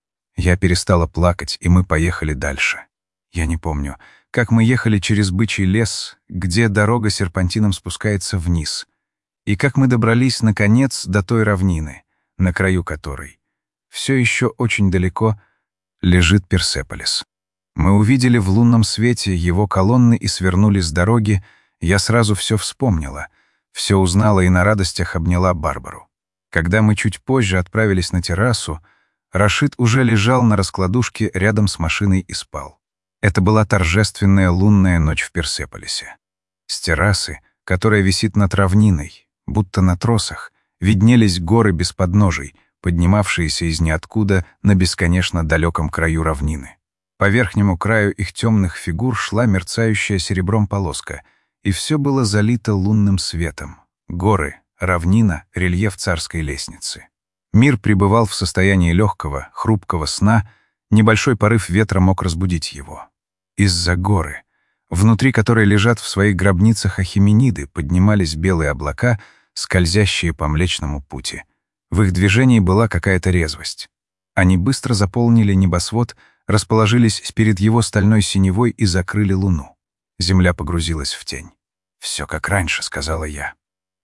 Я перестала плакать, и мы поехали дальше. Я не помню, как мы ехали через бычий лес, где дорога серпантином спускается вниз, и как мы добрались, наконец, до той равнины, на краю которой, все еще очень далеко, лежит Персеполис. Мы увидели в лунном свете его колонны и свернули с дороги. Я сразу все вспомнила, все узнала и на радостях обняла Барбару. Когда мы чуть позже отправились на террасу, Рашид уже лежал на раскладушке рядом с машиной и спал. Это была торжественная лунная ночь в Персеполисе. С террасы, которая висит над равниной, будто на тросах, виднелись горы без подножий, поднимавшиеся из ниоткуда на бесконечно далеком краю равнины. По верхнему краю их темных фигур шла мерцающая серебром полоска, и все было залито лунным светом. Горы, равнина, рельеф царской лестницы. Мир пребывал в состоянии легкого, хрупкого сна, небольшой порыв ветра мог разбудить его. Из-за горы, внутри которой лежат в своих гробницах ахимениды, поднимались белые облака, скользящие по Млечному пути. В их движении была какая-то резвость. Они быстро заполнили небосвод, расположились перед его стальной синевой и закрыли луну. Земля погрузилась в тень. «Все как раньше», — сказала я.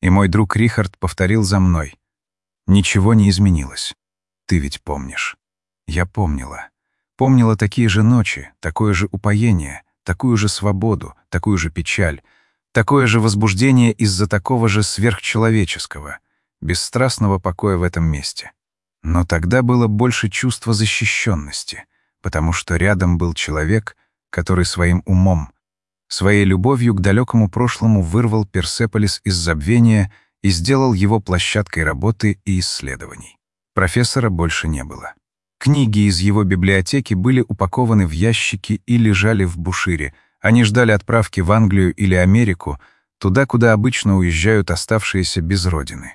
И мой друг Рихард повторил за мной. Ничего не изменилось. Ты ведь помнишь. Я помнила. Помнила такие же ночи, такое же упоение, такую же свободу, такую же печаль, такое же возбуждение из-за такого же сверхчеловеческого, бесстрастного покоя в этом месте. Но тогда было больше чувства защищенности, потому что рядом был человек, который своим умом, своей любовью к далекому прошлому вырвал Персеполис из забвения и сделал его площадкой работы и исследований. Профессора больше не было. Книги из его библиотеки были упакованы в ящики и лежали в бушире. Они ждали отправки в Англию или Америку, туда, куда обычно уезжают оставшиеся без родины.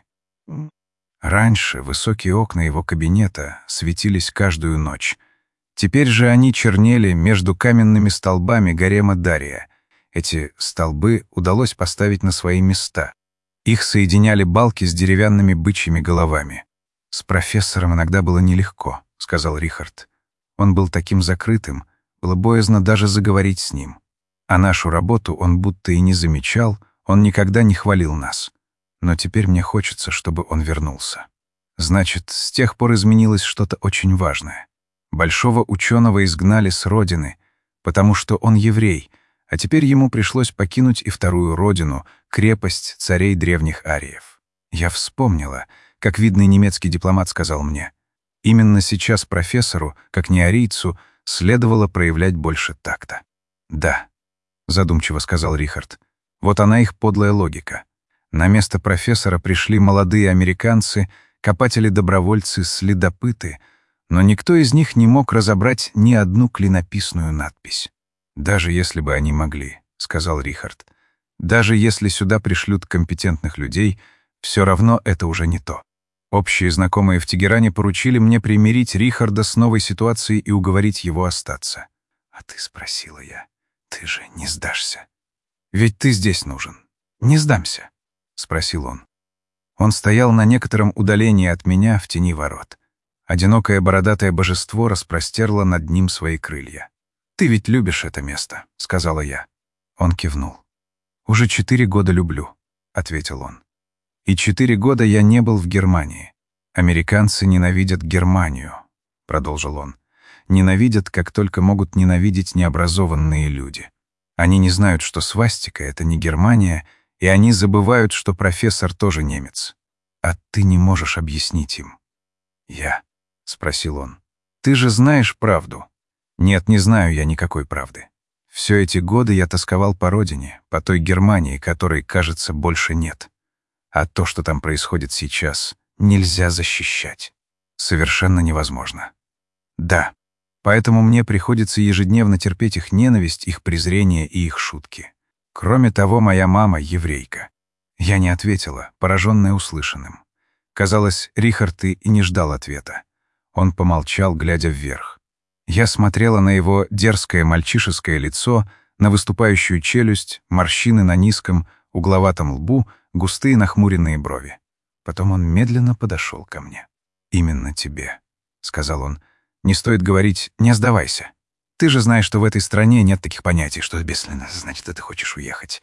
Раньше высокие окна его кабинета светились каждую ночь. Теперь же они чернели между каменными столбами гарема Дария. Эти столбы удалось поставить на свои места. Их соединяли балки с деревянными бычьими головами. «С профессором иногда было нелегко», — сказал Рихард. «Он был таким закрытым, было боязно даже заговорить с ним. А нашу работу он будто и не замечал, он никогда не хвалил нас. Но теперь мне хочется, чтобы он вернулся. Значит, с тех пор изменилось что-то очень важное. Большого ученого изгнали с родины, потому что он еврей, а теперь ему пришлось покинуть и вторую родину, крепость царей древних ариев. Я вспомнила, как видный немецкий дипломат сказал мне, именно сейчас профессору, как не арийцу, следовало проявлять больше такта. «Да», — задумчиво сказал Рихард, — «вот она их подлая логика. На место профессора пришли молодые американцы, копатели-добровольцы, следопыты, но никто из них не мог разобрать ни одну клинописную надпись. «Даже если бы они могли», — сказал Рихард, — «даже если сюда пришлют компетентных людей, все равно это уже не то. Общие знакомые в Тегеране поручили мне примирить Рихарда с новой ситуацией и уговорить его остаться. «А ты, — спросила я, — ты же не сдашься? Ведь ты здесь нужен. Не сдамся?» — спросил он. Он стоял на некотором удалении от меня в тени ворот. Одинокое бородатое божество распростерло над ним свои крылья. «Ты ведь любишь это место», — сказала я. Он кивнул. «Уже четыре года люблю», — ответил он. «И четыре года я не был в Германии. Американцы ненавидят Германию», — продолжил он. «Ненавидят, как только могут ненавидеть необразованные люди. Они не знают, что свастика — это не Германия, и они забывают, что профессор тоже немец. А ты не можешь объяснить им». «Я?» — спросил он. «Ты же знаешь правду». «Нет, не знаю я никакой правды. Все эти годы я тосковал по родине, по той Германии, которой, кажется, больше нет. А то, что там происходит сейчас, нельзя защищать. Совершенно невозможно. Да, поэтому мне приходится ежедневно терпеть их ненависть, их презрение и их шутки. Кроме того, моя мама — еврейка». Я не ответила, пораженная услышанным. Казалось, Рихард и не ждал ответа. Он помолчал, глядя вверх. Я смотрела на его дерзкое мальчишеское лицо, на выступающую челюсть, морщины на низком, угловатом лбу, густые нахмуренные брови. Потом он медленно подошел ко мне. «Именно тебе», — сказал он. «Не стоит говорить «не сдавайся». Ты же знаешь, что в этой стране нет таких понятий, что бесследно, значит, ты хочешь уехать».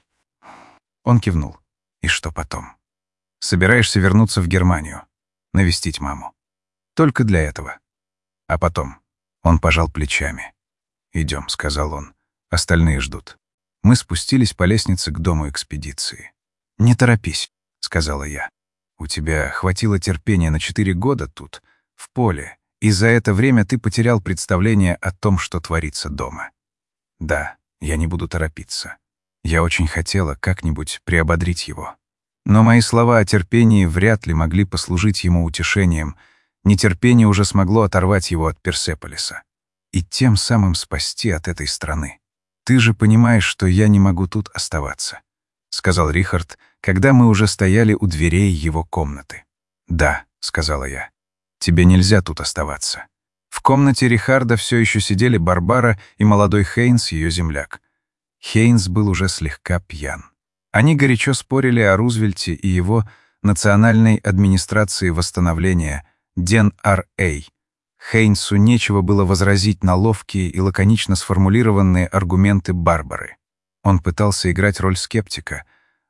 Он кивнул. «И что потом? Собираешься вернуться в Германию, навестить маму. Только для этого. А потом?» Он пожал плечами. «Идем», — сказал он. «Остальные ждут». Мы спустились по лестнице к дому экспедиции. «Не торопись», — сказала я. «У тебя хватило терпения на четыре года тут, в поле, и за это время ты потерял представление о том, что творится дома. Да, я не буду торопиться. Я очень хотела как-нибудь приободрить его. Но мои слова о терпении вряд ли могли послужить ему утешением. Нетерпение уже смогло оторвать его от Персеполиса и тем самым спасти от этой страны. Ты же понимаешь, что я не могу тут оставаться», — сказал Рихард, когда мы уже стояли у дверей его комнаты. «Да», — сказала я, — «тебе нельзя тут оставаться». В комнате Рихарда все еще сидели Барбара и молодой Хейнс, ее земляк. Хейнс был уже слегка пьян. Они горячо спорили о Рузвельте и его национальной администрации восстановления Ден Ар Эй. Хейнсу нечего было возразить на ловкие и лаконично сформулированные аргументы Барбары. Он пытался играть роль скептика,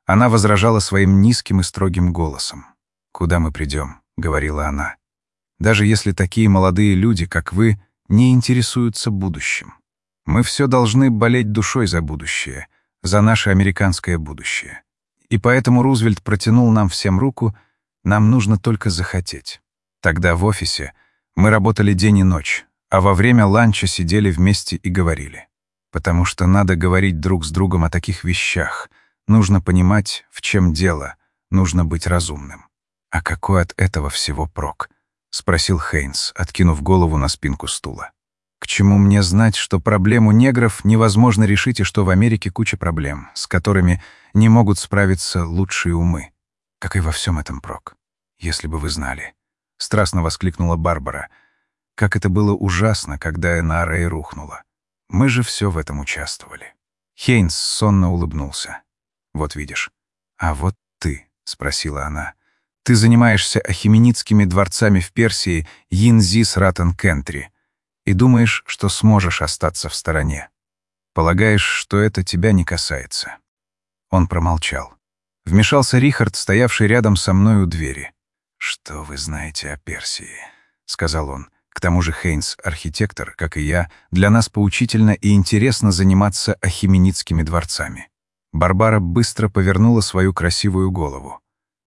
Она возражала своим низким и строгим голосом. «Куда мы придем?» — говорила она. «Даже если такие молодые люди, как вы, не интересуются будущим. Мы все должны болеть душой за будущее, за наше американское будущее. И поэтому Рузвельт протянул нам всем руку, нам нужно только захотеть. Тогда в офисе мы работали день и ночь, а во время ланча сидели вместе и говорили. Потому что надо говорить друг с другом о таких вещах, нужно понимать, в чем дело, нужно быть разумным. А какой от этого всего прок?» — спросил Хейнс, откинув голову на спинку стула. «К чему мне знать, что проблему негров невозможно решить и что в Америке куча проблем, с которыми не могут справиться лучшие умы? Какой во всем этом прок? Если бы вы знали!» — страстно воскликнула Барбара. «Как это было ужасно, когда эн ар эй рухнула. Мы же все в этом участвовали». Хейнс сонно улыбнулся. «Вот видишь. А вот ты», — спросила она, — «ты занимаешься ахименидскими дворцами в Персии, Йинзис Ратан-Кентри, и думаешь, что сможешь остаться в стороне. Полагаешь, что это тебя не касается». Он промолчал. Вмешался Рихард, стоявший рядом со мной у двери. «Что вы знаете о Персии?» — сказал он. «К тому же Хейнс — архитектор, как и я. Для нас поучительно и интересно заниматься ахименидскими дворцами». Барбара быстро повернула свою красивую голову.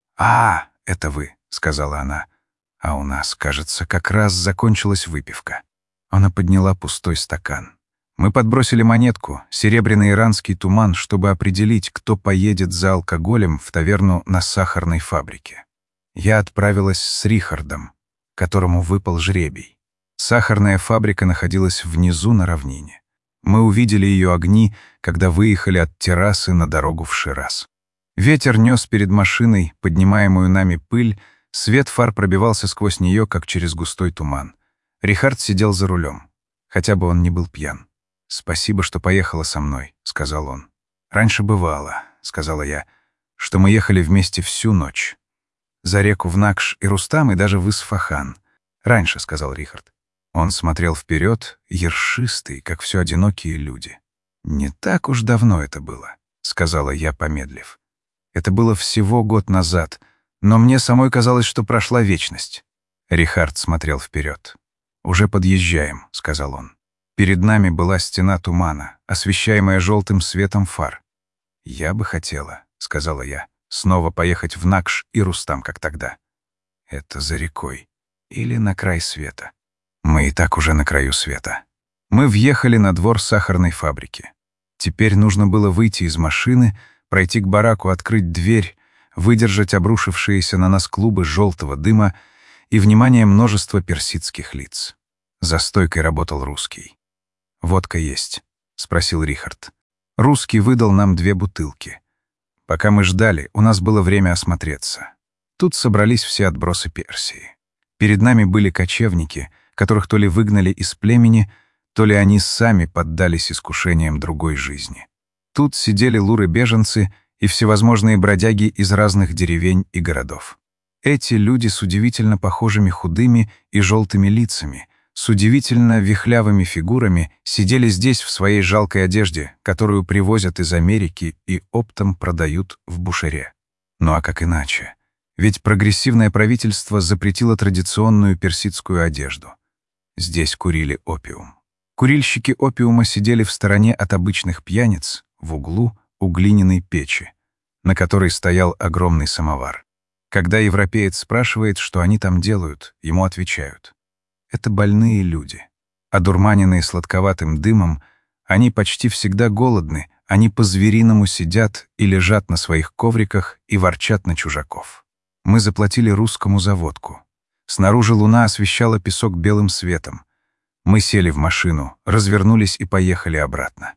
«А, это вы», — сказала она. «А у нас, кажется, как раз закончилась выпивка». Она подняла пустой стакан. Мы подбросили монетку, серебряный иранский туман, чтобы определить, кто поедет за алкоголем в таверну на сахарной фабрике. Я отправилась с Рихардом, которому выпал жребий. Сахарная фабрика находилась внизу на равнине. Мы увидели ее огни, когда выехали от террасы на дорогу в Шираз. Ветер нес перед машиной, поднимаемую нами пыль, свет фар пробивался сквозь нее, как через густой туман. Рихард сидел за рулем. Хотя бы он не был пьян. «Спасибо, что поехала со мной», — сказал он. «Раньше бывало», — сказала я, — «что мы ехали вместе всю ночь. За реку в Накш и Рустам, и даже в Исфахан. Раньше», — сказал Рихард. Он смотрел вперед, ершистый, как все одинокие люди. «Не так уж давно это было», — сказала я, помедлив. «Это было всего год назад, но мне самой казалось, что прошла вечность». Рихард смотрел вперед. «Уже подъезжаем», — сказал он. Перед нами была стена тумана, освещаемая желтым светом фар. «Я бы хотела», — сказала я, — «снова поехать в Накш и Рустам, как тогда. Это за рекой. Или на край света. Мы и так уже на краю света». Мы въехали на двор сахарной фабрики. Теперь нужно было выйти из машины, пройти к бараку, открыть дверь, выдержать обрушившиеся на нас клубы желтого дыма и внимание множества персидских лиц. За стойкой работал русский. «Водка есть?» — спросил Рихард. Русский выдал нам две бутылки. Пока мы ждали, у нас было время осмотреться. Тут собрались все отбросы Персии. Перед нами были кочевники, которых то ли выгнали из племени, то ли они сами поддались искушениям другой жизни. Тут сидели луры-беженцы и всевозможные бродяги из разных деревень и городов. Эти люди с удивительно похожими худыми и желтыми лицами, с удивительно вихлявыми фигурами сидели здесь в своей жалкой одежде, которую привозят из Америки и оптом продают в Бушере. Ну а как иначе? Ведь прогрессивное правительство запретило традиционную персидскую одежду. Здесь курили опиум. Курильщики опиума сидели в стороне от обычных пьяниц, в углу у глиняной печи, на которой стоял огромный самовар. Когда европеец спрашивает, что они там делают, ему отвечают: это больные люди. Одурманенные сладковатым дымом, они почти всегда голодны, они по-звериному сидят и лежат на своих ковриках и ворчат на чужаков. Мы заплатили русскому за водку. Снаружи луна освещала песок белым светом. Мы сели в машину, развернулись и поехали обратно.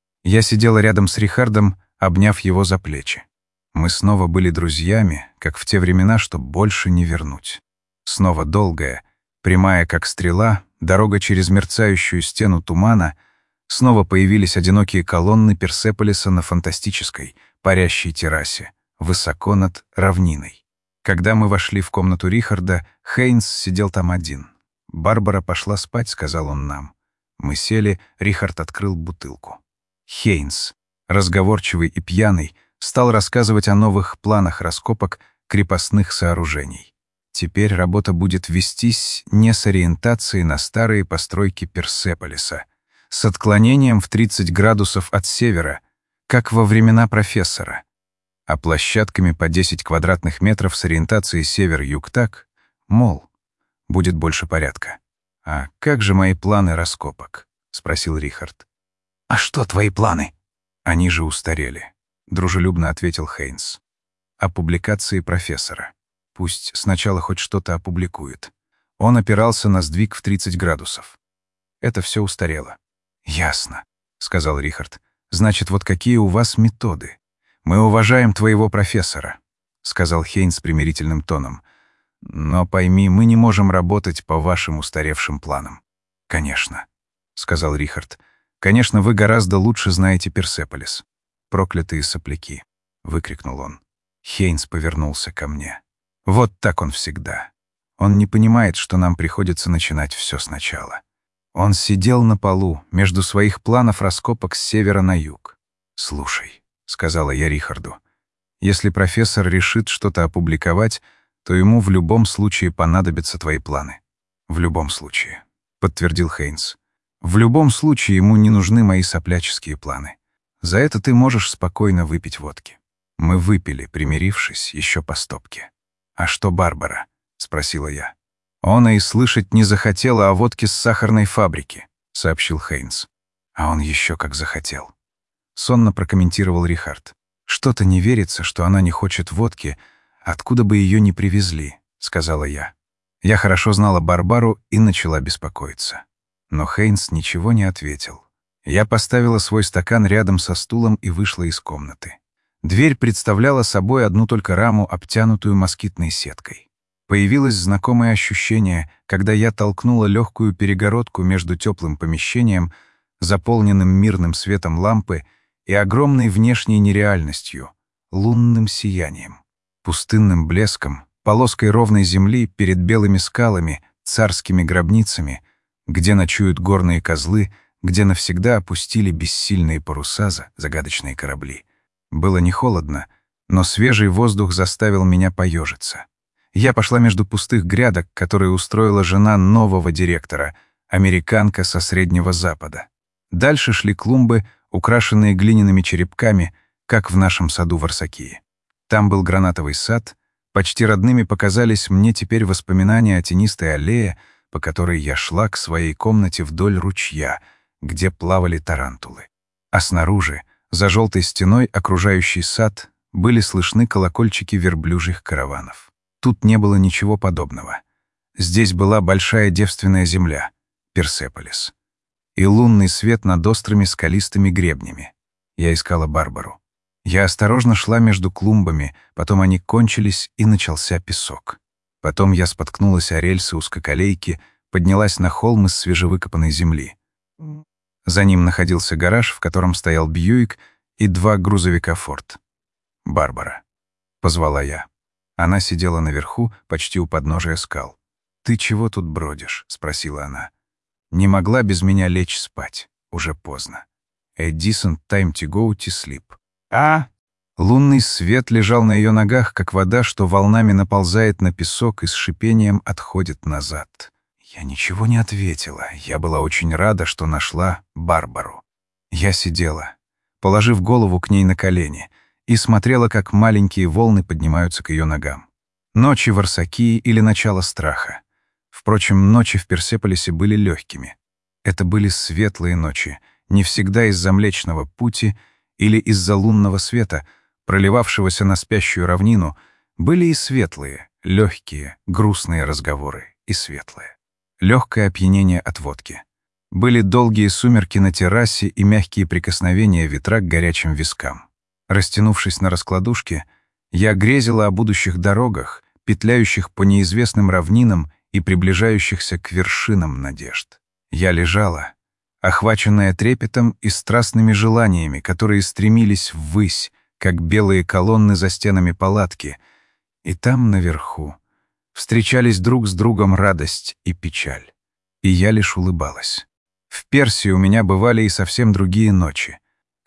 Я сидела рядом с Рихардом, обняв его за плечи. Мы снова были друзьями, как в те времена, что больше не вернуть. Снова долгая, прямая как стрела, дорога через мерцающую стену тумана, снова появились одинокие колонны Персеполиса на фантастической, парящей террасе, высоко над равниной. Когда мы вошли в комнату Рихарда, Хейнс сидел там один. «Барбара пошла спать», — сказал он нам. Мы сели, Рихард открыл бутылку. Хейнс, разговорчивый и пьяный, стал рассказывать о новых планах раскопок крепостных сооружений. Теперь работа будет вестись не с ориентацией на старые постройки Персеполиса, с отклонением в тридцать градусов от севера, как во времена профессора, а площадками по десять квадратных метров с ориентацией север-юг так, мол, будет больше порядка. «А как же мои планы раскопок?» — спросил Рихард. «А что твои планы?» «Они же устарели», — дружелюбно ответил Хейнс. «О публикации профессора. Пусть сначала хоть что-то опубликует». Он опирался на сдвиг в тридцать градусов. Это все устарело. «Ясно», — сказал Рихард. «Значит, вот какие у вас методы? Мы уважаем твоего профессора», — сказал Хейнс примирительным тоном. «Но пойми, мы не можем работать по вашим устаревшим планам». «Конечно», — сказал Рихард. «Конечно, вы гораздо лучше знаете Персеполис». «Проклятые сопляки», — выкрикнул он. Хейнс повернулся ко мне. Вот так он всегда. Он не понимает, что нам приходится начинать все сначала. Он сидел на полу между своих планов раскопок с севера на юг. «Слушай», — сказала я Рихарду, — «если профессор решит что-то опубликовать, то ему в любом случае понадобятся твои планы». «В любом случае», — подтвердил Хейнс. «В любом случае ему не нужны мои сопляческие планы. За это ты можешь спокойно выпить водки». Мы выпили, примирившись, еще по стопке. «А что Барбара?» — спросила я. «Он и слышать не захотела о водке с сахарной фабрики», — сообщил Хейнс. «А он еще как захотел», — сонно прокомментировал Рихард. «Что-то не верится, что она не хочет водки, откуда бы ее ни привезли», — сказала я. Я хорошо знала Барбару и начала беспокоиться. Но Хейнс ничего не ответил. Я поставила свой стакан рядом со стулом и вышла из комнаты. Дверь представляла собой одну только раму, обтянутую москитной сеткой. Появилось знакомое ощущение, когда я толкнула легкую перегородку между теплым помещением, заполненным мирным светом лампы, и огромной внешней нереальностью, лунным сиянием, пустынным блеском, полоской ровной земли перед белыми скалами, царскими гробницами, где ночуют горные козлы, где навсегда опустили бессильные паруса за загадочные корабли. Было не холодно, но свежий воздух заставил меня поежиться. Я пошла между пустых грядок, которые устроила жена нового директора, американка со Среднего Запада. Дальше шли клумбы, украшенные глиняными черепками, как в нашем саду в Арсакии. Там был гранатовый сад. Почти родными показались мне теперь воспоминания о тенистой аллее, по которой я шла к своей комнате вдоль ручья, где плавали тарантулы. А снаружи, за желтой стеной, окружающий сад, были слышны колокольчики верблюжьих караванов. Тут не было ничего подобного. Здесь была большая девственная земля, Персеполис, и лунный свет над острыми скалистыми гребнями. Я искала Барбару. Я осторожно шла между клумбами, потом они кончились, и начался песок. Потом я споткнулась о рельсы узкоколейки, поднялась на холм из свежевыкопанной земли. За ним находился гараж, в котором стоял Бьюик и два грузовика «Форд». «Барбара», — позвала я. Она сидела наверху, почти у подножия скал. «Ты чего тут бродишь?» — спросила она. «Не могла без меня лечь спать. Уже поздно. A decent time to go to sleep». «А?» Лунный свет лежал на ее ногах, как вода, что волнами наползает на песок и с шипением отходит назад. Я ничего не ответила. Я была очень рада, что нашла Барбару. Я сидела, положив голову к ней на колени, и смотрела, как маленькие волны поднимаются к ее ногам. Ночи в Арсакии или начало страха. Впрочем, ночи в Персеполисе были легкими. Это были светлые ночи, не всегда из-за Млечного Пути или из-за лунного света, проливавшегося на спящую равнину, были и светлые, легкие, грустные разговоры, и светлые. Легкое опьянение от водки. Были долгие сумерки на террасе и мягкие прикосновения ветра к горячим вискам. Растянувшись на раскладушке, я грезила о будущих дорогах, петляющих по неизвестным равнинам и приближающихся к вершинам надежд. Я лежала, охваченная трепетом и страстными желаниями, которые стремились ввысь, как белые колонны за стенами палатки, и там, наверху, встречались друг с другом радость и печаль. И я лишь улыбалась. В Персии у меня бывали и совсем другие ночи,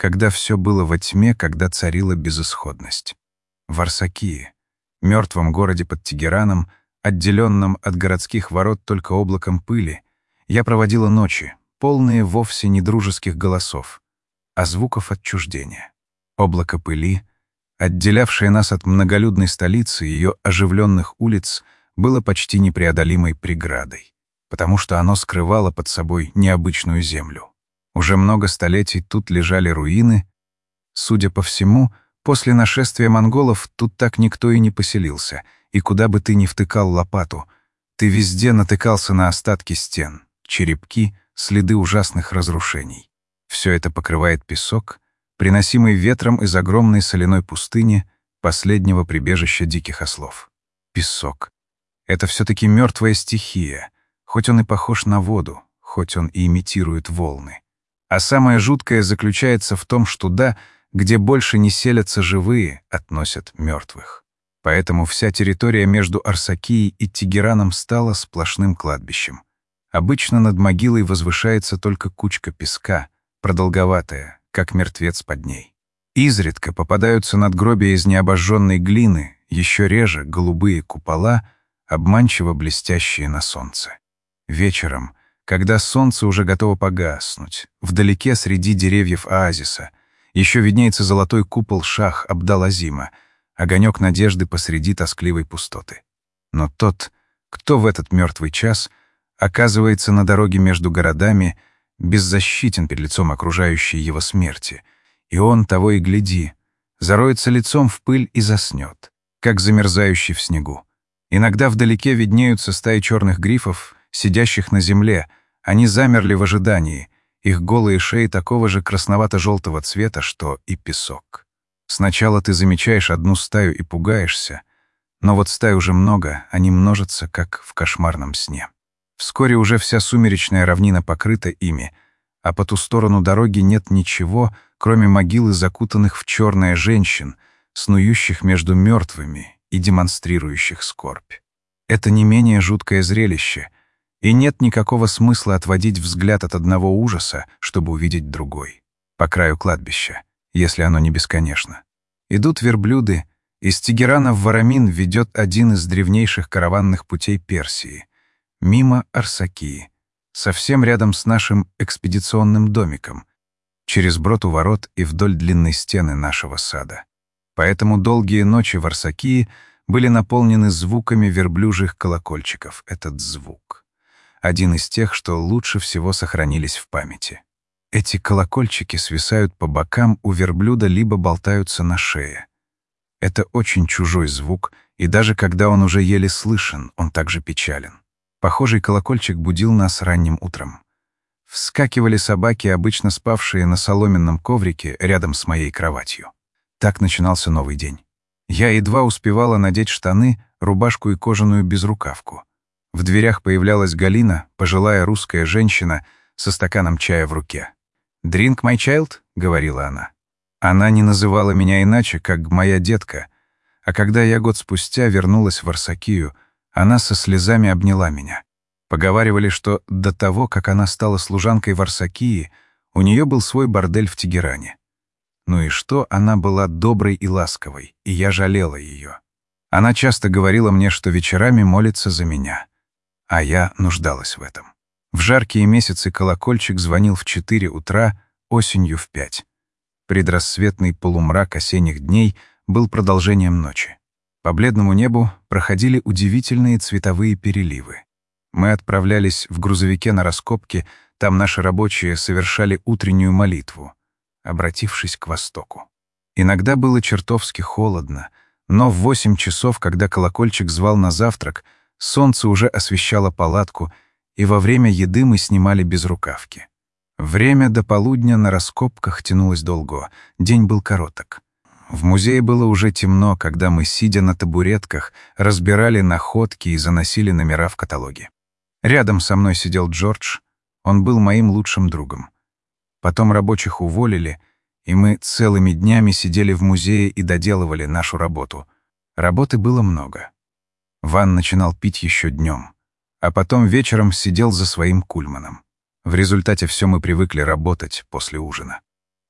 когда все было во тьме, когда царила безысходность. В Арсакии, мертвом городе под Тегераном, отделенном от городских ворот только облаком пыли, я проводила ночи, полные вовсе не дружеских голосов, а звуков отчуждения. Облако пыли, отделявшее нас от многолюдной столицы и ее оживленных улиц, было почти непреодолимой преградой, потому что оно скрывало под собой необычную землю. Уже много столетий тут лежали руины. Судя по всему, после нашествия монголов тут так никто и не поселился, и куда бы ты ни втыкал лопату, ты везде натыкался на остатки стен, черепки, следы ужасных разрушений. Все это покрывает песок, приносимый ветром из огромной соляной пустыни, последнего прибежища диких ослов. Песок. Это все-таки мертвая стихия, хоть он и похож на воду, хоть он и имитирует волны. А самое жуткое заключается в том, что туда, где больше не селятся живые, относят мертвых. Поэтому вся территория между Арсакией и Тегераном стала сплошным кладбищем. Обычно над могилой возвышается только кучка песка, продолговатая, как мертвец под ней. Изредка попадаются надгробия из необожженной глины, еще реже голубые купола, обманчиво блестящие на солнце. Вечером, когда солнце уже готово погаснуть, вдалеке среди деревьев оазиса еще виднеется золотой купол Шах Абдал-Азима, огонек надежды посреди тоскливой пустоты. Но тот, кто в этот мертвый час оказывается на дороге между городами, беззащитен перед лицом окружающей его смерти, и он, того и гляди, зароется лицом в пыль и заснет, как замерзающий в снегу. Иногда вдалеке виднеются стаи черных грифов, сидящих на земле. Они замерли в ожидании, их голые шеи такого же красновато-желтого цвета, что и песок. Сначала ты замечаешь одну стаю и пугаешься, но вот стай уже много, они множатся, как в кошмарном сне. Вскоре уже вся сумеречная равнина покрыта ими, а по ту сторону дороги нет ничего, кроме могилы закутанных в черное женщин, снующих между мертвыми и демонстрирующих скорбь. Это не менее жуткое зрелище, и нет никакого смысла отводить взгляд от одного ужаса, чтобы увидеть другой. По краю кладбища, если оно не бесконечно, идут верблюды, из Тегерана в Варамин ведет один из древнейших караванных путей Персии, мимо Арсакии, совсем рядом с нашим экспедиционным домиком, через брод у ворот и вдоль длинной стены нашего сада. Поэтому долгие ночи в Арсакии были наполнены звуками верблюжьих колокольчиков. Этот звук — один из тех, что лучше всего сохранились в памяти. Эти колокольчики свисают по бокам у верблюда либо болтаются на шее. Это очень чужой звук, и даже когда он уже еле слышен, он также печален. Похожий колокольчик будил нас ранним утром. Вскакивали собаки, обычно спавшие на соломенном коврике рядом с моей кроватью. Так начинался новый день. Я едва успевала надеть штаны, рубашку и кожаную безрукавку. В дверях появлялась Галина, пожилая русская женщина, со стаканом чая в руке. «Drink, my child?» — говорила она. Она не называла меня иначе, как моя детка, а когда я год спустя вернулась в Арсакию, она со слезами обняла меня. Поговаривали, что до того, как она стала служанкой в Арсакии, у нее был свой бордель в Тегеране. Ну и что, она была доброй и ласковой, и я жалела ее. Она часто говорила мне, что вечерами молится за меня, а я нуждалась в этом. В жаркие месяцы колокольчик звонил в четыре утра, осенью в пять. Предрассветный полумрак осенних дней был продолжением ночи. По бледному небу проходили удивительные цветовые переливы. Мы отправлялись в грузовике на раскопки, там наши рабочие совершали утреннюю молитву, обратившись к востоку. Иногда было чертовски холодно, но в восемь часов, когда колокольчик звал на завтрак, солнце уже освещало палатку, и во время еды мы снимали безрукавки. Время до полудня на раскопках тянулось долго, день был короток. В музее было уже темно, когда мы, сидя на табуретках, разбирали находки и заносили номера в каталоги. Рядом со мной сидел Джордж, он был моим лучшим другом. Потом рабочих уволили, и мы целыми днями сидели в музее и доделывали нашу работу. Работы было много. Ван начинал пить еще днем, а потом вечером сидел за своим кульманом. В результате все мы привыкли работать после ужина.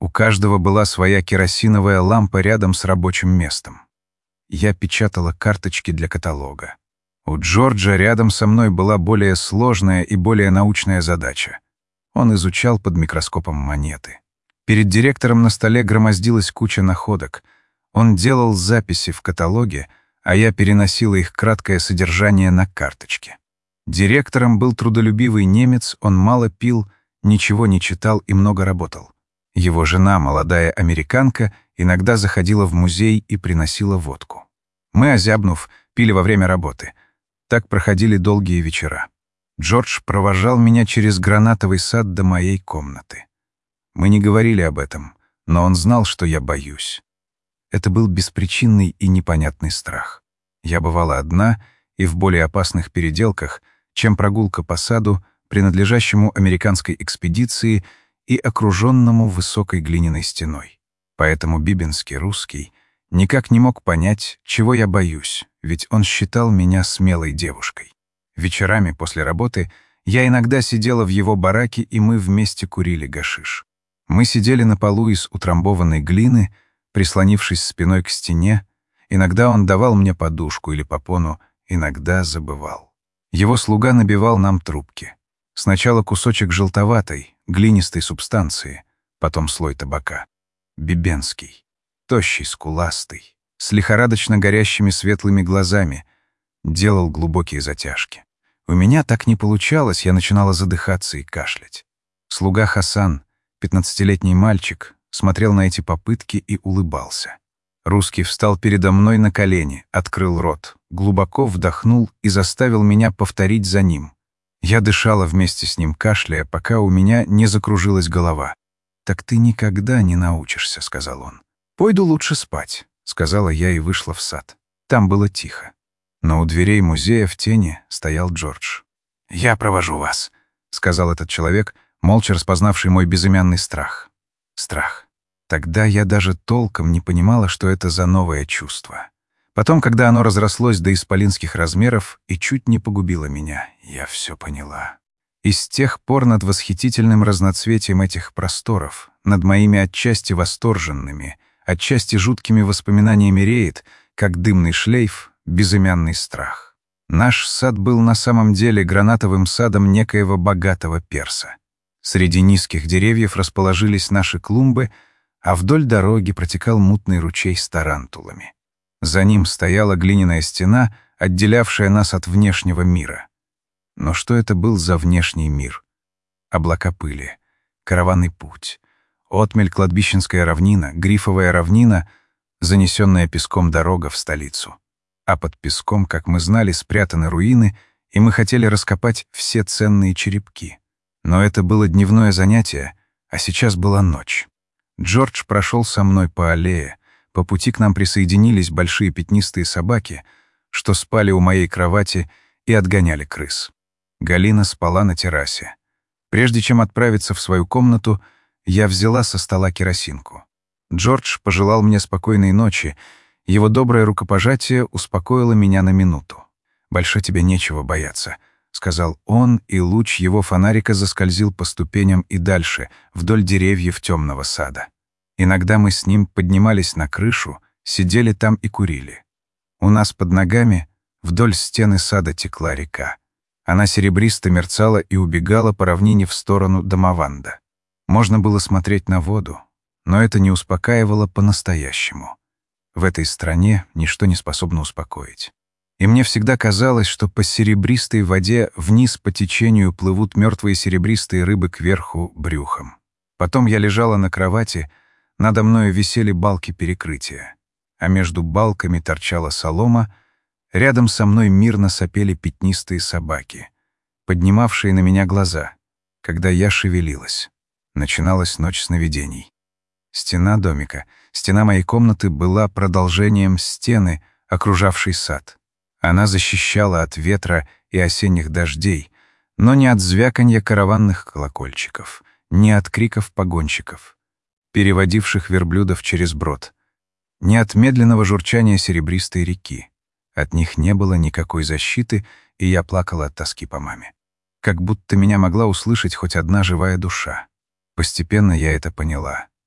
У каждого была своя керосиновая лампа рядом с рабочим местом. Я печатала карточки для каталога. У Джорджа рядом со мной была более сложная и более научная задача. Он изучал под микроскопом монеты. Перед директором на столе громоздилась куча находок. Он делал записи в каталоге, а я переносила их краткое содержание на карточки. Директором был трудолюбивый немец, он мало пил, ничего не читал и много работал. Его жена, молодая американка, иногда заходила в музей и приносила водку. Мы, озябнув, пили во время работы. Так проходили долгие вечера. Джордж провожал меня через гранатовый сад до моей комнаты. Мы не говорили об этом, но он знал, что я боюсь. Это был беспричинный и непонятный страх. Я бывала одна и в более опасных переделках, чем прогулка по саду, принадлежащему американской экспедиции и окруженному высокой глиняной стеной. Поэтому бибинский русский никак не мог понять, чего я боюсь, ведь он считал меня смелой девушкой. Вечерами после работы я иногда сидела в его бараке, и мы вместе курили гашиш. Мы сидели на полу из утрамбованной глины, прислонившись спиной к стене. Иногда он давал мне подушку или попону, иногда забывал. Его слуга набивал нам трубки. Сначала кусочек желтоватой, глинистой субстанции, потом слой табака. Бибенский, тощий, скуластый, с лихорадочно горящими светлыми глазами, делал глубокие затяжки. У меня так не получалось, я начинала задыхаться и кашлять. Слуга Хасан, пятнадцатилетний мальчик, смотрел на эти попытки и улыбался. Русский встал передо мной на колени, открыл рот, глубоко вдохнул и заставил меня повторить за ним. Я дышала вместе с ним, кашляя, пока у меня не закружилась голова. «Так ты никогда не научишься», — сказал он. «Пойду лучше спать», — сказала я и вышла в сад. Там было тихо. Но у дверей музея в тени стоял Джордж. «Я провожу вас», — сказал этот человек, молча распознавший мой безымянный страх. Страх. Тогда я даже толком не понимала, что это за новое чувство. Потом, когда оно разрослось до исполинских размеров и чуть не погубило меня, я все поняла. И с тех пор над восхитительным разноцветием этих просторов, над моими отчасти восторженными, отчасти жуткими воспоминаниями реет, как дымный шлейф, безымянный страх. Наш сад был на самом деле гранатовым садом некоего богатого перса. Среди низких деревьев расположились наши клумбы, а вдоль дороги протекал мутный ручей с тарантулами. За ним стояла глиняная стена, отделявшая нас от внешнего мира. Но что это был за внешний мир? Облака пыли, караванный путь, отмель кладбищенская равнина, грифовая равнина, занесенная песком дорога в столицу. А под песком, как мы знали, спрятаны руины, и мы хотели раскопать все ценные черепки. Но это было дневное занятие, а сейчас была ночь. Джордж прошел со мной по аллее. По пути к нам присоединились большие пятнистые собаки, что спали у моей кровати и отгоняли крыс. Галина спала на террасе. Прежде чем отправиться в свою комнату, я взяла со стола керосинку. Джордж пожелал мне спокойной ночи. Его доброе рукопожатие успокоило меня на минуту. «Больше тебе нечего бояться», — сказал он, и луч его фонарика заскользил по ступеням и дальше, вдоль деревьев темного сада. Иногда мы с ним поднимались на крышу, сидели там и курили. У нас под ногами вдоль стены сада текла река. Она серебристо мерцала и убегала по равнине в сторону Дамаванда. Можно было смотреть на воду, но это не успокаивало по-настоящему. В этой стране ничто не способно успокоить. И мне всегда казалось, что по серебристой воде вниз по течению плывут мертвые серебристые рыбы кверху брюхом. Потом я лежала на кровати, надо мною висели балки перекрытия, а между балками торчала солома, рядом со мной мирно сопели пятнистые собаки, поднимавшие на меня глаза, когда я шевелилась. Начиналась ночь сновидений. Стена домика, стена моей комнаты была продолжением стены, окружавшей сад. Она защищала от ветра и осенних дождей, но не от звяканья караванных колокольчиков, не от криков погонщиков, переводивших верблюдов через брод, не от медленного журчания серебристой реки. От них не было никакой защиты, и я плакала от тоски по маме. Как будто меня могла услышать хоть одна живая душа. Постепенно я это поняла.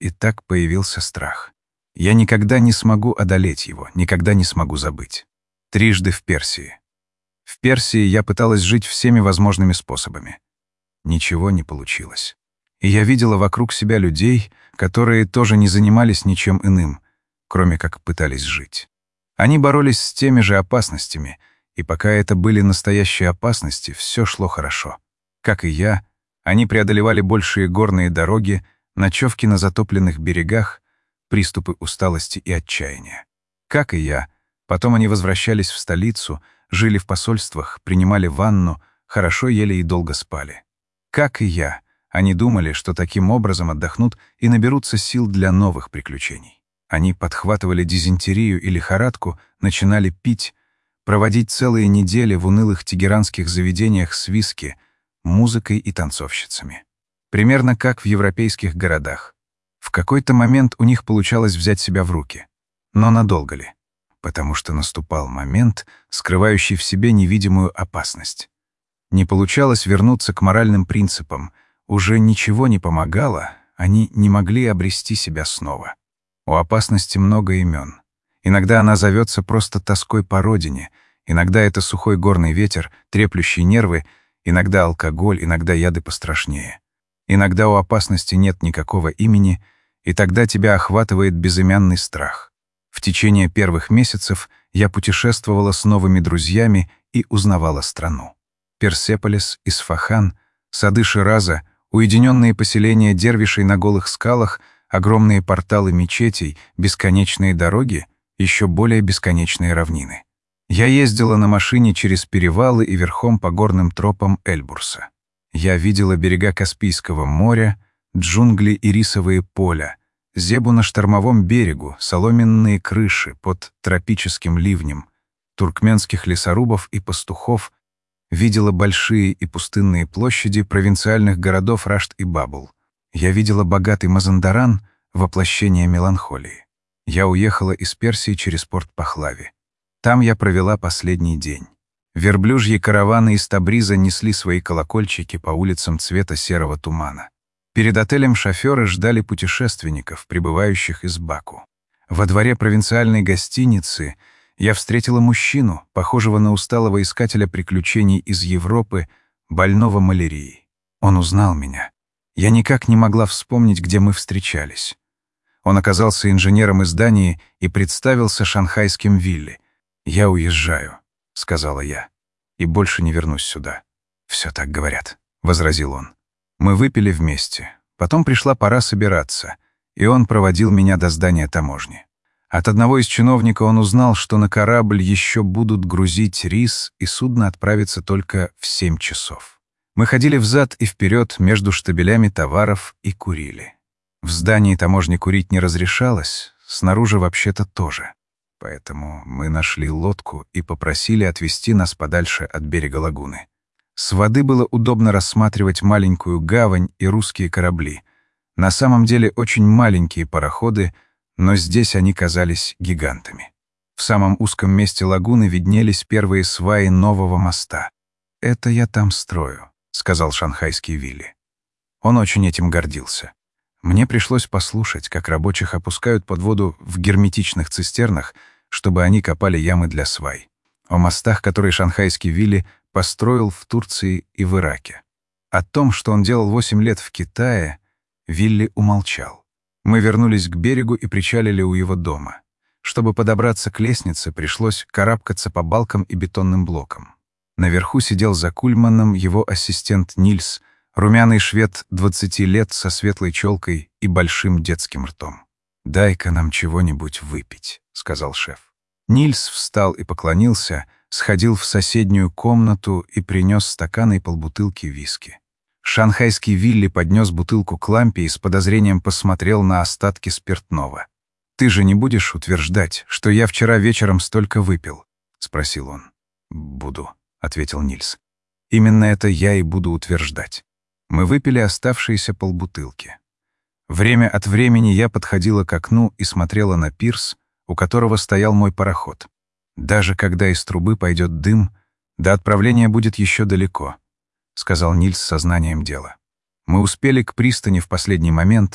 и так появился страх. Я никогда не смогу одолеть его, никогда не смогу забыть. Трижды в Персии. В Персии я пыталась жить всеми возможными способами. Ничего не получилось. И я видела вокруг себя людей, которые тоже не занимались ничем иным, кроме как пытались жить. Они боролись с теми же опасностями, и пока это были настоящие опасности, все шло хорошо. Как и я, они преодолевали большие горные дороги, ночевки на затопленных берегах, приступы усталости и отчаяния. Как и я, потом они возвращались в столицу, жили в посольствах, принимали ванну, хорошо ели и долго спали. Как и я, они думали, что таким образом отдохнут и наберутся сил для новых приключений. Они подхватывали дизентерию и лихорадку, начинали пить, проводить целые недели в унылых тегеранских заведениях с виски, музыкой и танцовщицами. Примерно как в европейских городах. В какой-то момент у них получалось взять себя в руки. Но надолго ли? Потому что наступал момент, скрывающий в себе невидимую опасность. Не получалось вернуться к моральным принципам, уже ничего не помогало, они не могли обрести себя снова. У опасности много имен. Иногда она зовется просто тоской по родине, иногда это сухой горный ветер, треплющий нервы, иногда алкоголь, иногда яды пострашнее. Иногда у опасности нет никакого имени, и тогда тебя охватывает безымянный страх. В течение первых месяцев я путешествовала с новыми друзьями и узнавала страну. Персеполис, Исфахан, сады Шираза, уединенные поселения дервишей на голых скалах, огромные порталы мечетей, бесконечные дороги, еще более бесконечные равнины. Я ездила на машине через перевалы и верхом по горным тропам Эльбурса. Я видела берега Каспийского моря, джунгли и рисовые поля, Зебу на штормовом берегу, соломенные крыши под тропическим ливнем, туркменских лесорубов и пастухов, видела большие и пустынные площади провинциальных городов Рашт и Бабул. Я видела богатый Мазандаран, воплощение меланхолии. Я уехала из Персии через порт Пахлави. Там я провела последний день. Верблюжьи караваны из Табриза несли свои колокольчики по улицам цвета серого тумана. Перед отелем шоферы ждали путешественников, прибывающих из Баку. Во дворе провинциальной гостиницы я встретила мужчину, похожего на усталого искателя приключений из Европы, больного малярией. Он узнал меня. Я никак не могла вспомнить, где мы встречались. Он оказался инженером из Дании и представился шанхайским Вилли. «Я уезжаю», — сказала я, — «и больше не вернусь сюда». «Все так говорят», — возразил он. Мы выпили вместе. Потом пришла пора собираться, и он проводил меня до здания таможни. От одного из чиновников он узнал, что на корабль еще будут грузить рис, и судно отправится только в семь часов. Мы ходили взад и вперед между штабелями товаров и курили. В здании таможни курить не разрешалось, снаружи вообще-то тоже. Поэтому мы нашли лодку и попросили отвезти нас подальше от берега лагуны. С воды было удобно рассматривать маленькую гавань и русские корабли. На самом деле очень маленькие пароходы, но здесь они казались гигантами. В самом узком месте лагуны виднелись первые сваи нового моста. «Это я там строю», — сказал шанхайский Вилли. Он очень этим гордился. Мне пришлось послушать, как рабочих опускают под воду в герметичных цистернах, чтобы они копали ямы для свай. О мостах, которые шанхайский Вилли построил в Турции и в Ираке. О том, что он делал восемь лет в Китае, Вилли умолчал. Мы вернулись к берегу и причалили у его дома. Чтобы подобраться к лестнице, пришлось карабкаться по балкам и бетонным блокам. Наверху сидел за кульманом его ассистент Нильс, румяный швед двадцати лет со светлой челкой и большим детским ртом. «Дай-ка нам чего-нибудь выпить», — сказал шеф. Нильс встал и поклонился, сходил в соседнюю комнату и принес стаканы и полбутылки виски. Шанхайский Вилли поднес бутылку к лампе и с подозрением посмотрел на остатки спиртного. «Ты же не будешь утверждать, что я вчера вечером столько выпил?» — спросил он. «Буду», — ответил Нильс. «Именно это я и буду утверждать». Мы выпили оставшиеся полбутылки. Время от времени я подходила к окну и смотрела на пирс, у которого стоял мой пароход. «Даже когда из трубы пойдет дым, до отправления будет еще далеко», — сказал Нильс с сознанием дела. Мы успели к пристани в последний момент,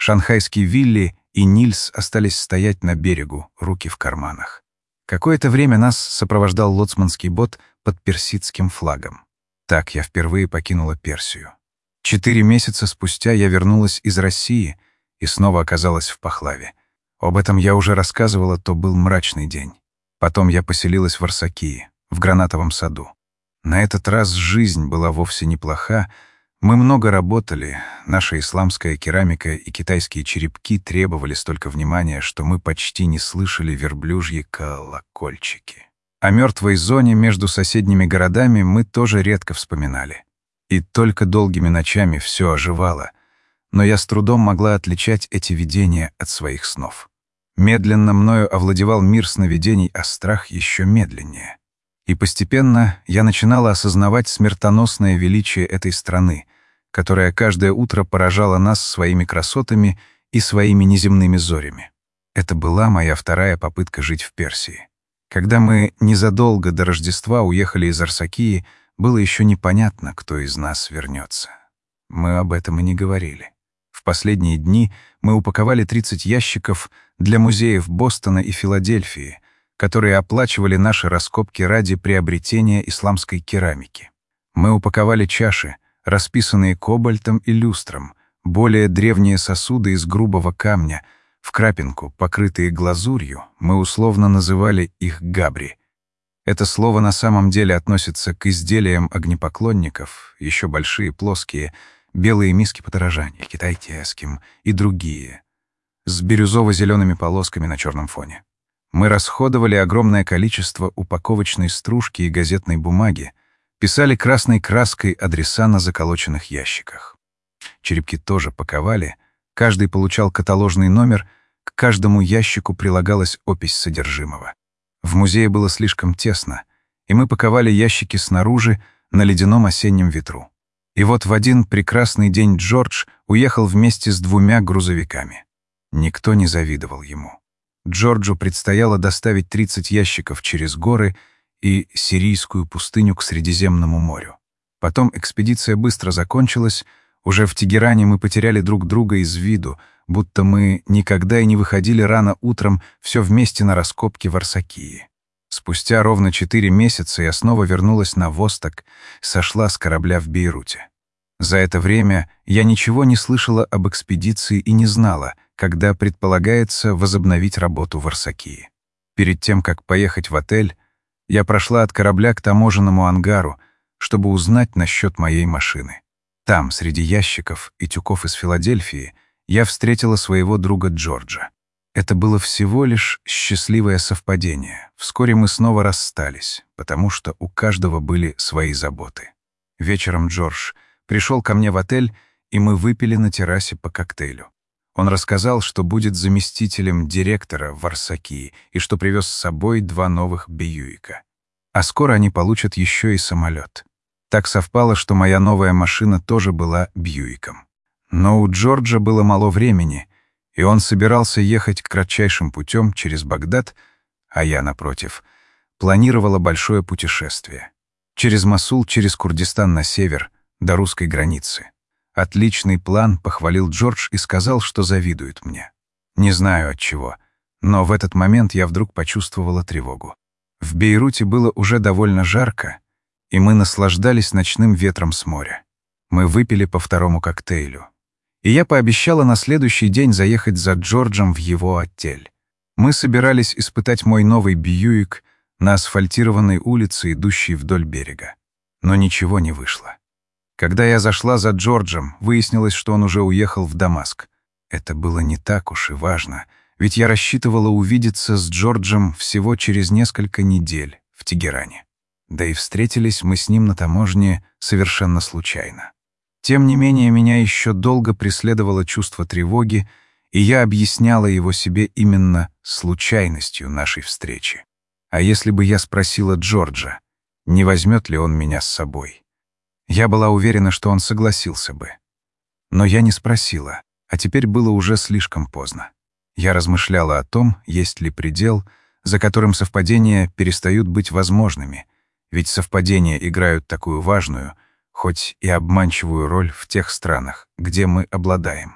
Шанхайский Вилли и Нильс остались стоять на берегу, руки в карманах. Какое-то время нас сопровождал лоцманский бот под персидским флагом. Так я впервые покинула Персию. Четыре месяца спустя я вернулась из России и снова оказалась в Пахлаве. Об этом я уже рассказывала, то был мрачный день. Потом я поселилась в Арсакии, в Гранатовом саду. На этот раз жизнь была вовсе неплоха. Мы много работали, наша исламская керамика и китайские черепки требовали столько внимания, что мы почти не слышали верблюжьи колокольчики. О мертвой зоне между соседними городами мы тоже редко вспоминали. И только долгими ночами все оживало, но я с трудом могла отличать эти видения от своих снов. Медленно мною овладевал мир сновидений, а страх еще медленнее. И постепенно я начинала осознавать смертоносное величие этой страны, которая каждое утро поражала нас своими красотами и своими неземными зорями. Это была моя вторая попытка жить в Персии. Когда мы незадолго до Рождества уехали из Арсакии, было еще непонятно, кто из нас вернется. Мы об этом и не говорили. В последние дни мы упаковали тридцать ящиков для музеев Бостона и Филадельфии, которые оплачивали наши раскопки ради приобретения исламской керамики. Мы упаковали чаши, расписанные кобальтом и люстром, более древние сосуды из грубого камня, в крапинку, покрытые глазурью, мы условно называли их габри. Это слово на самом деле относится к изделиям огнепоклонников, еще большие, плоские, белые миски подорожания, китайским и другие, с бирюзово-зелеными полосками на черном фоне. Мы расходовали огромное количество упаковочной стружки и газетной бумаги, писали красной краской адреса на заколоченных ящиках. Черепки тоже паковали, каждый получал каталожный номер, к каждому ящику прилагалась опись содержимого. В музее было слишком тесно, и мы паковали ящики снаружи на ледяном осеннем ветру. И вот в один прекрасный день Джордж уехал вместе с двумя грузовиками. Никто не завидовал ему. Джорджу предстояло доставить тридцать ящиков через горы и сирийскую пустыню к Средиземному морю. Потом экспедиция быстро закончилась, уже в Тегеране мы потеряли друг друга из виду, будто мы никогда и не выходили рано утром все вместе на раскопки в Арсакии. Спустя ровно четыре месяца я снова вернулась на Восток, сошла с корабля в Бейруте. За это время я ничего не слышала об экспедиции и не знала, когда предполагается возобновить работу в Арсакии. Перед тем, как поехать в отель, я прошла от корабля к таможенному ангару, чтобы узнать насчет моей машины. Там, среди ящиков и тюков из Филадельфии, я встретила своего друга Джорджа. Это было всего лишь счастливое совпадение. Вскоре мы снова расстались, потому что у каждого были свои заботы. Вечером Джордж пришел ко мне в отель, и мы выпили на террасе по коктейлю. Он рассказал, что будет заместителем директора в Арсакии и что привез с собой два новых Бьюика. А скоро они получат еще и самолет. Так совпало, что моя новая машина тоже была Бьюиком. Но у Джорджа было мало времени, и он собирался ехать кратчайшим путем через Багдад, а я, напротив, планировала большое путешествие. Через Мосул, через Курдистан на север, до русской границы. Отличный план, похвалил Джордж и сказал, что завидует мне. Не знаю от чего, но в этот момент я вдруг почувствовала тревогу. В Бейруте было уже довольно жарко, и мы наслаждались ночным ветром с моря. Мы выпили по второму коктейлю. И я пообещала на следующий день заехать за Джорджем в его отель. Мы собирались испытать мой новый Бьюик на асфальтированной улице, идущей вдоль берега. Но ничего не вышло. Когда я зашла за Джорджем, выяснилось, что он уже уехал в Дамаск. Это было не так уж и важно, ведь я рассчитывала увидеться с Джорджем всего через несколько недель в Тегеране. Да и встретились мы с ним на таможне совершенно случайно. Тем не менее, меня еще долго преследовало чувство тревоги, и я объясняла его себе именно случайностью нашей встречи. А если бы я спросила Джорджа, не возьмет ли он меня с собой? Я была уверена, что он согласился бы. Но я не спросила, а теперь было уже слишком поздно. Я размышляла о том, есть ли предел, за которым совпадения перестают быть возможными, ведь совпадения играют такую важную, хоть и обманчивую роль в тех странах, где мы обладаем.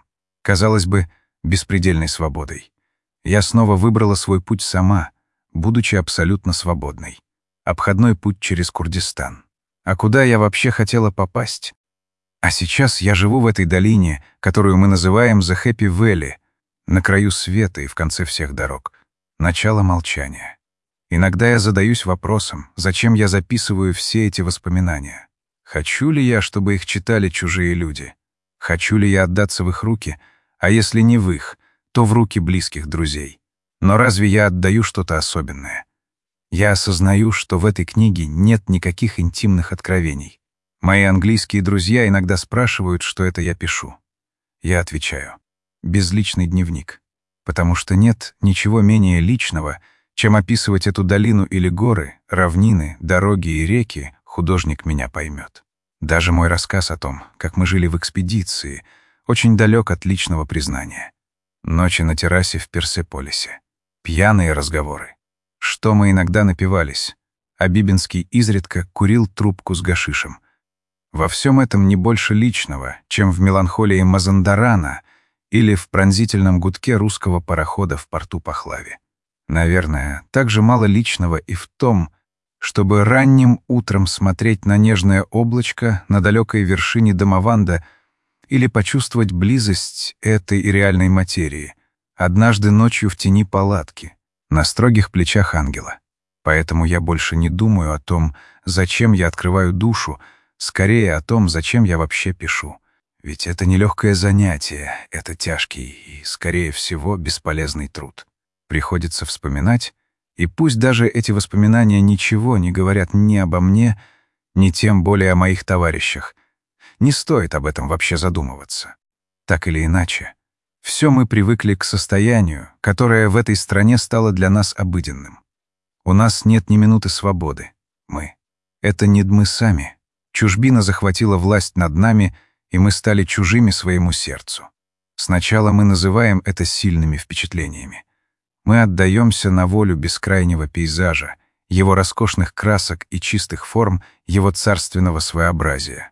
казалось бы, беспредельной свободой. Я снова выбрала свой путь сама, будучи абсолютно свободной. Обходной путь через Курдистан. А куда я вообще хотела попасть? А сейчас я живу в этой долине, которую мы называем The Happy Valley, на краю света и в конце всех дорог. Начало молчания. Иногда я задаюсь вопросом, зачем я записываю все эти воспоминания. Хочу ли я, чтобы их читали чужие люди? Хочу ли я отдаться в их руки? А если не в их, то в руки близких друзей. Но разве я отдаю что-то особенное? Я осознаю, что в этой книге нет никаких интимных откровений. Мои английские друзья иногда спрашивают, что это я пишу. Я отвечаю: безличный дневник. Потому что нет ничего менее личного, чем описывать эту долину или горы, равнины, дороги и реки, художник меня поймет. Даже мой рассказ о том, как мы жили в экспедиции, очень далек от личного признания. Ночи на террасе в Персеполисе. Пьяные разговоры. Что мы иногда напивались, а Бибинский изредка курил трубку с гашишем. Во всем этом не больше личного, чем в меланхолии Мазандарана или в пронзительном гудке русского парохода в порту Пахлаве. Наверное, так же мало личного и в том, чтобы ранним утром смотреть на нежное облачко на далекой вершине Дамаванда или почувствовать близость этой и реальной материи, однажды ночью в тени палатки, на строгих плечах ангела. Поэтому я больше не думаю о том, зачем я открываю душу, скорее о том, зачем я вообще пишу. Ведь это нелегкое занятие, это тяжкий и, скорее всего, бесполезный труд. Приходится вспоминать, и пусть даже эти воспоминания ничего не говорят ни обо мне, ни тем более о моих товарищах, не стоит об этом вообще задумываться. Так или иначе, все мы привыкли к состоянию, которое в этой стране стало для нас обыденным. У нас нет ни минуты свободы. Мы. Это не мы сами. Чужбина захватила власть над нами, и мы стали чужими своему сердцу. Сначала мы называем это сильными впечатлениями. Мы отдаемся на волю бескрайнего пейзажа, его роскошных красок и чистых форм, его царственного своеобразия.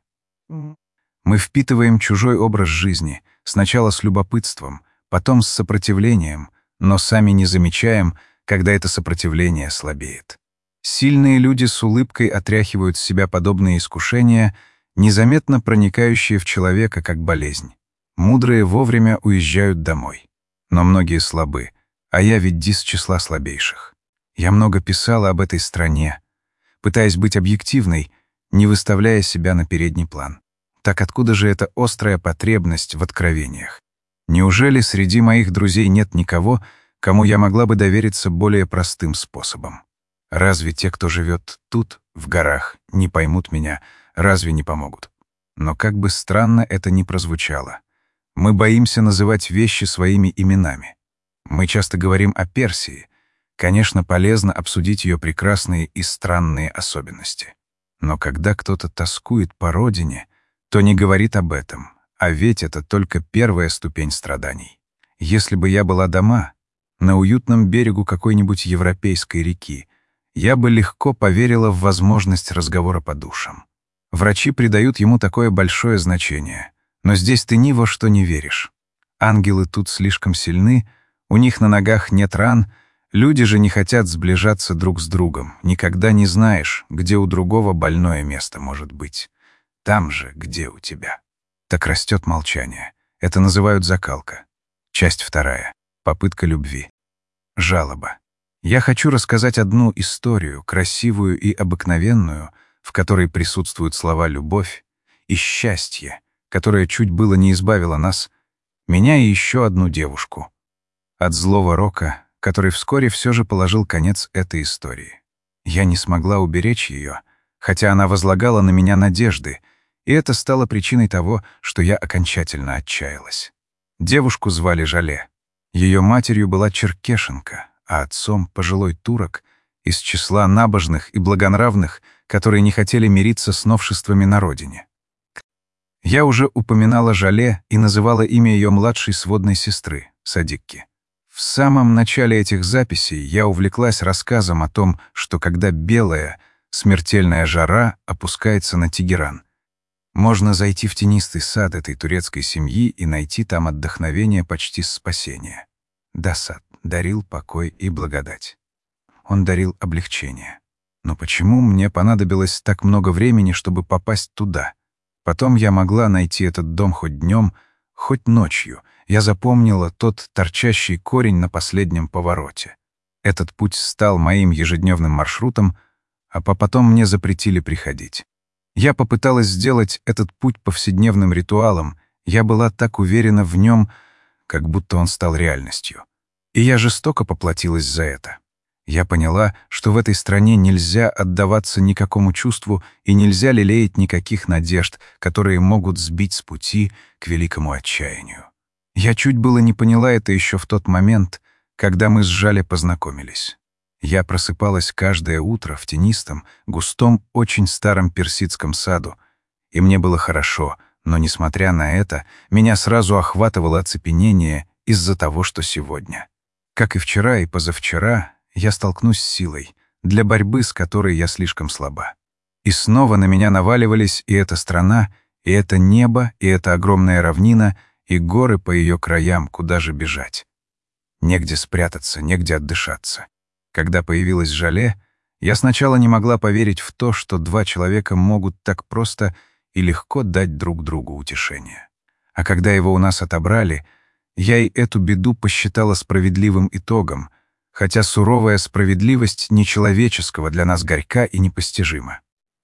Мы впитываем чужой образ жизни, сначала с любопытством, потом с сопротивлением, но сами не замечаем, когда это сопротивление слабеет. Сильные люди с улыбкой отряхивают с себя подобные искушения, незаметно проникающие в человека как болезнь. Мудрые вовремя уезжают домой. Но многие слабы, а я ведь из числа слабейших. Я много писала об этой стране, пытаясь быть объективной, не выставляя себя на передний план. Так откуда же эта острая потребность в откровениях? Неужели среди моих друзей нет никого, кому я могла бы довериться более простым способом? Разве те, кто живет тут, в горах, не поймут меня, разве не помогут? Но как бы странно это ни прозвучало, мы боимся называть вещи своими именами. Мы часто говорим о Персии. Конечно, полезно обсудить ее прекрасные и странные особенности. Но когда кто-то тоскует по родине, то не говорит об этом, а ведь это только первая ступень страданий. Если бы я была дома, на уютном берегу какой-нибудь европейской реки, я бы легко поверила в возможность разговора по душам. Врачи придают ему такое большое значение, но здесь ты ни во что не веришь. Ангелы тут слишком сильны, у них на ногах нет ран, люди же не хотят сближаться друг с другом, никогда не знаешь, где у другого больное место может быть. Там же, где у тебя. Так растет молчание. Это называют закалка. Часть вторая. Попытка любви. Жалоба. Я хочу рассказать одну историю, красивую и обыкновенную, в которой присутствуют слова «любовь» и «счастье», которое чуть было не избавило нас, меня и еще одну девушку, от злого рока, который вскоре все же положил конец этой истории. Я не смогла уберечь ее, хотя она возлагала на меня надежды, и это стало причиной того, что я окончательно отчаялась. Девушку звали Жале. Ее матерью была черкешенка, а отцом — пожилой турок из числа набожных и благонравных, которые не хотели мириться с новшествами на родине. Я уже упоминала Жале и называла имя ее младшей сводной сестры, Садикки. В самом начале этих записей я увлеклась рассказом о том, что когда белая, смертельная жара опускается на Тегеран, Можно зайти в тенистый сад этой турецкой семьи и найти там отдохновение почти спасения. Да, сад дарил покой и благодать. Он дарил облегчение. Но почему мне понадобилось так много времени, чтобы попасть туда? Потом я могла найти этот дом хоть днем, хоть ночью. Я запомнила тот торчащий корень на последнем повороте. Этот путь стал моим ежедневным маршрутом, а потом мне запретили приходить. Я попыталась сделать этот путь повседневным ритуалом. Я была так уверена в нем, как будто он стал реальностью. И я жестоко поплатилась за это. Я поняла, что в этой стране нельзя отдаваться никакому чувству и нельзя лелеять никаких надежд, которые могут сбить с пути к великому отчаянию. Я чуть было не поняла это еще в тот момент, когда мы с Жале познакомились. Я просыпалась каждое утро в тенистом, густом, очень старом персидском саду, и мне было хорошо, но, несмотря на это, меня сразу охватывало оцепенение из-за того, что сегодня. Как и вчера и позавчера, я столкнусь с силой, для борьбы с которой я слишком слаба. И снова на меня наваливались и эта страна, и это небо, и эта огромная равнина, и горы по ее краям, куда же бежать. Негде спрятаться, негде отдышаться. Когда появилась Жале, я сначала не могла поверить в то, что два человека могут так просто и легко дать друг другу утешение. А когда его у нас отобрали, я и эту беду посчитала справедливым итогом, хотя суровая справедливость нечеловеческого для нас горька и непостижима.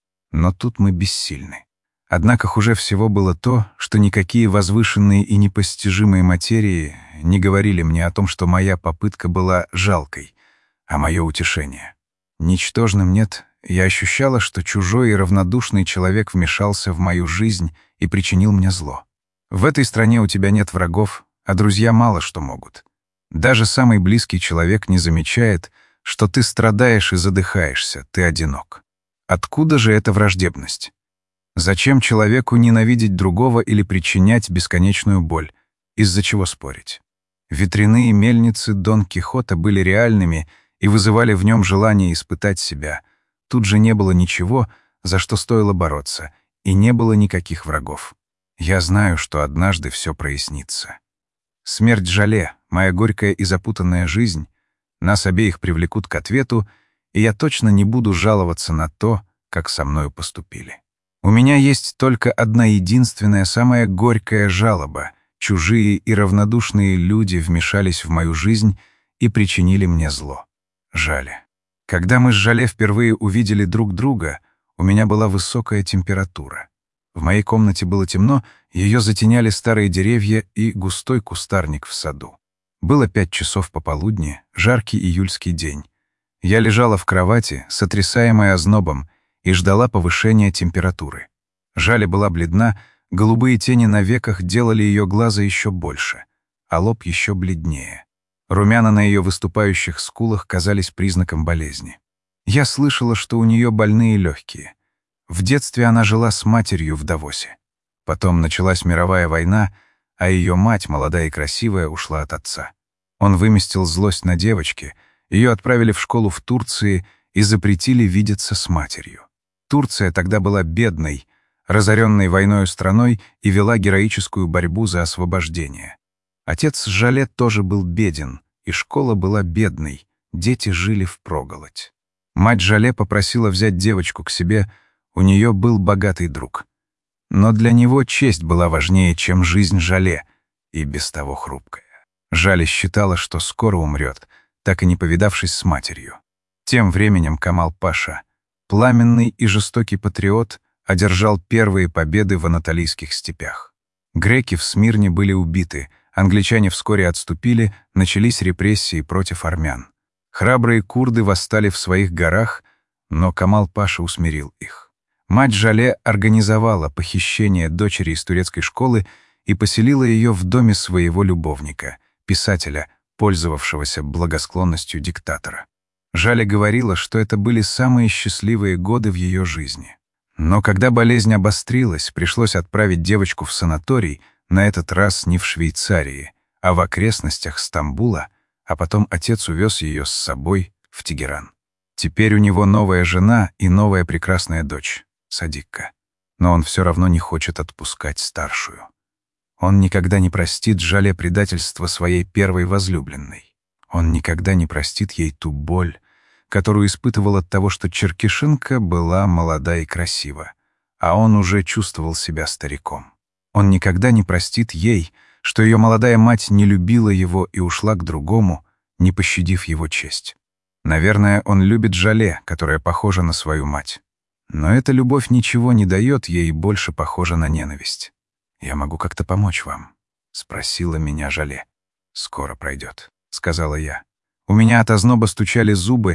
Но тут мы бессильны. Однако хуже всего было то, что никакие возвышенные и непостижимые материи не говорили мне о том, что моя попытка была жалкой, а мое утешение ничтожным. Нет, я ощущала, что чужой и равнодушный человек вмешался в мою жизнь и причинил мне зло. В этой стране у тебя нет врагов, а друзья мало что могут. Даже самый близкий человек не замечает, что ты страдаешь и задыхаешься, ты одинок. Откуда же эта враждебность? Зачем человеку ненавидеть другого или причинять бесконечную боль? Из-за чего спорить? Ветряные мельницы Дон Кихота были реальными и вызывали в нем желание испытать себя. Тут же не было ничего, за что стоило бороться, и не было никаких врагов. Я знаю, что однажды все прояснится. Смерть Жале, моя горькая и запутанная жизнь, нас обеих привлекут к ответу, и я точно не буду жаловаться на то, как со мною поступили. У меня есть только одна единственная, самая горькая жалоба. Чужие и равнодушные люди вмешались в мою жизнь и причинили мне зло. Жале. Когда мы с Жале впервые увидели друг друга, у меня была высокая температура. В моей комнате было темно, ее затеняли старые деревья и густой кустарник в саду. Было пять часов пополудни, жаркий июльский день. Я лежала в кровати, сотрясаемая ознобом, и ждала повышения температуры. Жале была бледна, голубые тени на веках делали ее глаза еще больше, а лоб еще бледнее. Румяна на ее выступающих скулах казались признаком болезни. Я слышала, что у нее больные легкие. В детстве она жила с матерью в Давосе. Потом началась мировая война, а ее мать, молодая и красивая, ушла от отца. Он выместил злость на девочке, ее отправили в школу в Турции и запретили видеться с матерью. Турция тогда была бедной, разоренной войною страной и вела героическую борьбу за освобождение. Отец Жале тоже был беден, и школа была бедной, дети жили впроголодь. Мать Жале попросила взять девочку к себе, у нее был богатый друг. Но для него честь была важнее, чем жизнь Жале, и без того хрупкая. Жале считала, что скоро умрет, так и не повидавшись с матерью. Тем временем Камал-Паша, пламенный и жестокий патриот, одержал первые победы в анатолийских степях. Греки в Смирне были убиты, англичане вскоре отступили, начались репрессии против армян. Храбрые курды восстали в своих горах, но Камал-Паша усмирил их. Мать Жале организовала похищение дочери из турецкой школы и поселила ее в доме своего любовника, писателя, пользовавшегося благосклонностью диктатора. Жале говорила, что это были самые счастливые годы в ее жизни. Но когда болезнь обострилась, пришлось отправить девочку в санаторий, на этот раз не в Швейцарии, а в окрестностях Стамбула, а потом отец увез ее с собой в Тегеран. Теперь у него новая жена и новая прекрасная дочь, Садикка. но он все равно не хочет отпускать старшую. Он никогда не простит Жале предательство своей первой возлюбленной. Он никогда не простит ей ту боль, которую испытывал от того, что Черкишинка была молода и красива, а он уже чувствовал себя стариком. Он никогда не простит ей, что ее молодая мать не любила его и ушла к другому, не пощадив его честь. Наверное, он любит Жале, которая похожа на свою мать. Но эта любовь ничего не дает ей и больше похожа на ненависть. «Я могу как-то помочь вам?» — спросила меня Жале. «Скоро пройдет», — сказала я. У меня от озноба стучали зубы.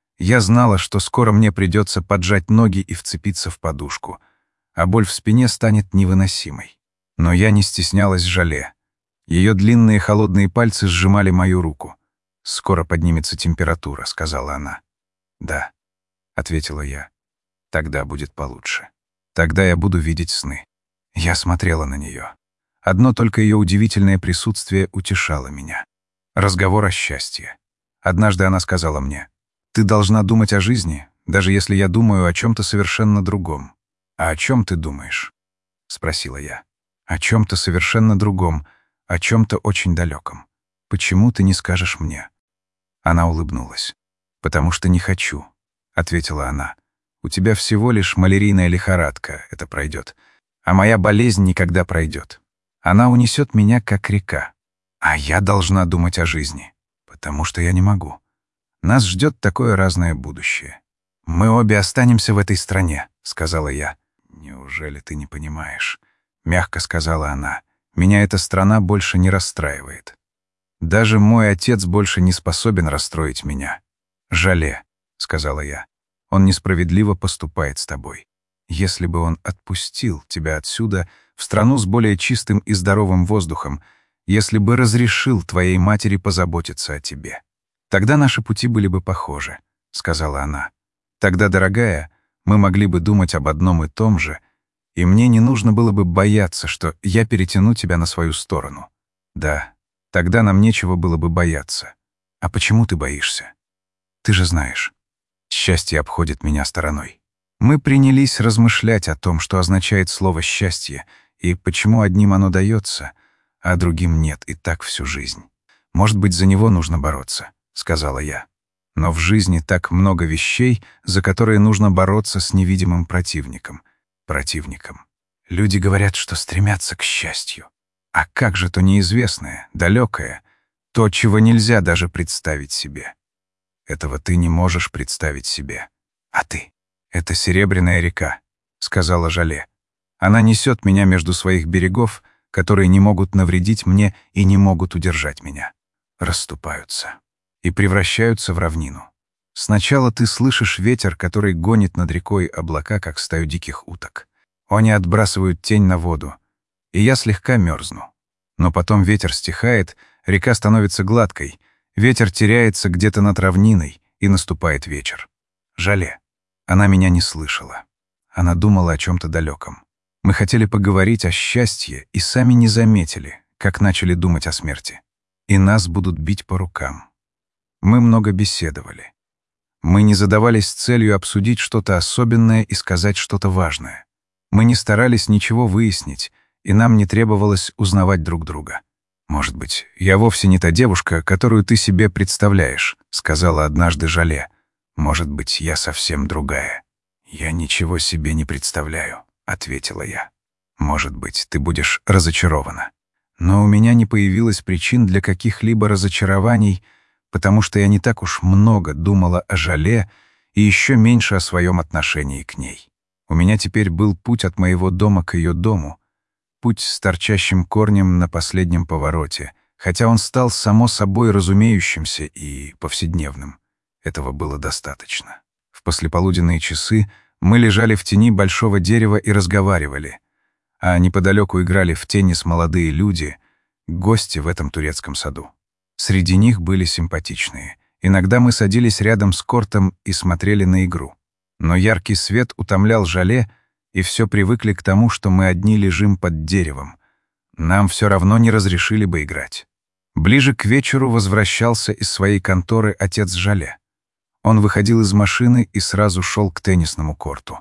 Я знала, что скоро мне придется поджать ноги и вцепиться в подушку, а боль в спине станет невыносимой. Но я не стеснялась Жале. Ее длинные холодные пальцы сжимали мою руку. «Скоро поднимется температура», — сказала она. «Да», — ответила я. «Тогда будет получше. Тогда я буду видеть сны». Я смотрела на нее. Одно только ее удивительное присутствие утешало меня. Разговор о счастье. Однажды она сказала мне: «Ты должна думать о жизни, даже если я думаю о чем-то совершенно другом». «А о чем ты думаешь?» — спросила я. «О чем-то совершенно другом, о чем-то очень далеком. Почему ты не скажешь мне?» Она улыбнулась. «Потому что не хочу», — ответила она. «У тебя всего лишь малярийная лихорадка, это пройдет. А моя болезнь никогда пройдет. Она унесет меня, как река. А я должна думать о жизни, потому что я не могу. Нас ждет такое разное будущее. Мы обе останемся в этой стране», — сказала я. «Неужели ты не понимаешь?» — мягко сказала она. «Меня эта страна больше не расстраивает. Даже мой отец больше не способен расстроить меня. Жале», — сказала я. «Он несправедливо поступает с тобой. Если бы он отпустил тебя отсюда, в страну с более чистым и здоровым воздухом, если бы разрешил твоей матери позаботиться о тебе, тогда наши пути были бы похожи», — сказала она. «Тогда, дорогая, мы могли бы думать об одном и том же, и мне не нужно было бы бояться, что я перетяну тебя на свою сторону. Да, тогда нам нечего было бы бояться. А почему ты боишься? Ты же знаешь, счастье обходит меня стороной». Мы принялись размышлять о том, что означает слово «счастье», и почему одним оно дается, а другим нет, и так всю жизнь. «Может быть, за него нужно бороться», — сказала я. «Но в жизни так много вещей, за которые нужно бороться с невидимым противником. Противником. Люди говорят, что стремятся к счастью. А как же то неизвестное, далекое, то, чего нельзя даже представить себе? Этого ты не можешь представить себе. А ты? «Это Серебряная река», — сказала Жале. «Она несет меня между своих берегов, которые не могут навредить мне и не могут удержать меня. Расступаются и превращаются в равнину. Сначала ты слышишь ветер, который гонит над рекой облака, как стаю диких уток. Они отбрасывают тень на воду, и я слегка мерзну. Но потом ветер стихает, река становится гладкой, ветер теряется где-то над равниной, и наступает вечер. Жале». Она меня не слышала. Она думала о чем-то далеком. Мы хотели поговорить о счастье и сами не заметили, как начали думать о смерти. И нас будут бить по рукам. Мы много беседовали. Мы не задавались целью обсудить что-то особенное и сказать что-то важное. Мы не старались ничего выяснить, и нам не требовалось узнавать друг друга. «Может быть, я вовсе не та девушка, которую ты себе представляешь», — сказала однажды Жале. «Может быть, я совсем другая». «Я ничего себе не представляю», — ответила я. «Может быть, ты будешь разочарована. Но у меня не появилось причин для каких-либо разочарований, потому что я не так уж много думала о Жале и еще меньше о своем отношении к ней. У меня теперь был путь от моего дома к ее дому, путь с торчащим корнем на последнем повороте, хотя он стал само собой разумеющимся и повседневным. Этого было достаточно. В послеполуденные часы мы лежали в тени большого дерева и разговаривали, а неподалеку играли в теннис молодые люди, гости в этом турецком саду. Среди них были симпатичные. Иногда мы садились рядом с кортом и смотрели на игру. Но яркий свет утомлял Жале, и все привыкли к тому, что мы одни лежим под деревом. Нам все равно не разрешили бы играть. Ближе к вечеру возвращался из своей конторы отец Жале. Он выходил из машины и сразу шел к теннисному корту.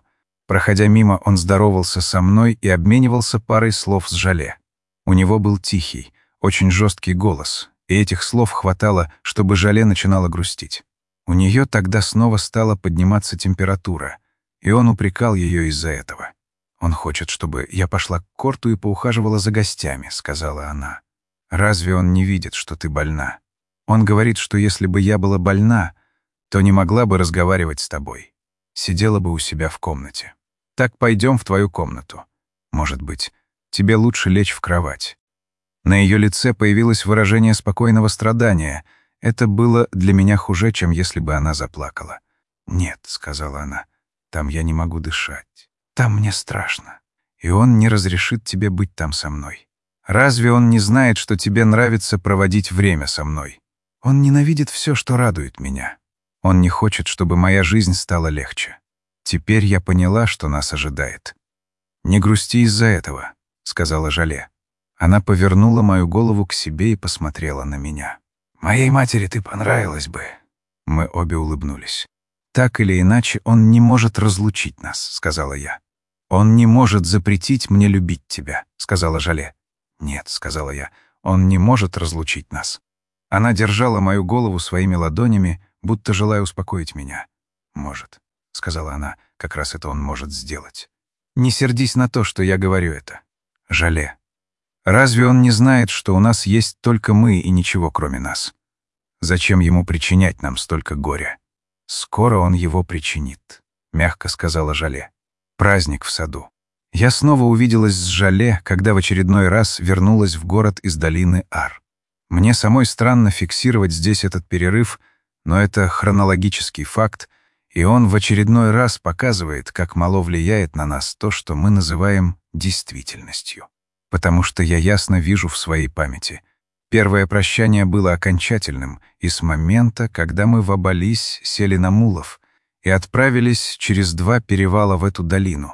Проходя мимо, он здоровался со мной и обменивался парой слов с Жале. У него был тихий, очень жесткий голос, и этих слов хватало, чтобы Жале начинала грустить. У нее тогда снова стала подниматься температура, и он упрекал ее из-за этого. «Он хочет, чтобы я пошла к Корту и поухаживала за гостями», — сказала она. «Разве он не видит, что ты больна? Он говорит, что если бы я была больна, то не могла бы разговаривать с тобой. Сидела бы у себя в комнате. Так пойдем в твою комнату. Может быть, тебе лучше лечь в кровать». На ее лице появилось выражение спокойного страдания. Это было для меня хуже, чем если бы она заплакала. «Нет», — сказала она, — «там я не могу дышать. Там мне страшно. И он не разрешит тебе быть там со мной. Разве он не знает, что тебе нравится проводить время со мной? Он ненавидит все, что радует меня. Он не хочет, чтобы моя жизнь стала легче. Теперь я поняла, что нас ожидает». «Не грусти из-за этого», — сказала Жале. Она повернула мою голову к себе и посмотрела на меня. «Моей матери ты понравилась бы». Мы обе улыбнулись. «Так или иначе, он не может разлучить нас», — сказала я. «Он не может запретить мне любить тебя», — сказала Жале. «Нет», — сказала я, — «он не может разлучить нас». Она держала мою голову своими ладонями, будто желая успокоить меня. «Может», — сказала она, — «как раз это он может сделать. Не сердись на то, что я говорю это. Жале. Разве он не знает, что у нас есть только мы и ничего кроме нас? Зачем ему причинять нам столько горя? Скоро он его причинит», — мягко сказала Жале. Праздник в саду. Я снова увиделась с Жале, когда в очередной раз вернулась в город из долины Ар. Мне самой странно фиксировать здесь этот перерыв, но это хронологический факт, и он в очередной раз показывает, как мало влияет на нас то, что мы называем действительностью. Потому что я ясно вижу в своей памяти. Первое прощание было окончательным, и с момента, когда мы в Абалис сели на мулов и отправились через два перевала в эту долину.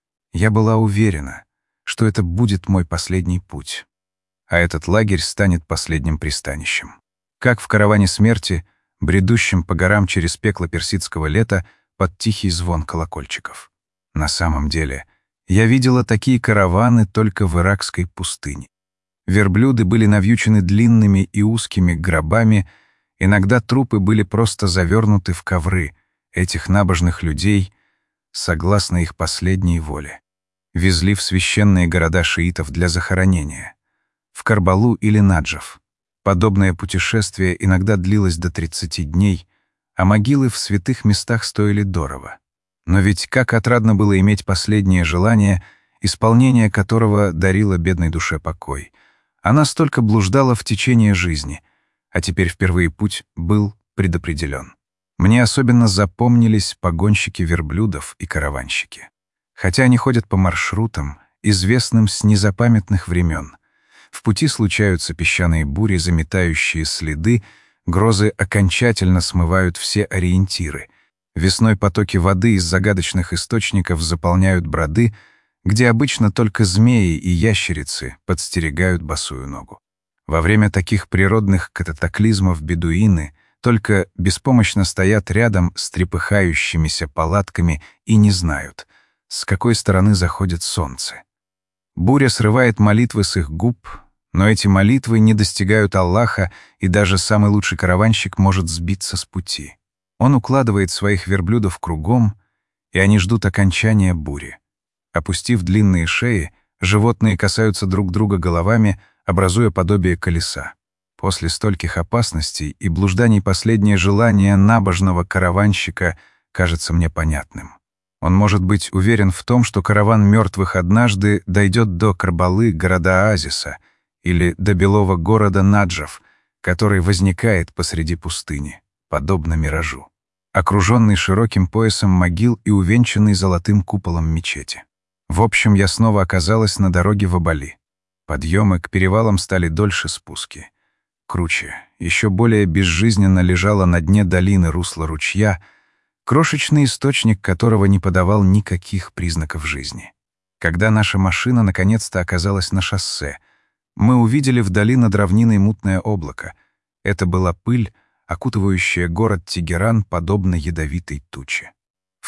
Я была уверена, что это будет мой последний путь, а этот лагерь станет последним пристанищем. Как в караване смерти, бредущем по горам через пекло персидского лета под тихий звон колокольчиков. На самом деле, я видела такие караваны только в иракской пустыне. Верблюды были навьючены длинными и узкими гробами, иногда трупы были просто завернуты в ковры этих набожных людей, согласно их последней воле. Везли в священные города шиитов для захоронения. В Карбалу или Наджаф. Подобное путешествие иногда длилось до тридцати дней, а могилы в святых местах стоили дорого. Но ведь как отрадно было иметь последнее желание, исполнение которого дарило бедной душе покой. Она столько блуждала в течение жизни, а теперь впервые путь был предопределен. Мне особенно запомнились погонщики верблюдов и караванщики. Хотя они ходят по маршрутам, известным с незапамятных времен. В пути случаются песчаные бури, заметающие следы, грозы окончательно смывают все ориентиры. Весной потоки воды из загадочных источников заполняют броды, где обычно только змеи и ящерицы подстерегают босую ногу. Во время таких природных катаклизмов бедуины только беспомощно стоят рядом с трепыхающимися палатками и не знают, с какой стороны заходит солнце. Буря срывает молитвы с их губ, но эти молитвы не достигают Аллаха, и даже самый лучший караванщик может сбиться с пути. Он укладывает своих верблюдов кругом, и они ждут окончания бури. Опустив длинные шеи, животные касаются друг друга головами, образуя подобие колеса. После стольких опасностей и блужданий последнее желание набожного караванщика кажется мне понятным. Он может быть уверен в том, что караван мертвых однажды дойдет до Карбалы, города оазиса, или до белого города Наджаф, который возникает посреди пустыни, подобно миражу, окруженный широким поясом могил и увенчанный золотым куполом мечети. В общем, я снова оказалась на дороге в Абали. Подъемы к перевалам стали дольше спуски. Круче, еще более безжизненно лежало на дне долины русло ручья, крошечный источник которого не подавал никаких признаков жизни. Когда наша машина наконец-то оказалась на шоссе, мы увидели вдали над равниной мутное облако. Это была пыль, окутывающая город Тегеран подобно ядовитой туче. В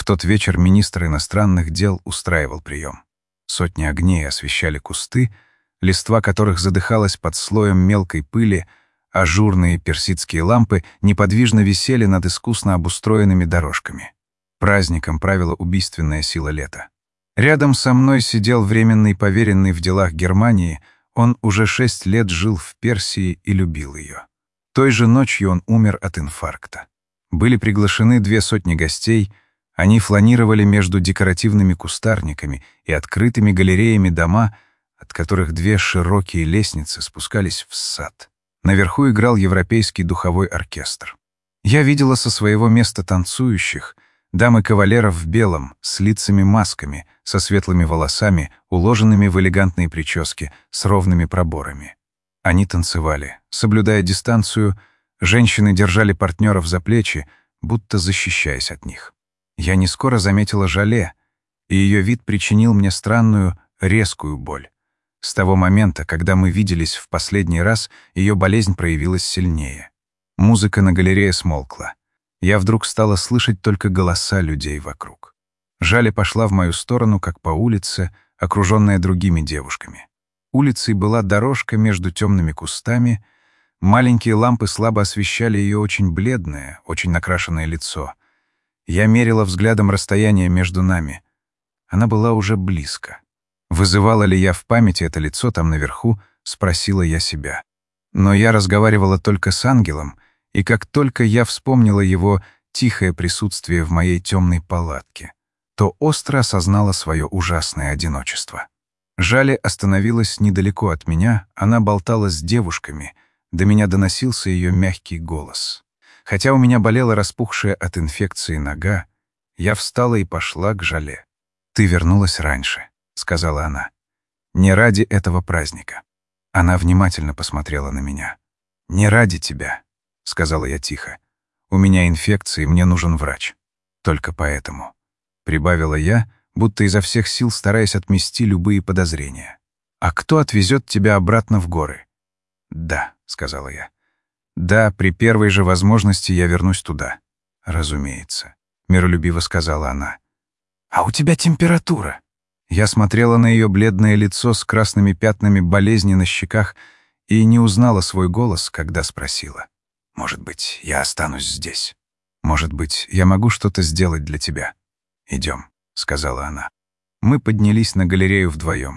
В тот вечер министр иностранных дел устраивал прием. Сотни огней освещали кусты, листва которых задыхалась под слоем мелкой пыли, ажурные персидские лампы неподвижно висели над искусно обустроенными дорожками. Праздником правила убийственная сила лета. Рядом со мной сидел временный поверенный в делах Германии, он уже шесть лет жил в Персии и любил ее. Той же ночью он умер от инфаркта. Были приглашены две сотни гостей, они фланировали между декоративными кустарниками и открытыми галереями дома, от которых две широкие лестницы спускались в сад. Наверху играл европейский духовой оркестр. Я видела со своего места танцующих, дамы кавалеров в белом, с лицами-масками, со светлыми волосами, уложенными в элегантные прически, с ровными проборами. Они танцевали. Соблюдая дистанцию, женщины держали партнеров за плечи, будто защищаясь от них. Я не скоро заметила Жале, и ее вид причинил мне странную, резкую боль. С того момента, когда мы виделись в последний раз, ее болезнь проявилась сильнее. Музыка на галерее смолкла. Я вдруг стала слышать только голоса людей вокруг. Жале пошла в мою сторону, как по улице, окруженная другими девушками. Улицей была дорожка между темными кустами, маленькие лампы слабо освещали ее очень бледное, очень накрашенное лицо. Я мерила взглядом расстояние между нами. Она была уже близко. Вызывала ли я в памяти это лицо там наверху, спросила я себя. Но я разговаривала только с ангелом, и как только я вспомнила его тихое присутствие в моей темной палатке, то остро осознала свое ужасное одиночество. Жале остановилась недалеко от меня, она болтала с девушками, до меня доносился ее мягкий голос. Хотя у меня болела распухшая от инфекции нога, я встала и пошла к Жале. «Ты вернулась раньше», — сказала она. «Не ради этого праздника». Она внимательно посмотрела на меня. «Не ради тебя», — сказала я тихо. «У меня инфекция, и мне нужен врач. Только поэтому», — прибавила я, будто изо всех сил стараясь отмести любые подозрения. «А кто отвезет тебя обратно в горы?» «Да», — сказала я. «Да, при первой же возможности я вернусь туда». «Разумеется», — миролюбиво сказала она. «А у тебя температура». Я смотрела на ее бледное лицо с красными пятнами болезни на щеках и не узнала свой голос, когда спросила. «Может быть, я останусь здесь? Может быть, я могу что-то сделать для тебя?» «Идем», — сказала она. Мы поднялись на галерею вдвоем.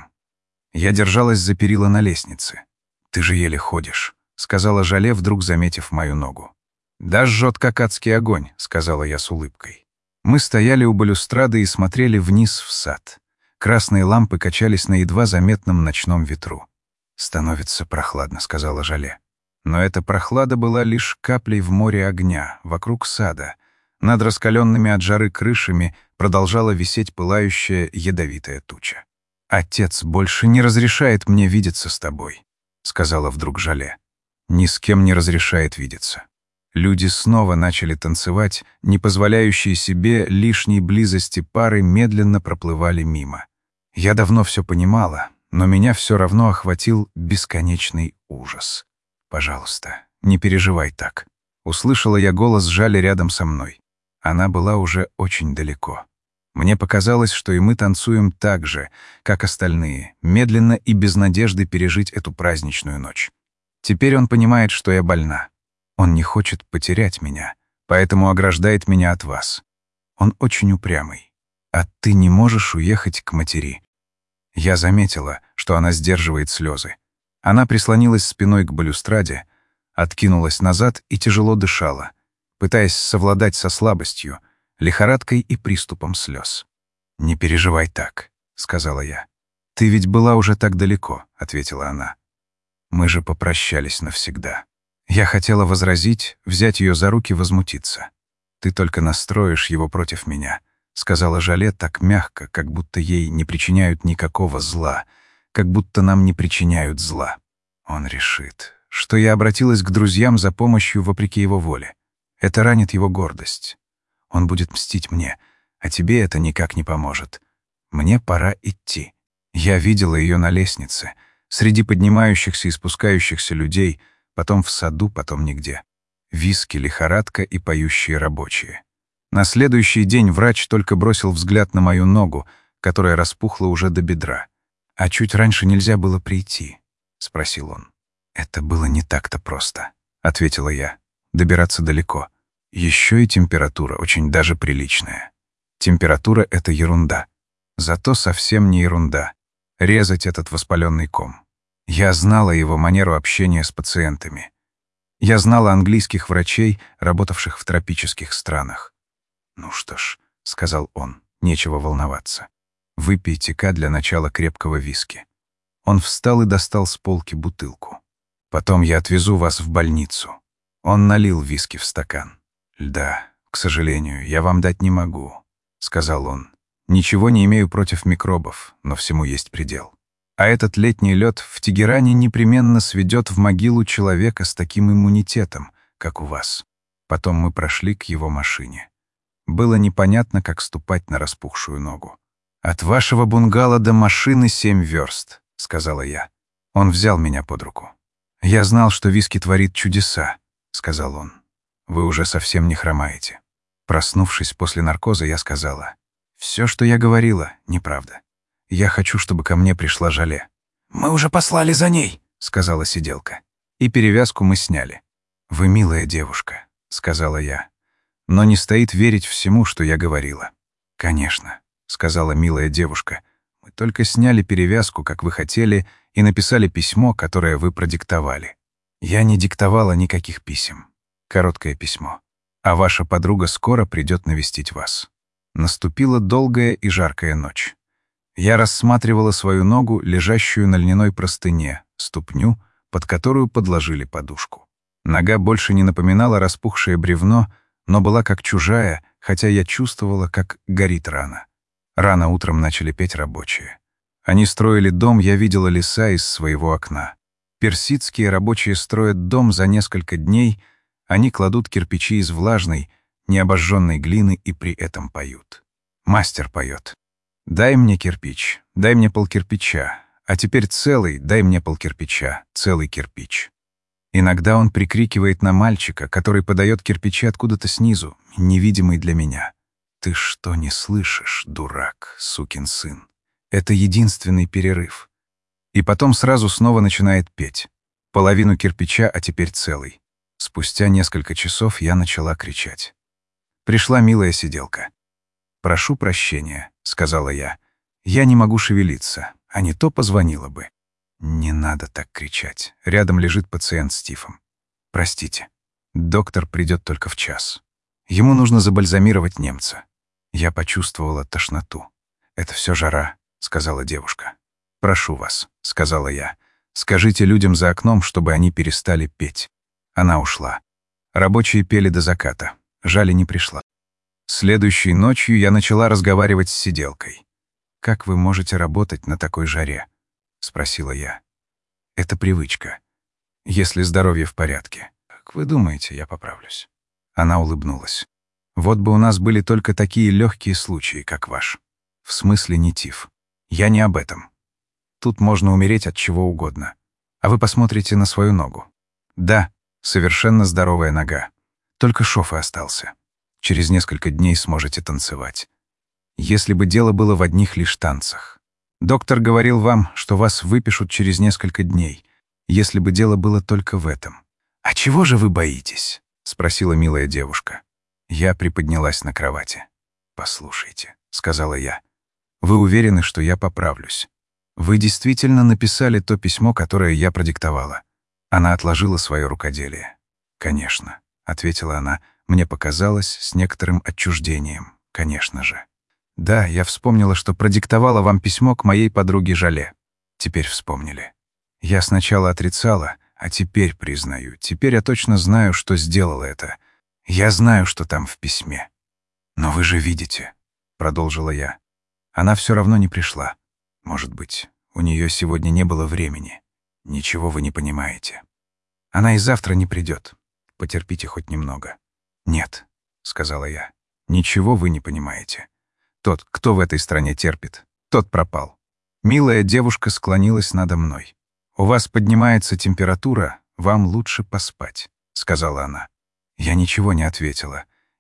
Я держалась за перила на лестнице. «Ты же еле ходишь», — сказала Жале, вдруг заметив мою ногу. «Да жжет, как адский огонь», — сказала я с улыбкой. Мы стояли у балюстрады и смотрели вниз в сад. Красные лампы качались на едва заметном ночном ветру. «Становится прохладно», — сказала Жале. Но эта прохлада была лишь каплей в море огня, вокруг сада. Над раскаленными от жары крышами продолжала висеть пылающая ядовитая туча. «Отец больше не разрешает мне видеться с тобой», — сказала вдруг Жале. «Ни с кем не разрешает видеться». Люди снова начали танцевать, не позволяющие себе лишней близости пары медленно проплывали мимо. Я давно все понимала, но меня все равно охватил бесконечный ужас. «Пожалуйста, не переживай так». Услышала я голос Жали рядом со мной. Она была уже очень далеко. Мне показалось, что и мы танцуем так же, как остальные, медленно и без надежды пережить эту праздничную ночь. Теперь он понимает, что я больна. Он не хочет потерять меня, поэтому ограждает меня от вас. Он очень упрямый. А ты не можешь уехать к матери. Я заметила, что она сдерживает слезы. Она прислонилась спиной к балюстраде, откинулась назад и тяжело дышала, пытаясь совладать со слабостью, лихорадкой и приступом слез. «Не переживай так», — сказала я. «Ты ведь была уже так далеко», — ответила она. «Мы же попрощались навсегда». Я хотела возразить, взять ее за руки, возмутиться. «Ты только настроишь его против меня», — сказала Жале так мягко, как будто ей не причиняют никакого зла, как будто нам не причиняют зла. Он решит, что я обратилась к друзьям за помощью вопреки его воле. Это ранит его гордость. Он будет мстить мне, а тебе это никак не поможет. Мне пора идти. Я видела ее на лестнице, среди поднимающихся и спускающихся людей, потом в саду, потом нигде. Виски, лихорадка и поющие рабочие. На следующий день врач только бросил взгляд на мою ногу, которая распухла уже до бедра. «А чуть раньше нельзя было прийти?» — спросил он. «Это было не так-то просто», — ответила я. «Добираться далеко. Еще и температура очень даже приличная. Температура — это ерунда. Зато совсем не ерунда. Резать этот воспаленный ком. Я знала его манеру общения с пациентами. Я знала английских врачей, работавших в тропических странах. «Ну что ж», — сказал он, — «нечего волноваться. Выпейте-ка для начала крепкого виски». Он встал и достал с полки бутылку. «Потом я отвезу вас в больницу». Он налил виски в стакан. «Льда, к сожалению, я вам дать не могу», — сказал он. «Ничего не имею против микробов, но всему есть предел. А этот летний лед в Тегеране непременно сведет в могилу человека с таким иммунитетом, как у вас». Потом мы прошли к его машине. Было непонятно, как ступать на распухшую ногу. «От вашего бунгало до машины семь верст», — сказала я. Он взял меня под руку. «Я знал, что виски творит чудеса», — сказал он. «Вы уже совсем не хромаете». Проснувшись после наркоза, я сказала: «Все, что я говорила, неправда. Я хочу, чтобы ко мне пришла Жале». «Мы уже послали за ней», — сказала сиделка. И перевязку мы сняли. «Вы милая девушка», — сказала я. «Но не стоит верить всему, что я говорила». «Конечно», — сказала милая девушка. «Мы только сняли перевязку, как вы хотели, и написали письмо, которое вы продиктовали». «Я не диктовала никаких писем. Короткое письмо. А ваша подруга скоро придет навестить вас». Наступила долгая и жаркая ночь. Я рассматривала свою ногу, лежащую на льняной простыне, ступню, под которую подложили подушку. Нога больше не напоминала распухшее бревно, но была как чужая, хотя я чувствовала, как горит рана. Рано утром начали петь рабочие. Они строили дом, я видела леса из своего окна. Персидские рабочие строят дом за несколько дней, они кладут кирпичи из влажной, необожженной глины и при этом поют. Мастер поет: «Дай мне кирпич, дай мне полкирпича, а теперь целый, дай мне полкирпича, целый кирпич». Иногда он прикрикивает на мальчика, который подает кирпичи откуда-то снизу, невидимый для меня: «Ты что не слышишь, дурак, сукин сын? Это единственный перерыв». И потом сразу снова начинает петь. Половину кирпича, а теперь целый. Спустя несколько часов я начала кричать. Пришла милая сиделка. «Прошу прощения», — сказала я. «Я не могу шевелиться, а не то позвонила бы». «Не надо так кричать. Рядом лежит пациент с тифом. Простите. Доктор придет только в час. Ему нужно забальзамировать немца». Я почувствовала тошноту. «Это все жара», — сказала девушка. «Прошу вас», — сказала я. «Скажите людям за окном, чтобы они перестали петь». Она ушла. Рабочие пели до заката. Жали не пришла. Следующей ночью я начала разговаривать с сиделкой. «Как вы можете работать на такой жаре?» — спросила я. «Это привычка. Если здоровье в порядке. Как вы думаете, я поправлюсь?» Она улыбнулась. «Вот бы у нас были только такие легкие случаи, как ваш. В смысле не тиф. Я не об этом. Тут можно умереть от чего угодно. А вы посмотрите на свою ногу. Да, совершенно здоровая нога. Только шов и остался. Через несколько дней сможете танцевать. Если бы дело было в одних лишь танцах. Доктор говорил вам, что вас выпишут через несколько дней, если бы дело было только в этом». «А чего же вы боитесь?» — спросила милая девушка. Я приподнялась на кровати. «Послушайте», — сказала я, — «вы уверены, что я поправлюсь? Вы действительно написали то письмо, которое я продиктовала?» Она отложила свое рукоделие. «Конечно», — ответила она, — «мне показалось с некоторым отчуждением, конечно же. Да, я вспомнила, что продиктовала вам письмо к моей подруге Жале. Теперь вспомнили. Я сначала отрицала, а теперь признаю. Теперь я точно знаю, что сделала это. Я знаю, что там в письме. Но вы же видите», — продолжила я. «Она все равно не пришла. Может быть, у нее сегодня не было времени. Ничего вы не понимаете. Она и завтра не придет. Потерпите хоть немного». «Нет», — сказала я, — «ничего вы не понимаете. Тот, кто в этой стране терпит, тот пропал». Милая девушка склонилась надо мной. «У вас поднимается температура, вам лучше поспать», — сказала она. Я ничего не ответила.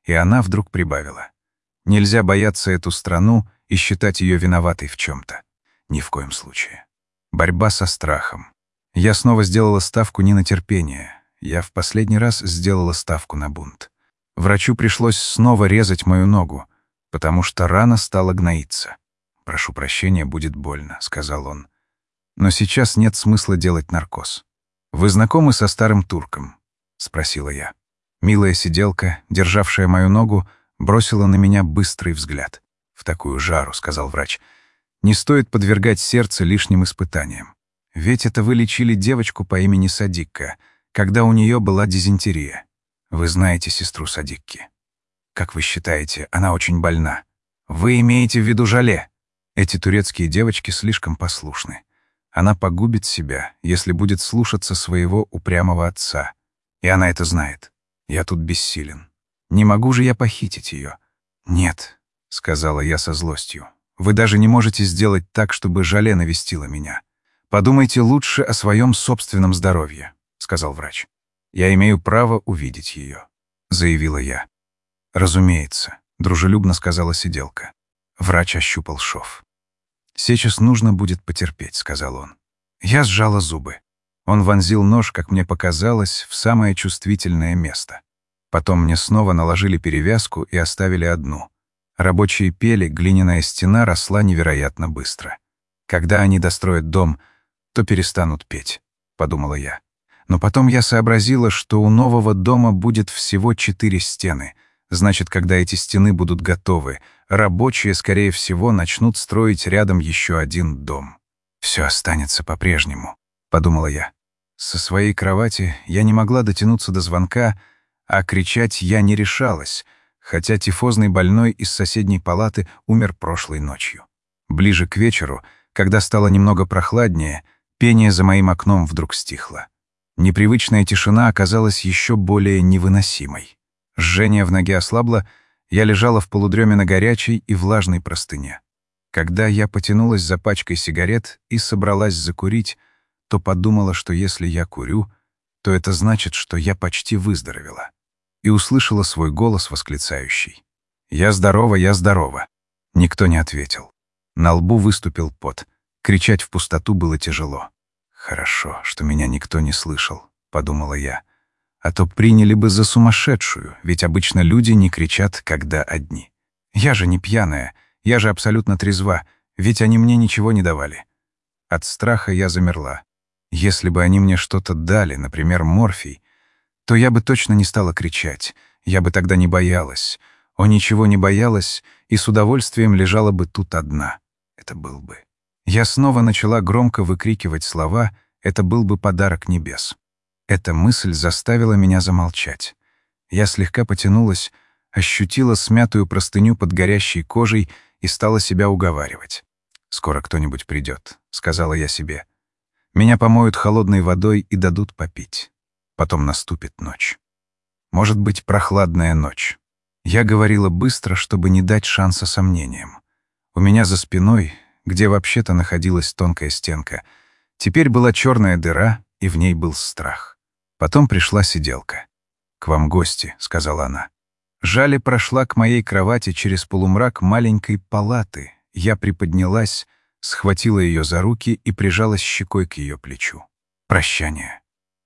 И она вдруг прибавила. Нельзя бояться эту страну и считать ее виноватой в чем-то. Ни в коем случае. Борьба со страхом. Я снова сделала ставку не на терпение. Я в последний раз сделала ставку на бунт. Врачу пришлось снова резать мою ногу, потому что рана стала гноиться. «Прошу прощения, будет больно», — сказал он. «Но сейчас нет смысла делать наркоз». «Вы знакомы со старым турком?» — спросила я. Милая сиделка, державшая мою ногу, бросила на меня быстрый взгляд. «В такую жару», — сказал врач, — «не стоит подвергать сердце лишним испытаниям. Ведь это вы лечили девочку по имени Садикка, когда у нее была дизентерия. Вы знаете сестру Садикки. Как вы считаете, она очень больна? Вы имеете в виду Жале? Эти турецкие девочки слишком послушны. Она погубит себя, если будет слушаться своего упрямого отца. И она это знает. Я тут бессилен. Не могу же я похитить ее?» «Нет», — сказала я со злостью. «Вы даже не можете сделать так, чтобы Жале навестила меня. Подумайте лучше о своем собственном здоровье», — сказал врач. «Я имею право увидеть ее», — заявила я. «Разумеется», — дружелюбно сказала сиделка. Врач ощупал шов. «Сейчас нужно будет потерпеть», — сказал он. Я сжала зубы. Он вонзил нож, как мне показалось, в самое чувствительное место. Потом мне снова наложили перевязку и оставили одну. Рабочие пели, глиняная стена росла невероятно быстро. Когда они достроят дом, то перестанут петь, — подумала я. Но потом я сообразила, что у нового дома будет всего четыре стены. Значит, когда эти стены будут готовы, рабочие, скорее всего, начнут строить рядом еще один дом. «Все останется по-прежнему», — подумала я. Со своей кровати я не могла дотянуться до звонка, а кричать я не решалась, хотя тифозный больной из соседней палаты умер прошлой ночью. Ближе к вечеру, когда стало немного прохладнее, пение за моим окном вдруг стихло. Непривычная тишина оказалась еще более невыносимой. Жжение в ноге ослабло, я лежала в полудреме на горячей и влажной простыне. Когда я потянулась за пачкой сигарет и собралась закурить, то подумала, что если я курю, то это значит, что я почти выздоровела. И услышала свой голос восклицающий. «Я здорова, я здорова». Никто не ответил. На лбу выступил пот. Кричать в пустоту было тяжело. «Хорошо, что меня никто не слышал», — подумала я. «А то приняли бы за сумасшедшую, ведь обычно люди не кричат, когда одни. Я же не пьяная, я же абсолютно трезва, ведь они мне ничего не давали». От страха я замерла. Если бы они мне что-то дали, например, морфий, то я бы точно не стала кричать, я бы тогда не боялась. О, ничего не боялась и с удовольствием лежала бы тут одна. Это был бы. Я снова начала громко выкрикивать слова «это был бы подарок небес». Эта мысль заставила меня замолчать. Я слегка потянулась, ощутила смятую простыню под горящей кожей и стала себя уговаривать. «Скоро кто-нибудь придет», — сказала я себе. «Меня помоют холодной водой и дадут попить. Потом наступит ночь. Может быть, прохладная ночь». Я говорила быстро, чтобы не дать шанса сомнениям. У меня за спиной, где вообще-то находилась тонкая стенка, теперь была черная дыра, и в ней был страх. Потом пришла сиделка. «К вам гости», — сказала она. Жале прошла к моей кровати через полумрак маленькой палаты. Я приподнялась, схватила ее за руки и прижалась щекой к ее плечу. Прощание.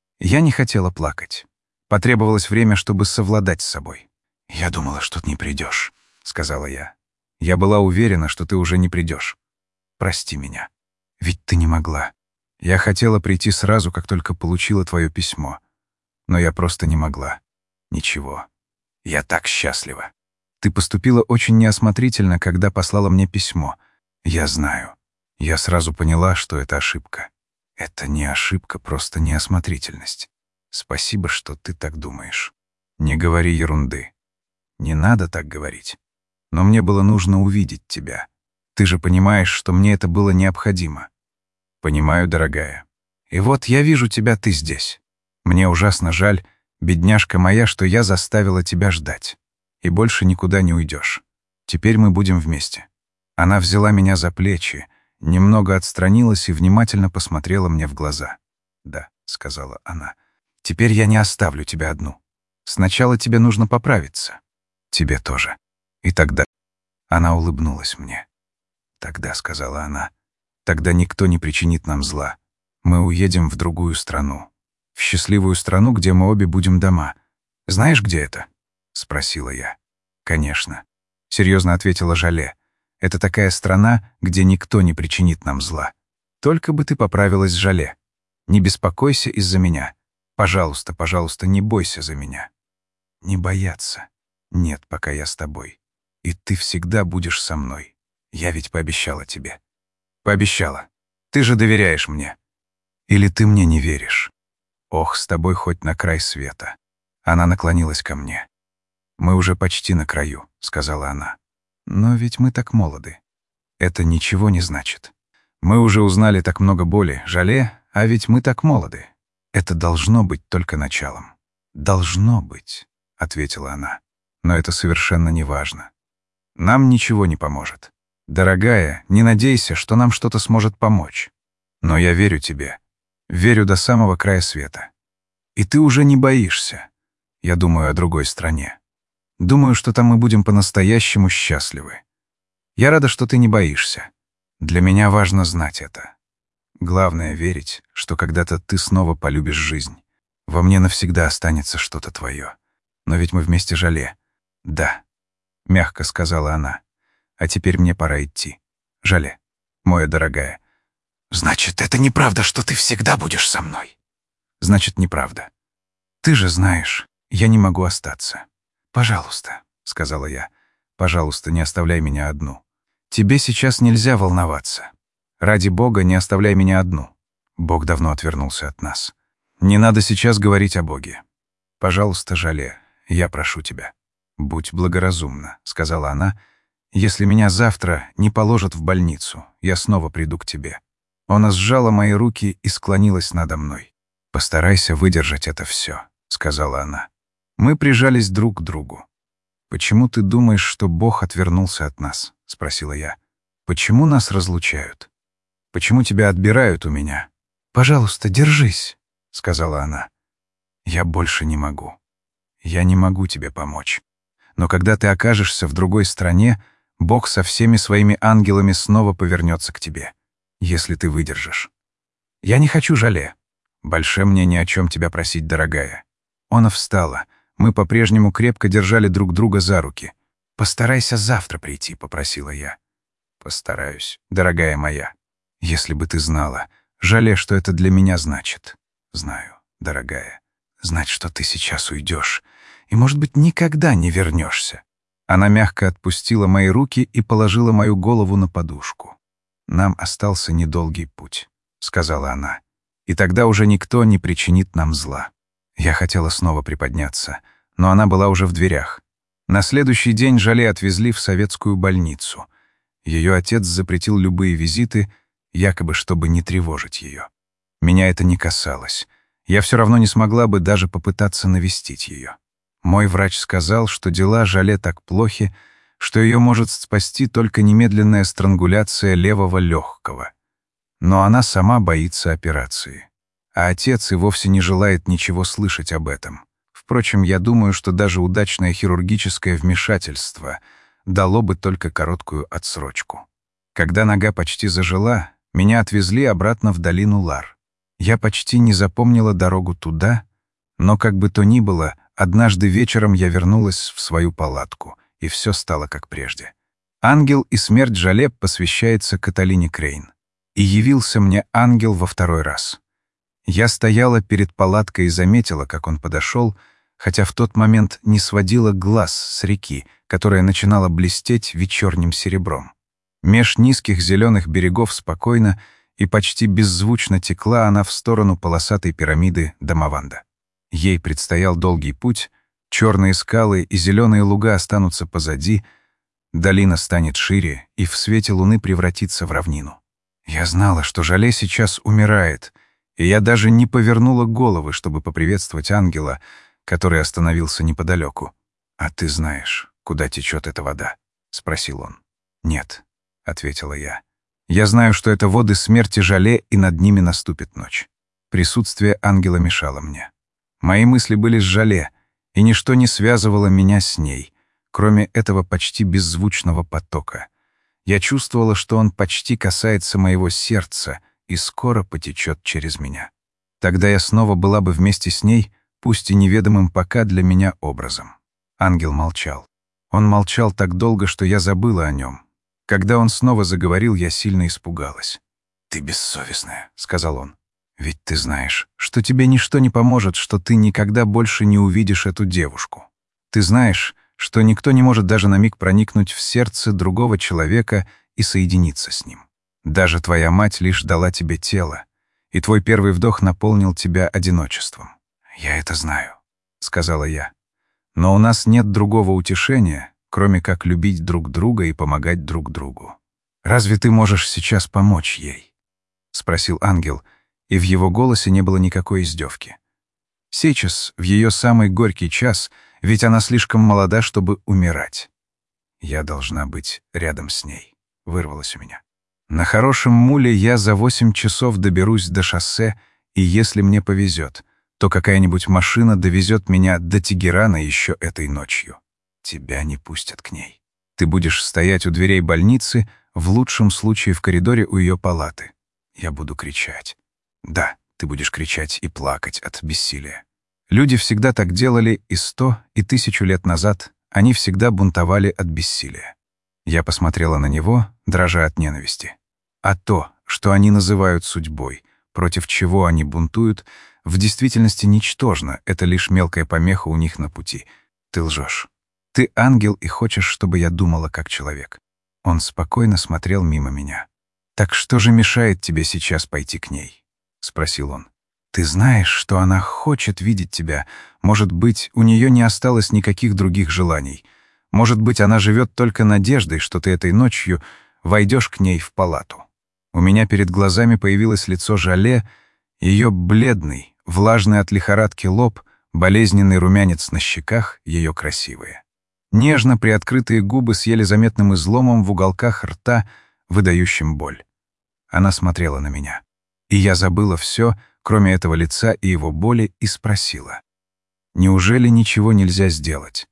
Я не хотела плакать. Потребовалось время, чтобы совладать с собой. «Я думала, что ты не придешь», — сказала я. «Я была уверена, что ты уже не придешь. Прости меня. Ведь ты не могла. Я хотела прийти сразу, как только получила твое письмо. Но я просто не могла. Ничего. Я так счастлива. Ты поступила очень неосмотрительно, когда послала мне письмо. Я знаю. Я сразу поняла, что это ошибка. Это не ошибка, просто неосмотрительность. Спасибо, что ты так думаешь. Не говори ерунды. Не надо так говорить. Но мне было нужно увидеть тебя. Ты же понимаешь, что мне это было необходимо». «Понимаю, дорогая. И вот я вижу тебя, ты здесь. Мне ужасно жаль, бедняжка моя, что я заставила тебя ждать. И больше никуда не уйдешь. Теперь мы будем вместе». Она взяла меня за плечи, немного отстранилась и внимательно посмотрела мне в глаза. «Да», — сказала она, — «теперь я не оставлю тебя одну. Сначала тебе нужно поправиться. Тебе тоже. И тогда она улыбнулась мне. «Тогда», — сказала она, — «тогда никто не причинит нам зла. Мы уедем в другую страну. В счастливую страну, где мы обе будем дома. Знаешь, где это?» — спросила я. «Конечно», — серьезно ответила Жале. «Это такая страна, где никто не причинит нам зла. Только бы ты поправилась, Жале. Не беспокойся из-за меня. Пожалуйста, пожалуйста, не бойся за меня». «Не бояться. Нет, пока я с тобой. И ты всегда будешь со мной. Я ведь пообещала тебе». «Пообещала. Ты же доверяешь мне. Или ты мне не веришь? Ох, с тобой хоть на край света». Она наклонилась ко мне. «Мы уже почти на краю», — сказала она. «Но ведь мы так молоды. Это ничего не значит. Мы уже узнали так много боли, Жале, а ведь мы так молоды. Это должно быть только началом». «Должно быть», — ответила она. «Но это совершенно не важно. Нам ничего не поможет. Дорогая, не надейся, что нам что-то сможет помочь. Но я верю тебе. Верю до самого края света. И ты уже не боишься. Я думаю о другой стране. Думаю, что там мы будем по-настоящему счастливы. Я рада, что ты не боишься. Для меня важно знать это. Главное — верить, что когда-то ты снова полюбишь жизнь. Во мне навсегда останется что-то твое. Но ведь мы вместе, Жале». «Да», — мягко сказала она. «А теперь мне пора идти. Жале, моя дорогая». «Значит, это неправда, что ты всегда будешь со мной?» «Значит, неправда. Ты же знаешь, я не могу остаться». «Пожалуйста», — сказала я, — «пожалуйста, не оставляй меня одну. Тебе сейчас нельзя волноваться. Ради Бога, не оставляй меня одну». Бог давно отвернулся от нас. Не надо сейчас говорить о Боге. Пожалуйста, Жале, я прошу тебя. «Будь благоразумна», — сказала она. «Если меня завтра не положат в больницу, я снова приду к тебе». Она сжала мои руки и склонилась надо мной. «Постарайся выдержать это все», — сказала она. Мы прижались друг к другу. «Почему ты думаешь, что Бог отвернулся от нас?» — спросила я. «Почему нас разлучают? Почему тебя отбирают у меня?» «Пожалуйста, держись», — сказала она. «Я больше не могу. Я не могу тебе помочь. Но когда ты окажешься в другой стране, Бог со всеми своими ангелами снова повернется к тебе, если ты выдержишь. Я не хочу, Жале. Больше мне ни о чем тебя просить, дорогая». Она встала. Мы по-прежнему крепко держали друг друга за руки. «Постарайся завтра прийти», — попросила я. «Постараюсь, дорогая моя. Если бы ты знала, Жале, что это для меня значит». «Знаю, дорогая. Знать, что ты сейчас уйдешь, и, может быть, никогда не вернешься». Она мягко отпустила мои руки и положила мою голову на подушку. «Нам остался недолгий путь», — сказала она. «И тогда уже никто не причинит нам зла». Я хотела снова приподняться, но она была уже в дверях. На следующий день Жале отвезли в советскую больницу. Ее отец запретил любые визиты, якобы чтобы не тревожить ее. Меня это не касалось. Я все равно не смогла бы даже попытаться навестить ее. Мой врач сказал, что дела Жале так плохи, что ее может спасти только немедленная странгуляция левого легкого. Но она сама боится операции. А отец и вовсе не желает ничего слышать об этом. Впрочем, я думаю, что даже удачное хирургическое вмешательство дало бы только короткую отсрочку. Когда нога почти зажила, меня отвезли обратно в долину Лар. Я почти не запомнила дорогу туда, но как бы то ни было, однажды вечером я вернулась в свою палатку, и все стало как прежде. «Ангел и смерть Жале» посвящается Каталине Крейн. И явился мне ангел во второй раз. Я стояла перед палаткой и заметила, как он подошел, хотя в тот момент не сводила глаз с реки, которая начинала блестеть вечерним серебром. Меж низких зеленых берегов спокойно и почти беззвучно текла она в сторону полосатой пирамиды Дамаванда. Ей предстоял долгий путь, черные скалы и зеленые луга останутся позади, долина станет шире и в свете луны превратится в равнину. Я знала, что Жале сейчас умирает, и я даже не повернула головы, чтобы поприветствовать ангела, который остановился неподалеку. «А ты знаешь, куда течет эта вода?» — спросил он. «Нет», — ответила я. «Я знаю, что это воды смерти Жале, и над ними наступит ночь». Присутствие ангела мешало мне. Мои мысли были с Жале, и ничто не связывало меня с ней, кроме этого почти беззвучного потока. Я чувствовала, что он почти касается моего сердца и скоро потечет через меня. Тогда я снова была бы вместе с ней, пусть и неведомым пока для меня образом. Ангел молчал. Он молчал так долго, что я забыла о нем. Когда он снова заговорил, я сильно испугалась. «Ты бессовестная», — сказал он. «Ведь ты знаешь, что тебе ничто не поможет, что ты никогда больше не увидишь эту девушку. Ты знаешь, что никто не может даже на миг проникнуть в сердце другого человека и соединиться с ним. Даже твоя мать лишь дала тебе тело, и твой первый вдох наполнил тебя одиночеством. «Я это знаю», — сказала я. «Но у нас нет другого утешения, кроме как любить друг друга и помогать друг другу. Разве ты можешь сейчас помочь ей?» — спросил ангел, и в его голосе не было никакой издевки. Сейчас, в ее самый горький час, ведь она слишком молода, чтобы умирать. «Я должна быть рядом с ней», — вырвалось у меня. «На хорошем муле я за восемь часов доберусь до шоссе, и если мне повезет, то какая-нибудь машина довезет меня до Тегерана еще этой ночью. Тебя не пустят к ней. Ты будешь стоять у дверей больницы, в лучшем случае в коридоре у ее палаты. Я буду кричать. Да, ты будешь кричать и плакать от бессилия. Люди всегда так делали и сто, и тысячу лет назад. Они всегда бунтовали от бессилия». Я посмотрела на него, дрожа от ненависти. А то, что они называют судьбой, против чего они бунтуют, в действительности ничтожно, это лишь мелкая помеха у них на пути. Ты лжешь. Ты ангел и хочешь, чтобы я думала как человек. Он спокойно смотрел мимо меня. «Так что же мешает тебе сейчас пойти к ней?» — спросил он. «Ты знаешь, что она хочет видеть тебя. Может быть, у нее не осталось никаких других желаний. Может быть, она живет только надеждой, что ты этой ночью войдешь к ней в палату». У меня перед глазами появилось лицо Жале, ее бледный, влажный от лихорадки лоб, болезненный румянец на щеках, ее красивые. Нежно приоткрытые губы с еле заметным изломом в уголках рта, выдающим боль. Она смотрела на меня. И я забыла все, кроме этого лица и его боли, и спросила: «Неужели ничего нельзя сделать?»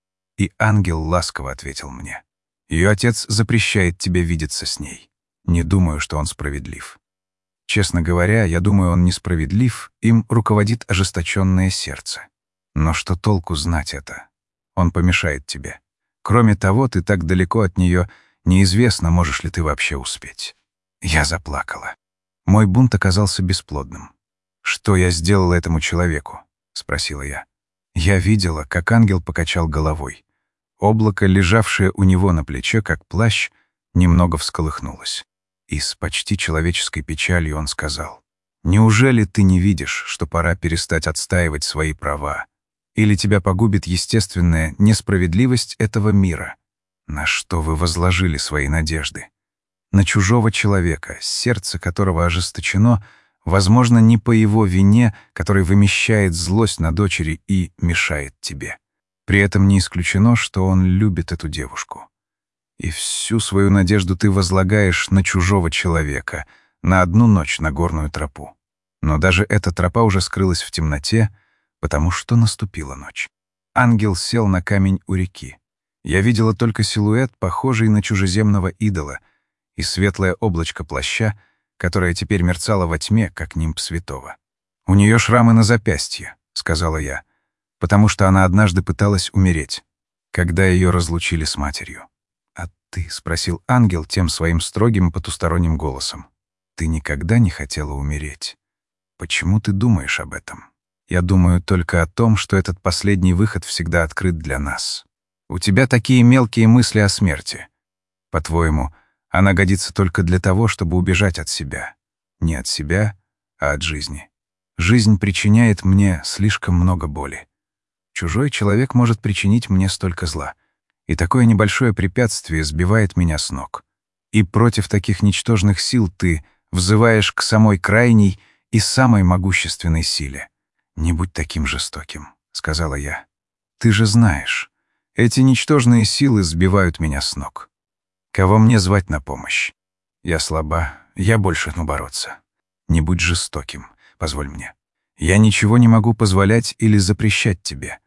И ангел ласково ответил мне: «Ее отец запрещает тебе видеться с ней. Не думаю, что он справедлив. Честно говоря, я думаю, он несправедлив, им руководит ожесточенное сердце. Но что толку знать это? Он помешает тебе. Кроме того, ты так далеко от нее, неизвестно, можешь ли ты вообще успеть». Я заплакала. Мой бунт оказался бесплодным. «Что я сделала этому человеку?» — спросила я. Я видела, как ангел покачал головой. Облако, лежавшее у него на плече, как плащ, немного всколыхнулось. И с почти человеческой печалью он сказал: «Неужели ты не видишь, что пора перестать отстаивать свои права? Или тебя погубит естественная несправедливость этого мира? На что вы возложили свои надежды? На чужого человека, сердце которого ожесточено, возможно, не по его вине, который вымещает злость на дочери и мешает тебе. При этом не исключено, что он любит эту девушку. И всю свою надежду ты возлагаешь на чужого человека, на одну ночь на горную тропу. Но даже эта тропа уже скрылась в темноте, потому что наступила ночь. Ангел сел на камень у реки. Я видела только силуэт, похожий на чужеземного идола, и светлое облачко плаща, которое теперь мерцало во тьме, как нимб святого. «У нее шрамы на запястье», — сказала я, потому что она однажды пыталась умереть, когда ее разлучили с матерью. «А ты?» — спросил ангел тем своим строгим потусторонним голосом. «Ты никогда не хотела умереть? Почему ты думаешь об этом?» «Я думаю только о том, что этот последний выход всегда открыт для нас. У тебя такие мелкие мысли о смерти. По-твоему, она годится только для того, чтобы убежать от себя. Не от себя, а от жизни. Жизнь причиняет мне слишком много боли. Чужой человек может причинить мне столько зла. И такое небольшое препятствие сбивает меня с ног. И против таких ничтожных сил ты взываешь к самой крайней и самой могущественной силе. «Не будь таким жестоким», — сказала я. «Ты же знаешь, эти ничтожные силы сбивают меня с ног. Кого мне звать на помощь? Я слаба, я больше ну бороться. Не будь жестоким, позволь мне. Я ничего не могу позволять или запрещать тебе.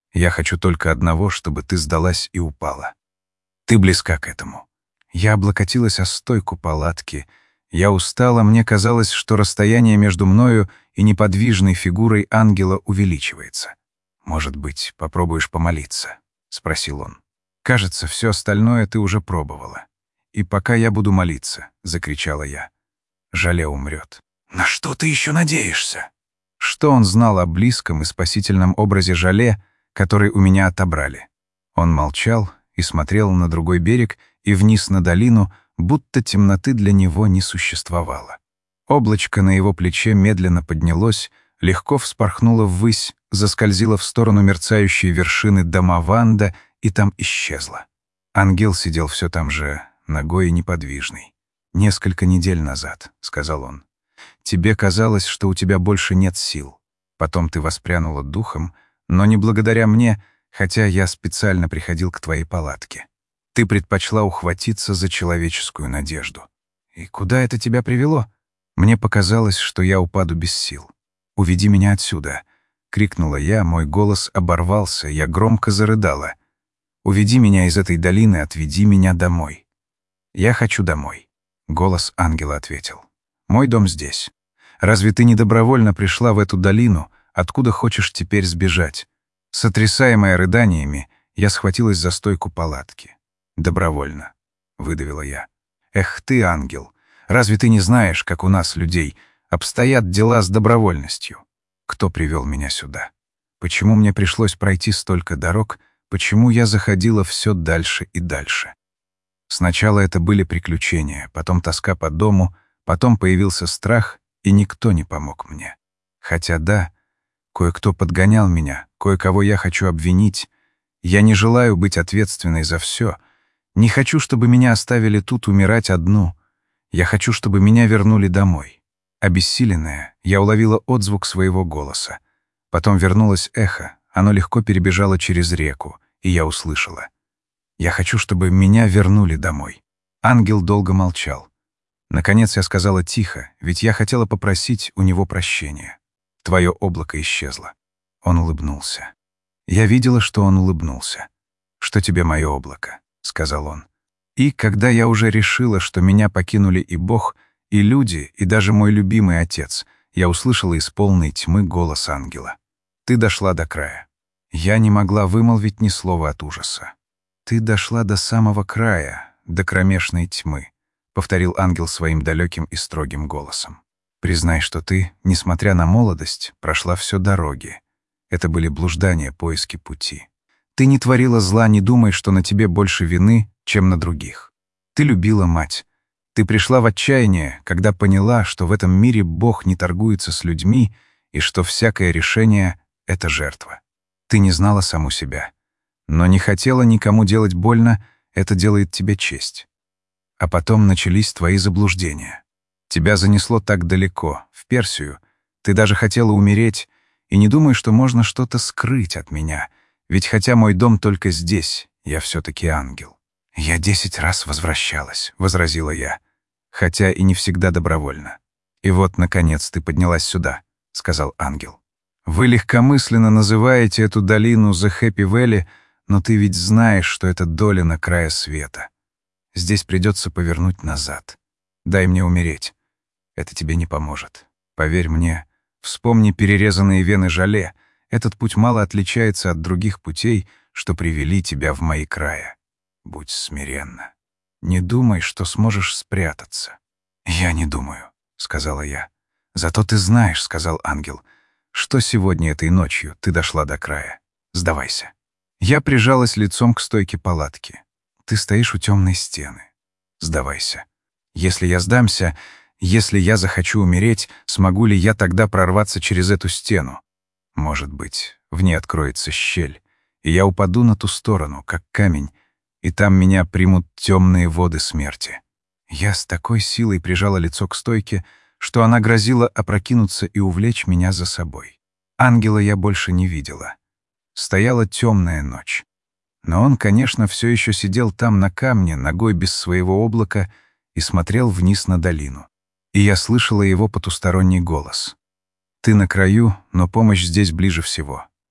Я хочу только одного, чтобы ты сдалась и упала. Ты близка к этому». Я облокотилась о стойку палатки. Я устала, мне казалось, что расстояние между мною и неподвижной фигурой ангела увеличивается. «Может быть, попробуешь помолиться?» — спросил он. «Кажется, все остальное ты уже пробовала. И пока я буду молиться», — закричала я, — «Жале умрет». «На что ты еще надеешься?» Что он знал о близком и спасительном образе Жале, который у меня отобрали? Он молчал и смотрел на другой берег и вниз на долину, будто темноты для него не существовало. Облачко на его плече медленно поднялось, легко вспорхнуло ввысь, заскользило в сторону мерцающей вершины Дамаванда и там исчезло. Ангел сидел все там же, нагой и неподвижный. «Несколько недель назад», — сказал он, — «тебе казалось, что у тебя больше нет сил. Потом ты воспрянула духом, но не благодаря мне, хотя я специально приходил к твоей палатке. Ты предпочла ухватиться за человеческую надежду. И куда это тебя привело? Мне показалось, что я упаду без сил. Уведи меня отсюда», — крикнула я, мой голос оборвался, я громко зарыдала. «Уведи меня из этой долины, отведи меня домой». «Я хочу домой», — голос ангела ответил. «Мой дом здесь. Разве ты не добровольно пришла в эту долину, откуда хочешь теперь сбежать?» Сотрясаемая рыданиями, я схватилась за стойку палатки. «Добровольно», — выдавила я. «Эх ты, ангел, разве ты не знаешь, как у нас, людей, обстоят дела с добровольностью? Кто привел меня сюда? Почему мне пришлось пройти столько дорог? Почему я заходила все дальше и дальше? Сначала это были приключения, потом тоска по дому, потом появился страх, и никто не помог мне. Хотя да, кое-кто подгонял меня, кое-кого я хочу обвинить. Я не желаю быть ответственной за все. Не хочу, чтобы меня оставили тут умирать одну. Я хочу, чтобы меня вернули домой». Обессиленная, я уловила отзвук своего голоса. Потом вернулось эхо, оно легко перебежало через реку, и я услышала: «Я хочу, чтобы меня вернули домой». Ангел долго молчал. Наконец я сказала тихо, ведь я хотела попросить у него прощения. «Твое облако исчезло». Он улыбнулся. Я видела, что он улыбнулся. «Что тебе мое облако?» — сказал он. И когда я уже решила, что меня покинули и Бог, и люди, и даже мой любимый отец, я услышала из полной тьмы голос ангела. «Ты дошла до края». Я не могла вымолвить ни слова от ужаса. «Ты дошла до самого края, до кромешной тьмы», — повторил ангел своим далеким и строгим голосом. «Признай, что ты, несмотря на молодость, прошла все дороги. Это были блуждания, поиски пути. Ты не творила зла, не думай, что на тебе больше вины, чем на других. Ты любила мать. Ты пришла в отчаяние, когда поняла, что в этом мире Бог не торгуется с людьми и что всякое решение — это жертва. Ты не знала саму себя, но не хотела никому делать больно, это делает тебе честь. А потом начались твои заблуждения. Тебя занесло так далеко, в Персию. Ты даже хотела умереть, и не думай, что можно что-то скрыть от меня, ведь хотя мой дом только здесь, я все-таки ангел». «Я десять раз возвращалась», — возразила я, хотя и не всегда добровольно. «И вот, наконец, ты поднялась сюда», — сказал ангел. «Вы легкомысленно называете эту долину The Happy Valley, но ты ведь знаешь, что это долина края света. Здесь придется повернуть назад. Дай мне умереть. Это тебе не поможет. Поверь мне, вспомни перерезанные вены Жале. Этот путь мало отличается от других путей, что привели тебя в мои края. Будь смиренна. Не думай, что сможешь спрятаться». «Я не думаю», — сказала я. «Зато ты знаешь», — сказал ангел, — «что сегодня этой ночью ты дошла до края. Сдавайся». Я прижалась лицом к стойке палатки. «Ты стоишь у темной стены. Сдавайся. Если я сдамся, если я захочу умереть, смогу ли я тогда прорваться через эту стену? Может быть, в ней откроется щель, и я упаду на ту сторону, как камень, и там меня примут темные воды смерти». Я с такой силой прижала лицо к стойке, что она грозила опрокинуться и увлечь меня за собой. Ангела я больше не видела. Стояла темная ночь. Но он, конечно, все еще сидел там на камне, ногой без своего облака, и смотрел вниз на долину. И я слышала его потусторонний голос. «Ты на краю, но помощь здесь ближе всего.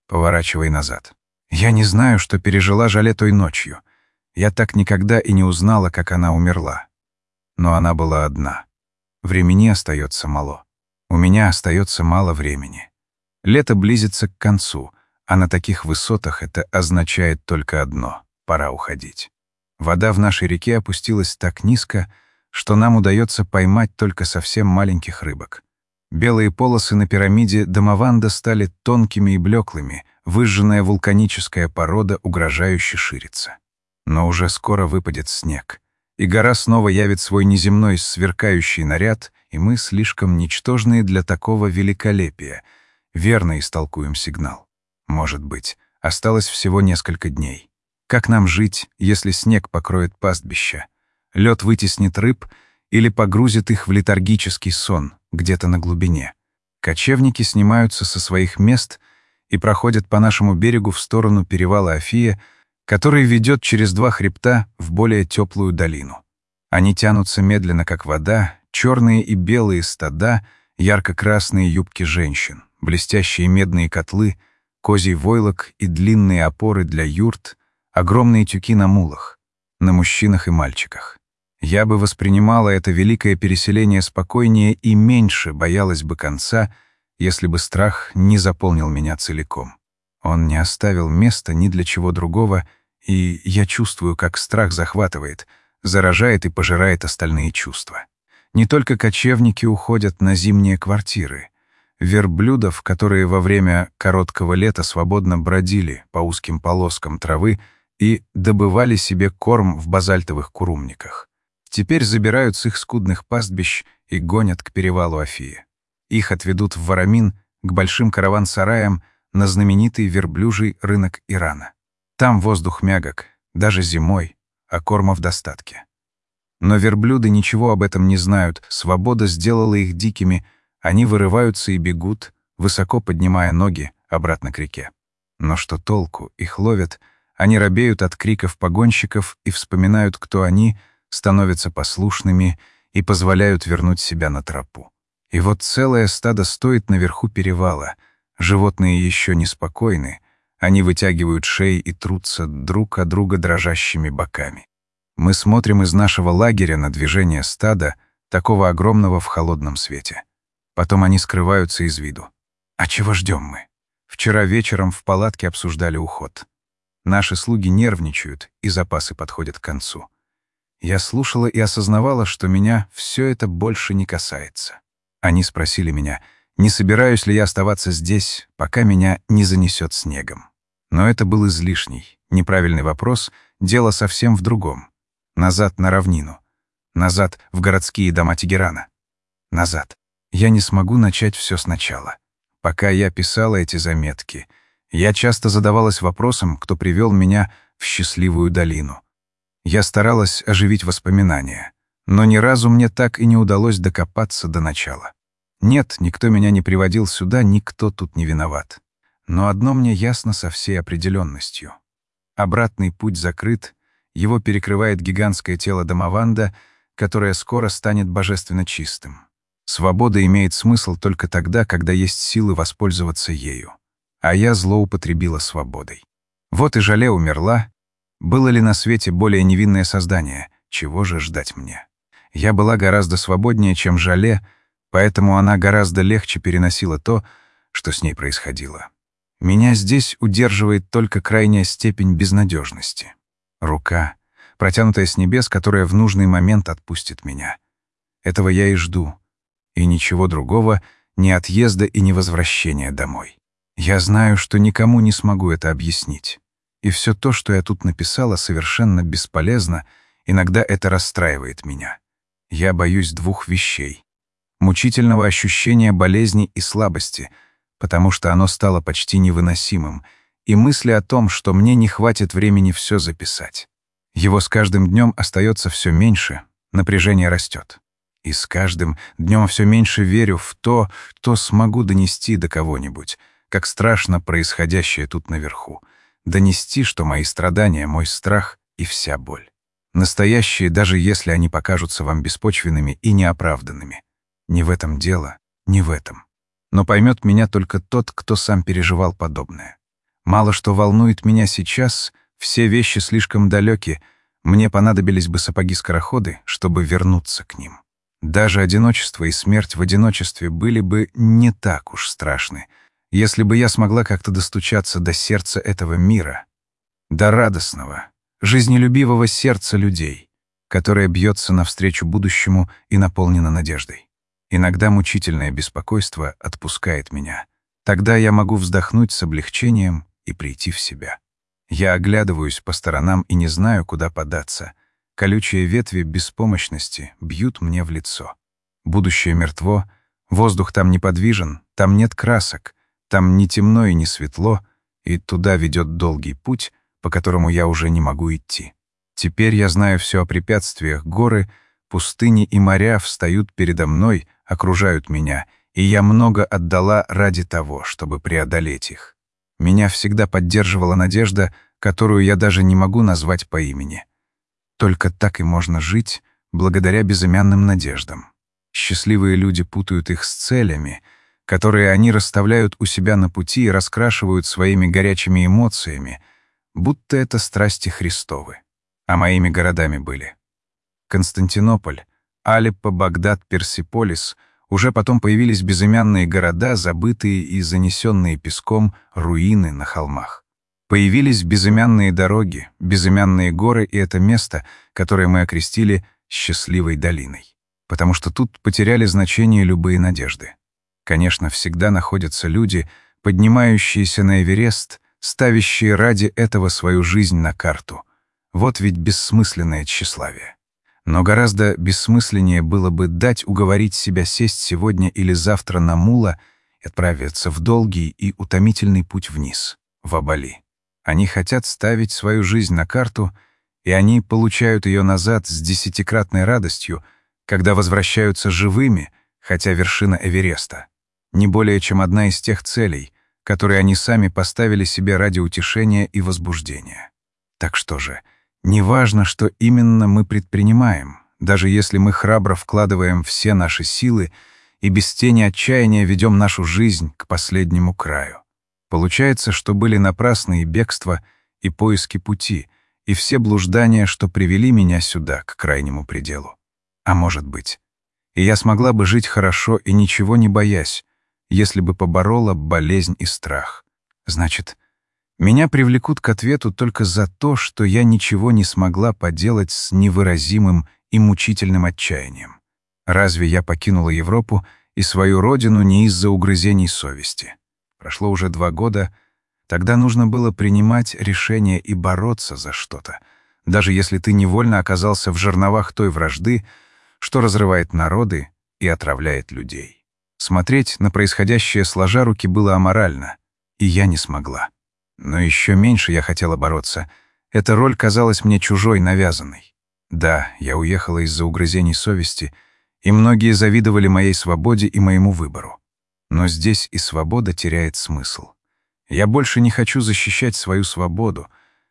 «Поворачивай назад». Я не знаю, что пережила Жале той ночью. Я так никогда и не узнала, как она умерла. Но она была одна. Времени остается мало. У меня остается мало времени. Лето близится к концу, а на таких высотах это означает только одно — пора уходить. Вода в нашей реке опустилась так низко, что нам удается поймать только совсем маленьких рыбок. Белые полосы на пирамиде Дамаванда стали тонкими и блеклыми, выжженная вулканическая порода угрожающе ширится. Но уже скоро выпадет снег, и гора снова явит свой неземной сверкающий наряд, и мы, слишком ничтожные для такого великолепия, верно истолкуем сигнал. Может быть, осталось всего несколько дней. Как нам жить, если снег покроет пастбища? Лед вытеснит рыб или погрузит их в летаргический сон где-то на глубине? Кочевники снимаются со своих мест и проходят по нашему берегу в сторону перевала Афия, который ведет через два хребта в более теплую долину. Они тянутся медленно, как вода, черные и белые стада, ярко-красные юбки женщин, блестящие медные котлы, козий войлок и длинные опоры для юрт, огромные тюки на мулах, на мужчинах и мальчиках. Я бы воспринимала это великое переселение спокойнее и меньше боялась бы конца, если бы страх не заполнил меня целиком. Он не оставил места ни для чего другого, и я чувствую, как страх захватывает, заражает и пожирает остальные чувства. Не только кочевники уходят на зимние квартиры. Верблюдов, которые во время короткого лета свободно бродили по узким полоскам травы и добывали себе корм в базальтовых курумниках, теперь забирают с их скудных пастбищ и гонят к перевалу Афии. Их отведут в Варамин, к большим караван-сараям, на знаменитый верблюжий рынок Ирана. Там воздух мягок, даже зимой, а корма в достатке. Но верблюды ничего об этом не знают, свобода сделала их дикими, они вырываются и бегут, высоко поднимая ноги обратно к реке. Но что толку, их ловят, они робеют от криков погонщиков и вспоминают, кто они, становятся послушными и позволяют вернуть себя на тропу. И вот целое стадо стоит наверху перевала. Животные еще неспокойны, они вытягивают шеи и трутся друг от друга дрожащими боками. Мы смотрим из нашего лагеря на движение стада, такого огромного в холодном свете. Потом они скрываются из виду. А чего ждем мы? Вчера вечером в палатке обсуждали уход. Наши слуги нервничают, и запасы подходят к концу. Я слушала и осознавала, что меня все это больше не касается. Они спросили меня, не собираюсь ли я оставаться здесь, пока меня не занесет снегом. Но это был излишний, неправильный вопрос, дело совсем в другом. Назад на равнину. Назад в городские дома Тегерана. Назад. Я не смогу начать все сначала. Пока я писала эти заметки, я часто задавалась вопросом, кто привел меня в счастливую долину. Я старалась оживить воспоминания, но ни разу мне так и не удалось докопаться до начала. Нет, никто меня не приводил сюда, никто тут не виноват. Но одно мне ясно со всей определенностью. Обратный путь закрыт, его перекрывает гигантское тело Дамаванда, которое скоро станет божественно чистым. Свобода имеет смысл только тогда, когда есть силы воспользоваться ею. А я злоупотребила свободой. Вот и Жале умерла. Было ли на свете более невинное создание? Чего же ждать мне? Я была гораздо свободнее, чем Жале, поэтому она гораздо легче переносила то, что с ней происходило. Меня здесь удерживает только крайняя степень безнадежности. Рука, протянутая с небес, которая в нужный момент отпустит меня. Этого я и жду. И ничего другого, ни отъезда и ни возвращения домой. Я знаю, что никому не смогу это объяснить. И все то, что я тут написала, совершенно бесполезно, иногда это расстраивает меня. Я боюсь двух вещей. Мучительного ощущения болезни и слабости, потому что оно стало почти невыносимым, и мысли о том, что мне не хватит времени все записать. Его с каждым днем остается все меньше, напряжение растет. И с каждым днем все меньше верю в то, что смогу донести до кого-нибудь, как страшно происходящее тут наверху. Донести, что мои страдания, мой страх и вся боль. Настоящие, даже если они покажутся вам беспочвенными и неоправданными. Не в этом дело, не в этом. Но поймет меня только тот, кто сам переживал подобное. Мало что волнует меня сейчас, все вещи слишком далеки, мне понадобились бы сапоги-скороходы, чтобы вернуться к ним. Даже одиночество и смерть в одиночестве были бы не так уж страшны, если бы я смогла как-то достучаться до сердца этого мира, до радостного, жизнелюбивого сердца людей, которое бьется навстречу будущему и наполнено надеждой. Иногда мучительное беспокойство отпускает меня. Тогда я могу вздохнуть с облегчением и прийти в себя. Я оглядываюсь по сторонам и не знаю, куда податься. Колючие ветви беспомощности бьют мне в лицо. Будущее мертво, воздух там неподвижен, там нет красок, там не темно и не светло, и туда ведет долгий путь, по которому я уже не могу идти. Теперь я знаю все о препятствиях, горы, пустыни и моря встают передо мной, окружают меня, и я много отдала ради того, чтобы преодолеть их. Меня всегда поддерживала надежда, которую я даже не могу назвать по имени. Только так и можно жить, благодаря безымянным надеждам. Счастливые люди путают их с целями, которые они расставляют у себя на пути и раскрашивают своими горячими эмоциями, будто это страсти Христовы. А моими городами были Константинополь, Алеппо, Багдад, Персиполис. Уже потом появились безымянные города, забытые и занесенные песком руины на холмах. Появились безымянные дороги, безымянные горы и это место, которое мы окрестили «Счастливой долиной», потому что тут потеряли значение любые надежды. Конечно, всегда находятся люди, поднимающиеся на Эверест, ставящие ради этого свою жизнь на карту. Вот ведь бессмысленное тщеславие. Но гораздо бессмысленнее было бы дать уговорить себя сесть сегодня или завтра на мула и отправиться в долгий и утомительный путь вниз, в Абали. Они хотят ставить свою жизнь на карту, и они получают ее назад с десятикратной радостью, когда возвращаются живыми, хотя вершина Эвереста не более чем одна из тех целей, которые они сами поставили себе ради утешения и возбуждения. Так что же, неважно, что именно мы предпринимаем, даже если мы храбро вкладываем все наши силы и без тени отчаяния ведем нашу жизнь к последнему краю. Получается, что были напрасны и бегство, и поиски пути, и все блуждания, что привели меня сюда, к крайнему пределу. А может быть, и я смогла бы жить хорошо и ничего не боясь, если бы поборола болезнь и страх. Значит, меня привлекут к ответу только за то, что я ничего не смогла поделать с невыразимым и мучительным отчаянием. Разве я покинула Европу и свою родину не из-за угрызений совести? Прошло уже два года, тогда нужно было принимать решение и бороться за что-то, даже если ты невольно оказался в жерновах той вражды, что разрывает народы и отравляет людей. Смотреть на происходящее сложа руки было аморально, и я не смогла. Но еще меньше я хотела бороться. Эта роль казалась мне чужой, навязанной. Да, я уехала из-за угрызений совести, и многие завидовали моей свободе и моему выбору. Но здесь и свобода теряет смысл. Я больше не хочу защищать свою свободу.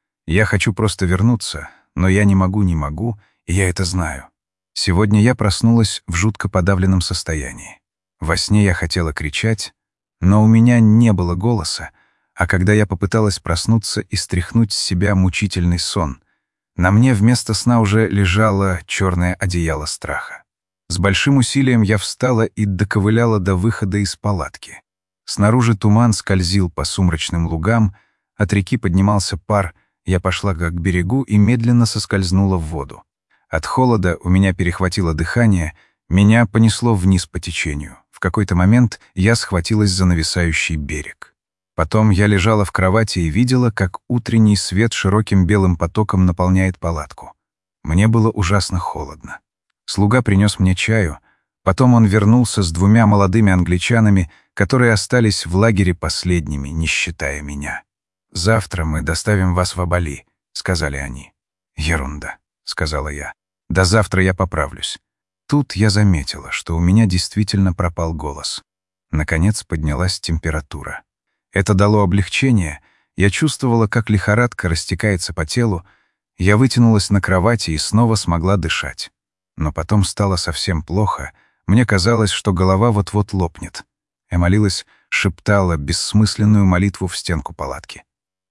Я хочу просто вернуться, но я не могу, не могу, и я это знаю. Сегодня я проснулась в жутко подавленном состоянии. Во сне я хотела кричать, но у меня не было голоса, а когда я попыталась проснуться и стряхнуть с себя мучительный сон, на мне вместо сна уже лежало черное одеяло страха. С большим усилием я встала и доковыляла до выхода из палатки. Снаружи туман скользил по сумрачным лугам, от реки поднимался пар, я пошла к берегу и медленно соскользнула в воду. От холода у меня перехватило дыхание, меня понесло вниз по течению. В какой-то момент я схватилась за нависающий берег. Потом я лежала в кровати и видела, как утренний свет широким белым потоком наполняет палатку. Мне было ужасно холодно. Слуга принес мне чаю, потом он вернулся с двумя молодыми англичанами, которые остались в лагере последними, не считая меня. «Завтра мы доставим вас в Абали», — сказали они. «Ерунда», — сказала я. «До завтра я поправлюсь». Тут я заметила, что у меня действительно пропал голос. Наконец поднялась температура. Это дало облегчение, я чувствовала, как лихорадка растекается по телу, я вытянулась на кровати и снова смогла дышать. Но потом стало совсем плохо, мне казалось, что голова вот-вот лопнет. Я молилась, шептала бессмысленную молитву в стенку палатки.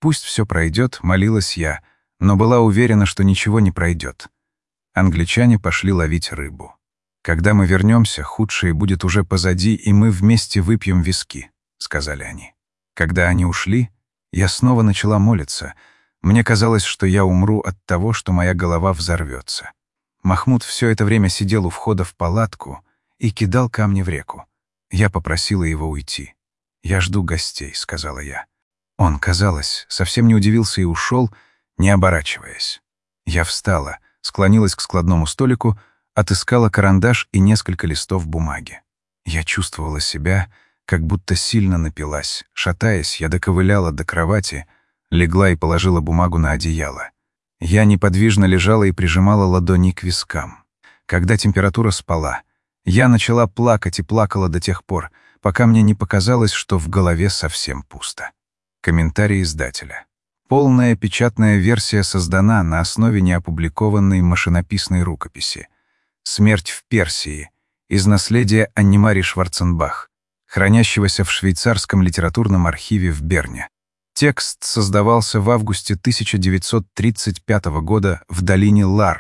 пусть все пройдет, молилась я, но была уверена, что ничего не пройдет. Англичане пошли ловить рыбу. «Когда мы вернемся, худшее будет уже позади, и мы вместе выпьем виски», — сказали они. Когда они ушли, я снова начала молиться. Мне казалось, что я умру от того, что моя голова взорвется. Махмуд все это время сидел у входа в палатку и кидал камни в реку. Я попросила его уйти. «Я жду гостей», — сказала я. Он, казалось, совсем не удивился и ушел, не оборачиваясь. Я встала, склонилась к складному столику, отыскала карандаш и несколько листов бумаги. Я чувствовала себя, как будто сильно напилась. Шатаясь, я доковыляла до кровати, легла и положила бумагу на одеяло. Я неподвижно лежала и прижимала ладони к вискам. Когда температура спала, я начала плакать и плакала до тех пор, пока мне не показалось, что в голове совсем пусто. Комментарий издателя. Полная печатная версия создана на основе неопубликованной машинописной рукописи «Смерть в Персии» из наследия Анни-Мари Шварценбах, хранящегося в швейцарском литературном архиве в Берне. Текст создавался в августе тысяча девятьсот тридцать пятого года в долине Лар,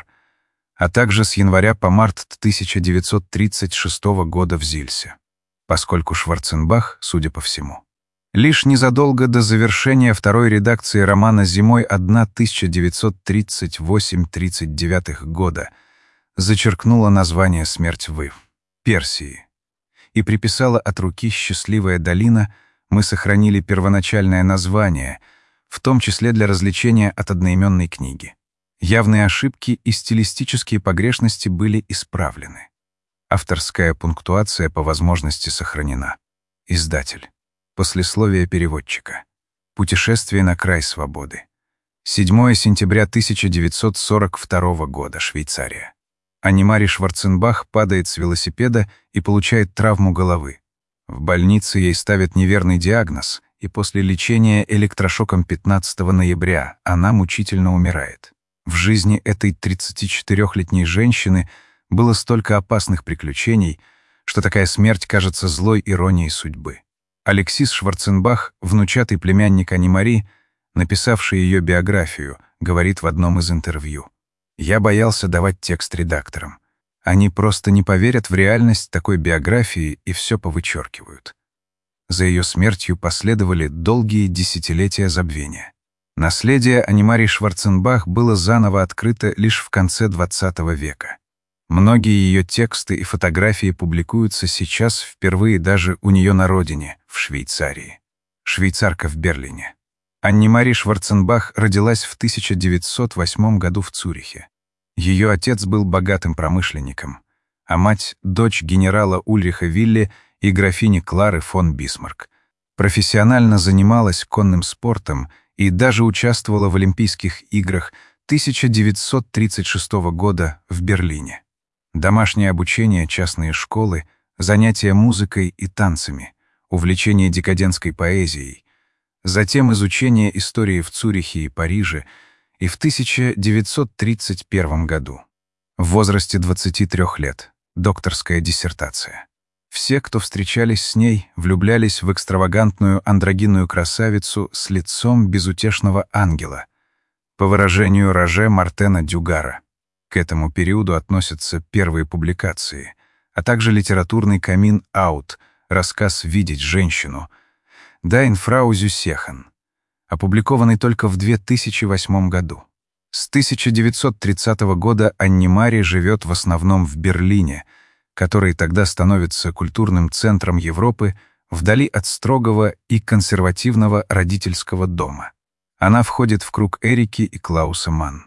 а также с января по март тысяча девятьсот тридцать шестого года в Зильсе, поскольку Шварценбах, судя по всему, лишь незадолго до завершения второй редакции романа «Зимой тысяча девятьсот тридцать восьмого — тридцать девятого года» зачеркнула название «Смерть в Персии» и приписала от руки «Счастливая долина», мы сохранили первоначальное название, в том числе для развлечения от одноименной книги. Явные ошибки и стилистические погрешности были исправлены. Авторская пунктуация по возможности сохранена. Издатель. Послесловие переводчика. Путешествие на край свободы. седьмого сентября тысяча девятьсот сорок второго года. Швейцария. Анни-Мари Шварценбах падает с велосипеда и получает травму головы. В больнице ей ставят неверный диагноз, и после лечения электрошоком пятнадцатого ноября она мучительно умирает. В жизни этой тридцатичетырёхлетней женщины было столько опасных приключений, что такая смерть кажется злой иронией судьбы. Алексис Шварценбах, внучатый племянник Анни-Мари, написавший ее биографию, говорит в одном из интервью: «Я боялся давать текст редакторам. Они просто не поверят в реальность такой биографии и все повычеркивают». За ее смертью последовали долгие десятилетия забвения. Наследие Анни-Мари Шварценбах было заново открыто лишь в конце двадцатого века. Многие ее тексты и фотографии публикуются сейчас впервые даже у нее на родине, в Швейцарии. Швейцарка в Берлине. Анни-Мари Шварценбах родилась в тысяча девятьсот восьмом году в Цюрихе. Ее отец был богатым промышленником, а мать — дочь генерала Ульриха Вилли и графини Клары фон Бисмарк. Профессионально занималась конным спортом и даже участвовала в Олимпийских играх тысяча девятьсот тридцать шестого года в Берлине. Домашнее обучение, частные школы, занятия музыкой и танцами, увлечение декадентской поэзией, затем изучение истории в Цюрихе и Париже, и в тысяча девятьсот тридцать первом году, в возрасте двадцати трёх лет, докторская диссертация. Все, кто встречались с ней, влюблялись в экстравагантную андрогинную красавицу с лицом безутешного ангела, по выражению Роже Мартена Дюгара. К этому периоду относятся первые публикации, а также литературный камин «Аут», рассказ «Видеть женщину», «Дайн фрау Зюсехен», опубликованный только в две тысячи восьмом году. С тысяча девятьсот тридцатого года Анни-Мари живет в основном в Берлине, который тогда становится культурным центром Европы, вдали от строгого и консервативного родительского дома. Она входит в круг Эрики и Клауса Манн.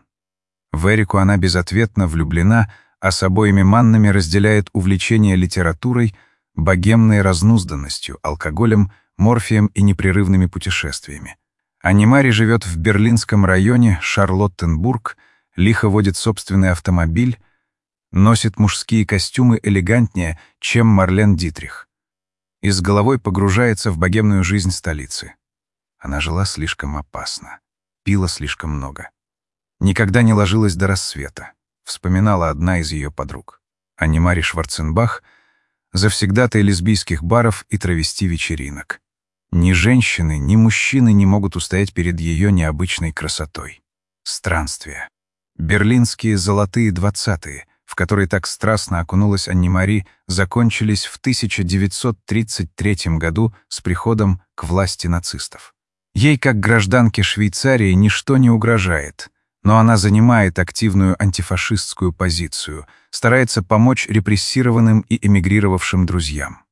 В Эрику она безответно влюблена, а с обоими Маннами разделяет увлечение литературой, богемной разнузданностью, алкоголем, морфием и непрерывными путешествиями. Анни-Мари живет в берлинском районе Шарлоттенбург, лихо водит собственный автомобиль, носит мужские костюмы элегантнее, чем Марлен Дитрих. И с головой погружается в богемную жизнь столицы. Она жила слишком опасно, пила слишком много. Никогда не ложилась до рассвета, вспоминала одна из ее подруг. Анни-Мари Шварценбах — завсегдатай лесбийских баров и травести-вечеринок. Ни женщины, ни мужчины не могут устоять перед ее необычной красотой. Странствия. Берлинские золотые двадцатые, в которые так страстно окунулась Анни-Мари, закончились в тысяча девятьсот тридцать третьем году с приходом к власти нацистов. Ей, как гражданке Швейцарии, ничто не угрожает, но она занимает активную антифашистскую позицию, старается помочь репрессированным и эмигрировавшим друзьям.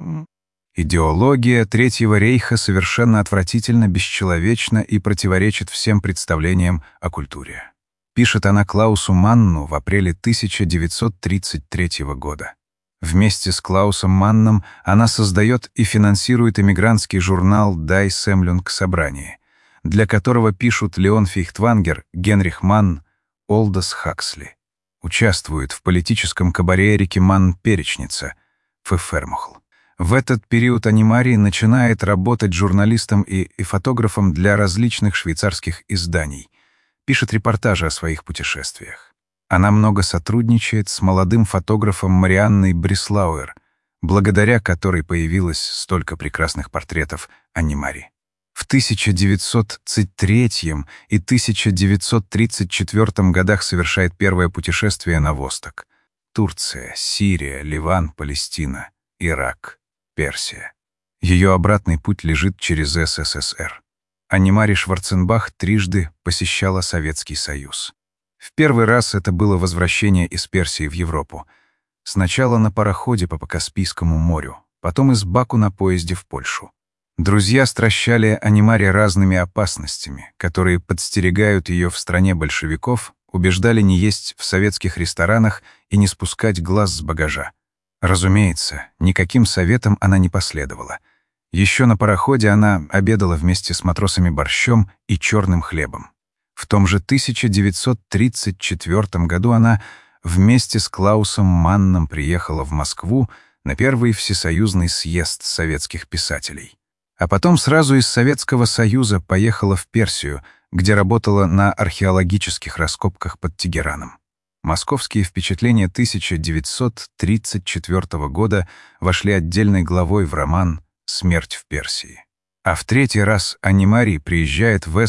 Идеология Третьего рейха совершенно отвратительно, бесчеловечна и противоречит всем представлениям о культуре. Пишет она Клаусу Манну в апреле тысяча девятьсот тридцать третьего года. Вместе с Клаусом Манном она создает и финансирует эмигрантский журнал «Die Sammlung Собрание», для которого пишут Леон Фейхтвангер, Генрих Манн, Олдос Хаксли. Участвует в политическом кабаре Эрики Манн-Перечница, Фефермухл. В этот период Анни-Мари начинает работать журналистом и, и фотографом для различных швейцарских изданий, пишет репортажи о своих путешествиях. Она много сотрудничает с молодым фотографом Марианной Бреслауэр, благодаря которой появилось столько прекрасных портретов Анни-Мари. В тысяча девятьсот третьем и тысяча девятьсот тридцать четвёртом годах совершает первое путешествие на восток. Турция, Сирия, Ливан, Палестина, Ирак, Персия. Ее обратный путь лежит через СССР. Анни-Мари Шварценбах трижды посещала Советский Союз. В первый раз это было возвращение из Персии в Европу. Сначала на пароходе по Каспийскому морю, потом из Баку на поезде в Польшу. Друзья стращали Анни-Мари разными опасностями, которые подстерегают ее в стране большевиков, убеждали не есть в советских ресторанах и не спускать глаз с багажа. Разумеется, никаким советам она не последовала. Еще на пароходе она обедала вместе с матросами борщом и черным хлебом. В том же тысяча девятьсот тридцать четвёртом году она вместе с Клаусом Манном приехала в Москву на первый всесоюзный съезд советских писателей. А потом сразу из Советского Союза поехала в Персию, где работала на археологических раскопках под Тегераном. Московские впечатления тысяча девятьсот тридцать четвёртого года вошли отдельной главой в роман «Смерть в Персии». А в третий раз Анни-Мари приезжает в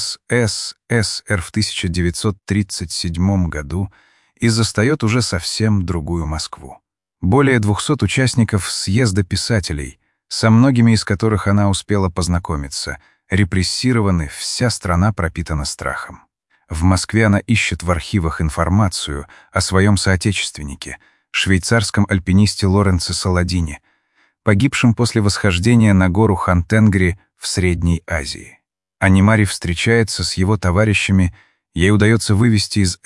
СССР в тысяча девятьсот тридцать седьмом году и застает уже совсем другую Москву. Более двухсот участников съезда писателей, со многими из которых она успела познакомиться, репрессированы, вся страна пропитана страхом. В Москве она ищет в архивах информацию о своем соотечественнике, швейцарском альпинисте Лоренце Саладине, погибшем после восхождения на гору Хантенгри в Средней Азии. Анни-Мари встречается с его товарищами, ей удается вывести из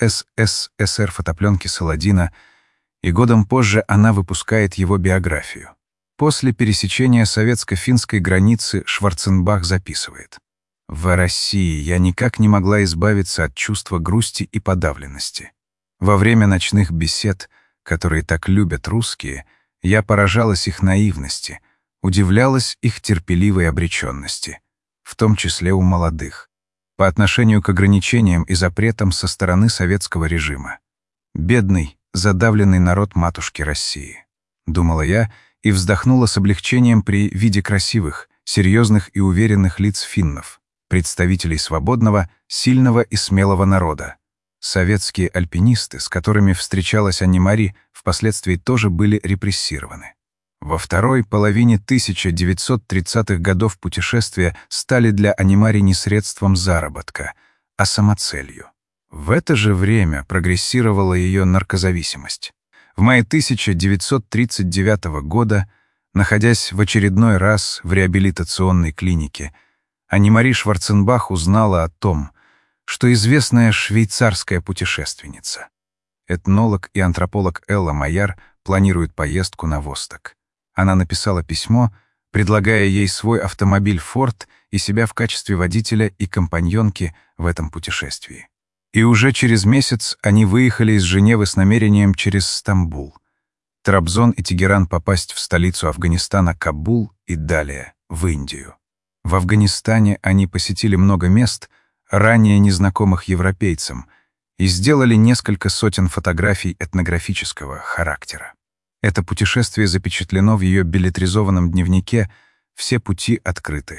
СССР фотопленки Саладина, и годом позже она выпускает его биографию. После пересечения советско-финской границы Шварценбах записывает: «В России я никак не могла избавиться от чувства грусти и подавленности. Во время ночных бесед, которые так любят русские, я поражалась их наивности, удивлялась их терпеливой обреченности, в том числе у молодых, по отношению к ограничениям и запретам со стороны советского режима. Бедный, задавленный народ матушки России», — думала я и вздохнула с облегчением при виде красивых, серьезных и уверенных лиц финнов, представителей свободного, сильного и смелого народа. Советские альпинисты, с которыми встречалась Анни-Мари, впоследствии тоже были репрессированы. Во второй половине тысяча девятьсот тридцатых годов путешествия стали для Анни-Мари не средством заработка, а самоцелью. В это же время прогрессировала ее наркозависимость. В мае тысяча девятьсот тридцать девятого года, находясь в очередной раз в реабилитационной клинике, Анни-Мари Шварценбах узнала о том, что известная швейцарская путешественница, этнолог и антрополог Элла Майяр, планирует поездку на восток. Она написала письмо, предлагая ей свой автомобиль «Форд» и себя в качестве водителя и компаньонки в этом путешествии. И уже через месяц они выехали из Женевы с намерением через Стамбул, Трабзон и Тегеран попасть в столицу Афганистана Кабул и далее в Индию. В Афганистане они посетили много мест, ранее незнакомых европейцам, и сделали несколько сотен фотографий этнографического характера. Это путешествие запечатлено в ее беллетризованном дневнике «Все пути открыты».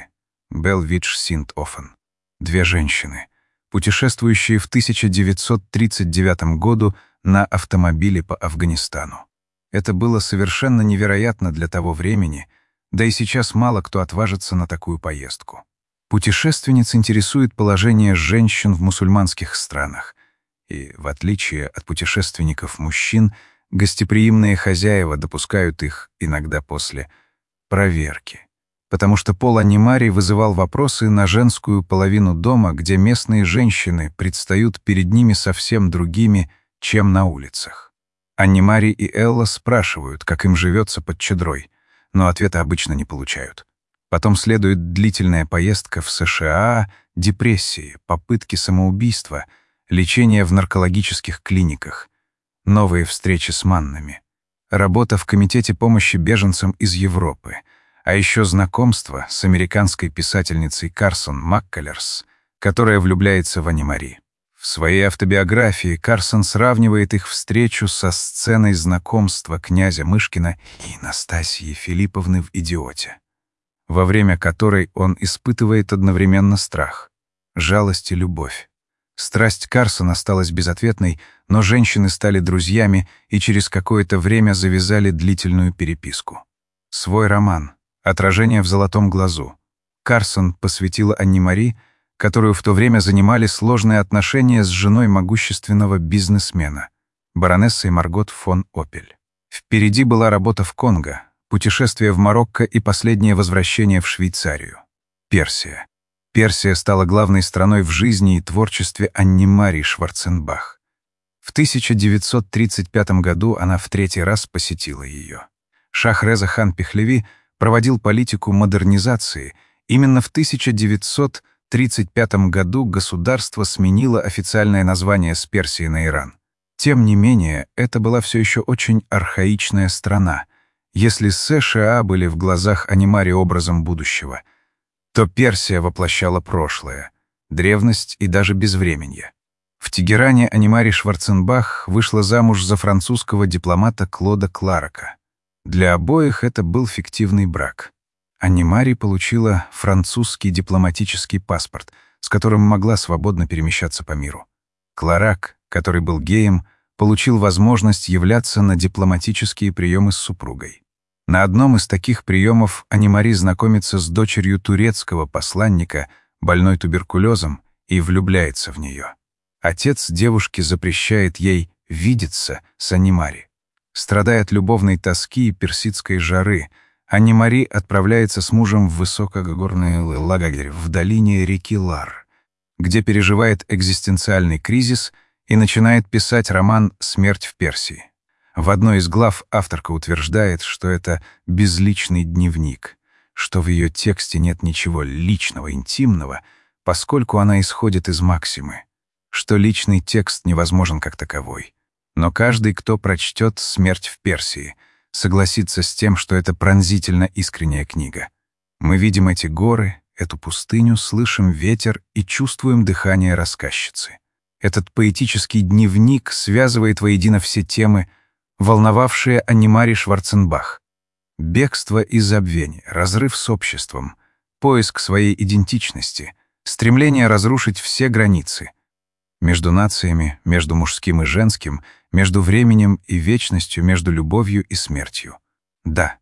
Белвидж Синт-Оффен. Две женщины, путешествующие в тысяча девятьсот тридцать девятом году на автомобиле по Афганистану. Это было совершенно невероятно для того времени, да и сейчас мало кто отважится на такую поездку. Путешественниц интересует положение женщин в мусульманских странах, и, в отличие от путешественников-мужчин, гостеприимные хозяева допускают их иногда после проверки, потому что Пол Аннимари вызывал вопросы на женскую половину дома, где местные женщины предстают перед ними совсем другими, чем на улицах. Аннимари и Элла спрашивают, как им живется под чадрой, но ответа обычно не получают. Потом следует длительная поездка в США, депрессии, попытки самоубийства, лечение в наркологических клиниках, новые встречи с маннами, работа в Комитете помощи беженцам из Европы, а еще знакомство с американской писательницей Карсон Маккалерс, которая влюбляется в Аннимари. В своей автобиографии Карсон сравнивает их встречу со сценой знакомства князя Мышкина и Настасьи Филипповны в «Идиоте», во время которой он испытывает одновременно страх, жалость и любовь. Страсть Карсон осталась безответной, но женщины стали друзьями и через какое-то время завязали длительную переписку. Свой роман «Отражение в золотом глазу» Карсон посвятила Аннимари, которую в то время занимали сложные отношения с женой могущественного бизнесмена, баронессой Маргот фон Опель. Впереди была работа в Конго, путешествие в Марокко и последнее возвращение в Швейцарию. Персия. Персия стала главной страной в жизни и творчестве Аннимари Шварценбах. В тысяча девятьсот тридцать пятом году она в третий раз посетила ее. Шах Реза хан Пехлеви проводил политику модернизации. Именно в тысяча девятьсот тридцать пятом году государство сменило официальное название с Персии на Иран. Тем не менее, это была все еще очень архаичная страна. Если США были в глазах Аннимари образом будущего, то Персия воплощала прошлое, древность и даже безвременье. В Тегеране Аннимари Шварценбах вышла замуж за французского дипломата Клода Кларака. Для обоих это был фиктивный брак. Аннимари получила французский дипломатический паспорт, с которым могла свободно перемещаться по миру. Кларак, который был геем, получил возможность являться на дипломатические приемы с супругой. На одном из таких приемов Аннимари знакомится с дочерью турецкого посланника, больной туберкулезом, и влюбляется в нее. Отец девушки запрещает ей видеться с Аннимари. Страдая от любовной тоски и персидской жары, Аннимари отправляется с мужем в высокогорные лагерь в долине реки Лар, где переживает экзистенциальный кризис и начинает писать роман «Смерть в Персии». В одной из глав авторка утверждает, что это безличный дневник, что в ее тексте нет ничего личного, интимного, поскольку она исходит из максимы, что личный текст невозможен как таковой. Но каждый, кто прочтет «Смерть в Персии», согласится с тем, что это пронзительно искренняя книга. Мы видим эти горы, эту пустыню, слышим ветер и чувствуем дыхание рассказчицы. Этот поэтический дневник связывает воедино все темы, волновавшие Аннимари Шварценбах. Бегство и забвение, разрыв с обществом, поиск своей идентичности, стремление разрушить все границы. Между нациями, между мужским и женским, между временем и вечностью, между любовью и смертью. Да,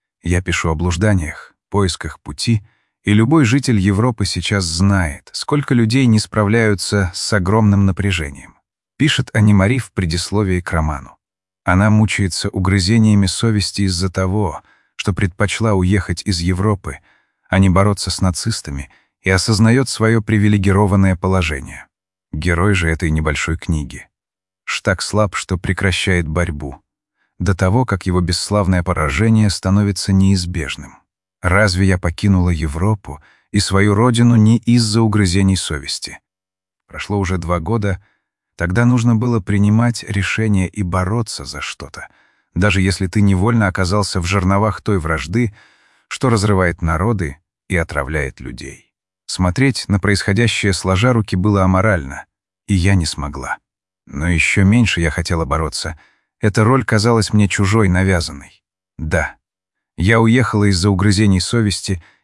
я пишу о блужданиях, поисках пути, и любой житель Европы сейчас знает, сколько людей не справляются с огромным напряжением. Пишет Аннимари в предисловии к роману. Она мучается угрызениями совести из-за того, что предпочла уехать из Европы, а не бороться с нацистами, и осознает свое привилегированное положение. Герой же этой небольшой книги. Штаг слаб, что прекращает борьбу, до того, как его бесславное поражение становится неизбежным. Разве я покинула Европу и свою родину не из-за угрызений совести? Прошло уже два года, тогда нужно было принимать решение и бороться за что-то, даже если ты невольно оказался в жерновах той вражды, что разрывает народы и отравляет людей. Смотреть на происходящее сложа руки было аморально, и я не смогла. Но еще меньше я хотела бороться. Эта роль казалась мне чужой, навязанной. Да, я уехала из-за угрызений совести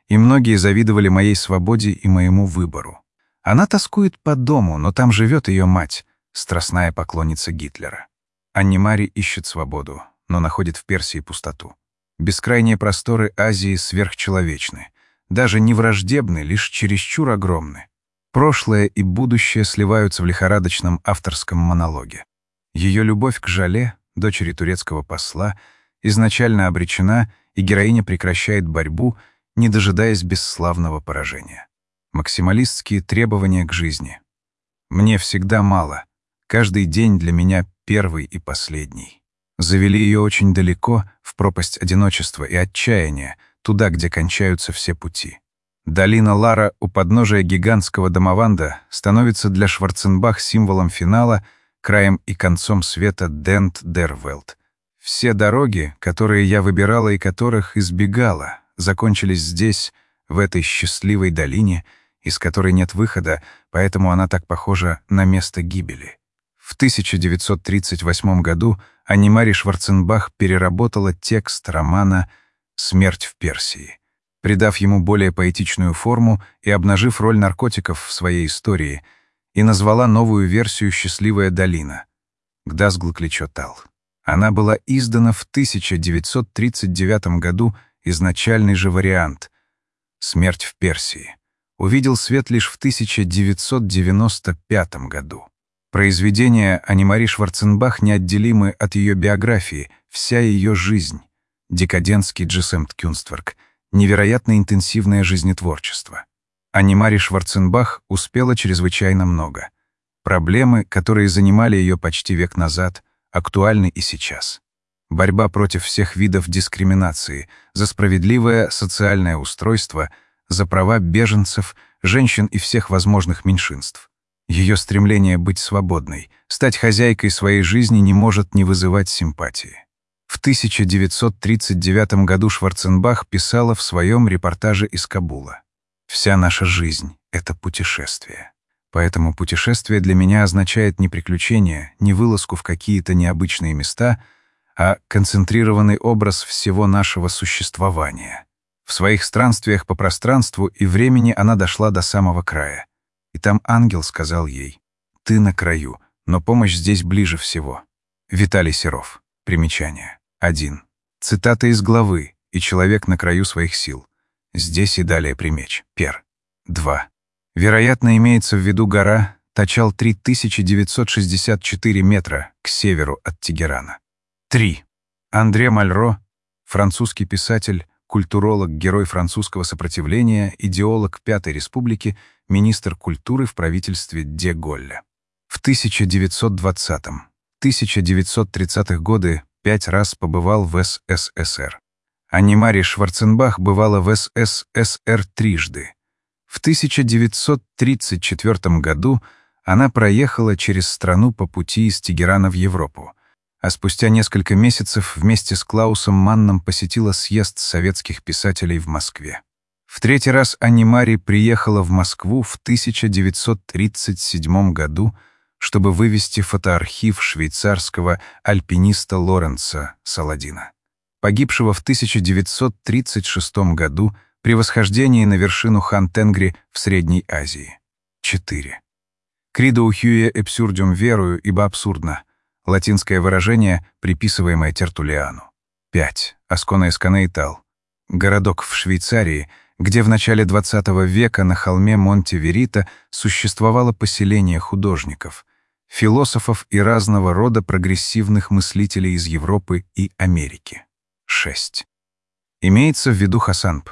и многие завидовали моей свободе и моему выбору. Она тоскует по дому, но там живет ее мать, страстная поклонница Гитлера. Анни-Мари ищет свободу, но находит в Персии пустоту. Бескрайние просторы Азии сверхчеловечны, даже не враждебны, лишь чересчур огромны. Прошлое и будущее сливаются в лихорадочном авторском монологе. Ее любовь к Жале, дочери турецкого посла, изначально обречена, и героиня прекращает борьбу, не дожидаясь бесславного поражения. Максималистские требования к жизни. «Мне всегда мало. Каждый день для меня первый и последний». Завели ее очень далеко, в пропасть одиночества и отчаяния, туда, где кончаются все пути. Долина Лара у подножия гигантского домованда становится для Шварценбах символом финала, краем и концом света Дент дер Велт. Все дороги, которые я выбирала и которых избегала, закончились здесь, в этой счастливой долине, из которой нет выхода, поэтому она так похожа на место гибели. В тысяча девятьсот тридцать восьмом году Анни-Мари Шварценбах переработала текст романа «Смерть в Персии», придав ему более поэтичную форму и обнажив роль наркотиков в своей истории, и назвала новую версию «Счастливая долина» Гдасглкличотал. Она была издана в тысяча девятьсот тридцать девятом году, изначальный же вариант «Смерть в Персии» увидел свет лишь в тысяча девятьсот девяносто пятом году. Произведения Анни-Мари Шварценбах неотделимы от ее биографии, вся ее жизнь, декадентский Gesamtkunstwerk, невероятно интенсивное жизнетворчество. Анни-Мари Шварценбах успела чрезвычайно много. Проблемы, которые занимали ее почти век назад, актуальны и сейчас. Борьба против всех видов дискриминации, за справедливое социальное устройство, за права беженцев, женщин и всех возможных меньшинств. Ее стремление быть свободной, стать хозяйкой своей жизни не может не вызывать симпатии. В тысяча девятьсот тридцать девятом году Шварценбах писала в своем репортаже из Кабула: «Вся наша жизнь — это путешествие. Поэтому путешествие для меня означает не приключение, не вылазку в какие-то необычные места, а концентрированный образ всего нашего существования». В своих странствиях по пространству и времени она дошла до самого края. И там ангел сказал ей: «Ты на краю, но помощь здесь ближе всего». Виталий Серов. Примечание. один. Цитата из главы «И человек на краю своих сил». Здесь и далее примечь. Пер. два. Вероятно, имеется в виду гора Тачал три тысячи девятьсот шестьдесят четыре метра к северу от Тегерана. три. Андре Мальро, французский писатель, культуролог, герой французского сопротивления, идеолог Пятой Республики, министр культуры в правительстве де Голля. В тысяча девятьсот двадцатом — тысяча девятьсот тридцатых годы пять раз побывал в эс эс эс эр. Анни-Мари Шварценбах бывала в эс эс эс эр трижды. В тысяча девятьсот тридцать четвёртом году она проехала через страну по пути из Тегерана в Европу, а спустя несколько месяцев вместе с Клаусом Манном посетила съезд советских писателей в Москве. В третий раз Анни-Мари приехала в Москву в тысяча девятьсот тридцать седьмом году, чтобы вывести фотоархив швейцарского альпиниста Лоренца Саладина, погибшего в тысяча девятьсот тридцать шестом году при восхождении на вершину Хан-Тенгри в Средней Азии. четыре. «Кридо ухюе эбсурдиум верую, ибо абсурдно» — латинское выражение, приписываемое Тертуллиану. пять. Аскона Эсканейтал. Городок в Швейцарии, где в начале двадцатого века на холме Монте-Верита существовало поселение художников, философов и разного рода прогрессивных мыслителей из Европы и Америки. шесть. Имеется в виду Хасанб.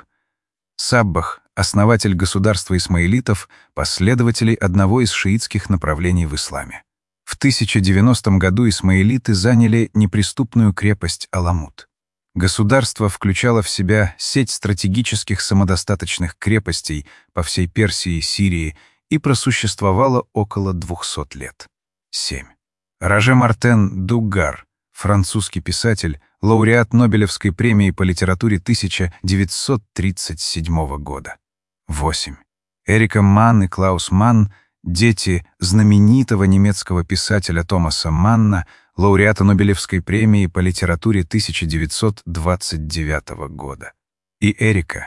Саббах — основатель государства исмаилитов, последователей одного из шиитских направлений в исламе. В тысяча девяностом году исмаилиты заняли неприступную крепость Аламут. Государство включало в себя сеть стратегических самодостаточных крепостей по всей Персии и Сирии и просуществовало около двухсот лет. семь. Роже Мартен Дугар, французский писатель, лауреат Нобелевской премии по литературе тысяча девятьсот тридцать седьмого года. восемь. Эрика Манн и Клаус Манн, дети знаменитого немецкого писателя Томаса Манна, лауреата Нобелевской премии по литературе тысяча девятьсот двадцать девятого года. И Эрика,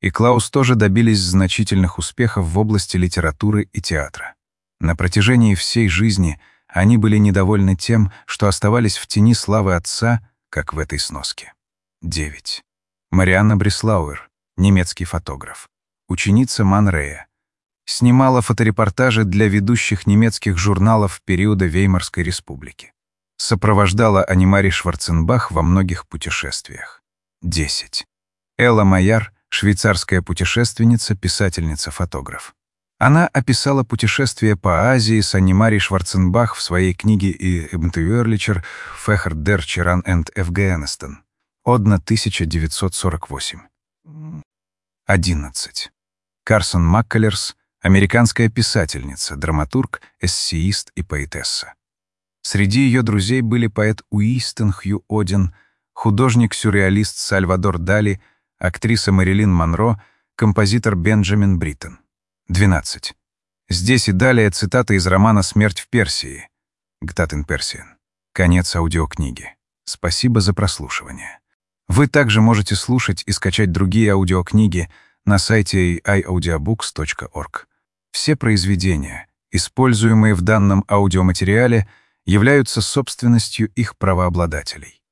и Клаус тоже добились значительных успехов в области литературы и театра. На протяжении всей жизни они были недовольны тем, что оставались в тени славы отца, как в этой сноске. девять. Марианна Бреслауэр, немецкий фотограф. Ученица Ман Рэя. Снимала фоторепортажи для ведущих немецких журналов периода Веймарской республики. Сопровождала Аннимари Шварценбах во многих путешествиях. десять. Элла Майяр, швейцарская путешественница, писательница, фотограф. Она описала путешествие по Азии с Аннимари Шварценбах в своей книге «И Эбентуерличер Фехер дер Чиран энд Эфгенестен» Одна тысяча девятьсот сорок восемь. одиннадцать. Карсон Маккалерс, американская писательница, драматург, эссеист и поэтесса. Среди ее друзей были поэт Уистон Хью Один, художник-сюрреалист Сальвадор Дали, актриса Мэрилин Монро, композитор Бенджамин Бриттон. двенадцать. Здесь и далее цитаты из романа «Смерть в Персии» Гтатен Персиен. Конец аудиокниги. Спасибо за прослушивание. Вы также можете слушать и скачать другие аудиокниги на сайте эй ай аудиобукс точка орг. Все произведения, используемые в данном аудиоматериале, являются собственностью их правообладателей.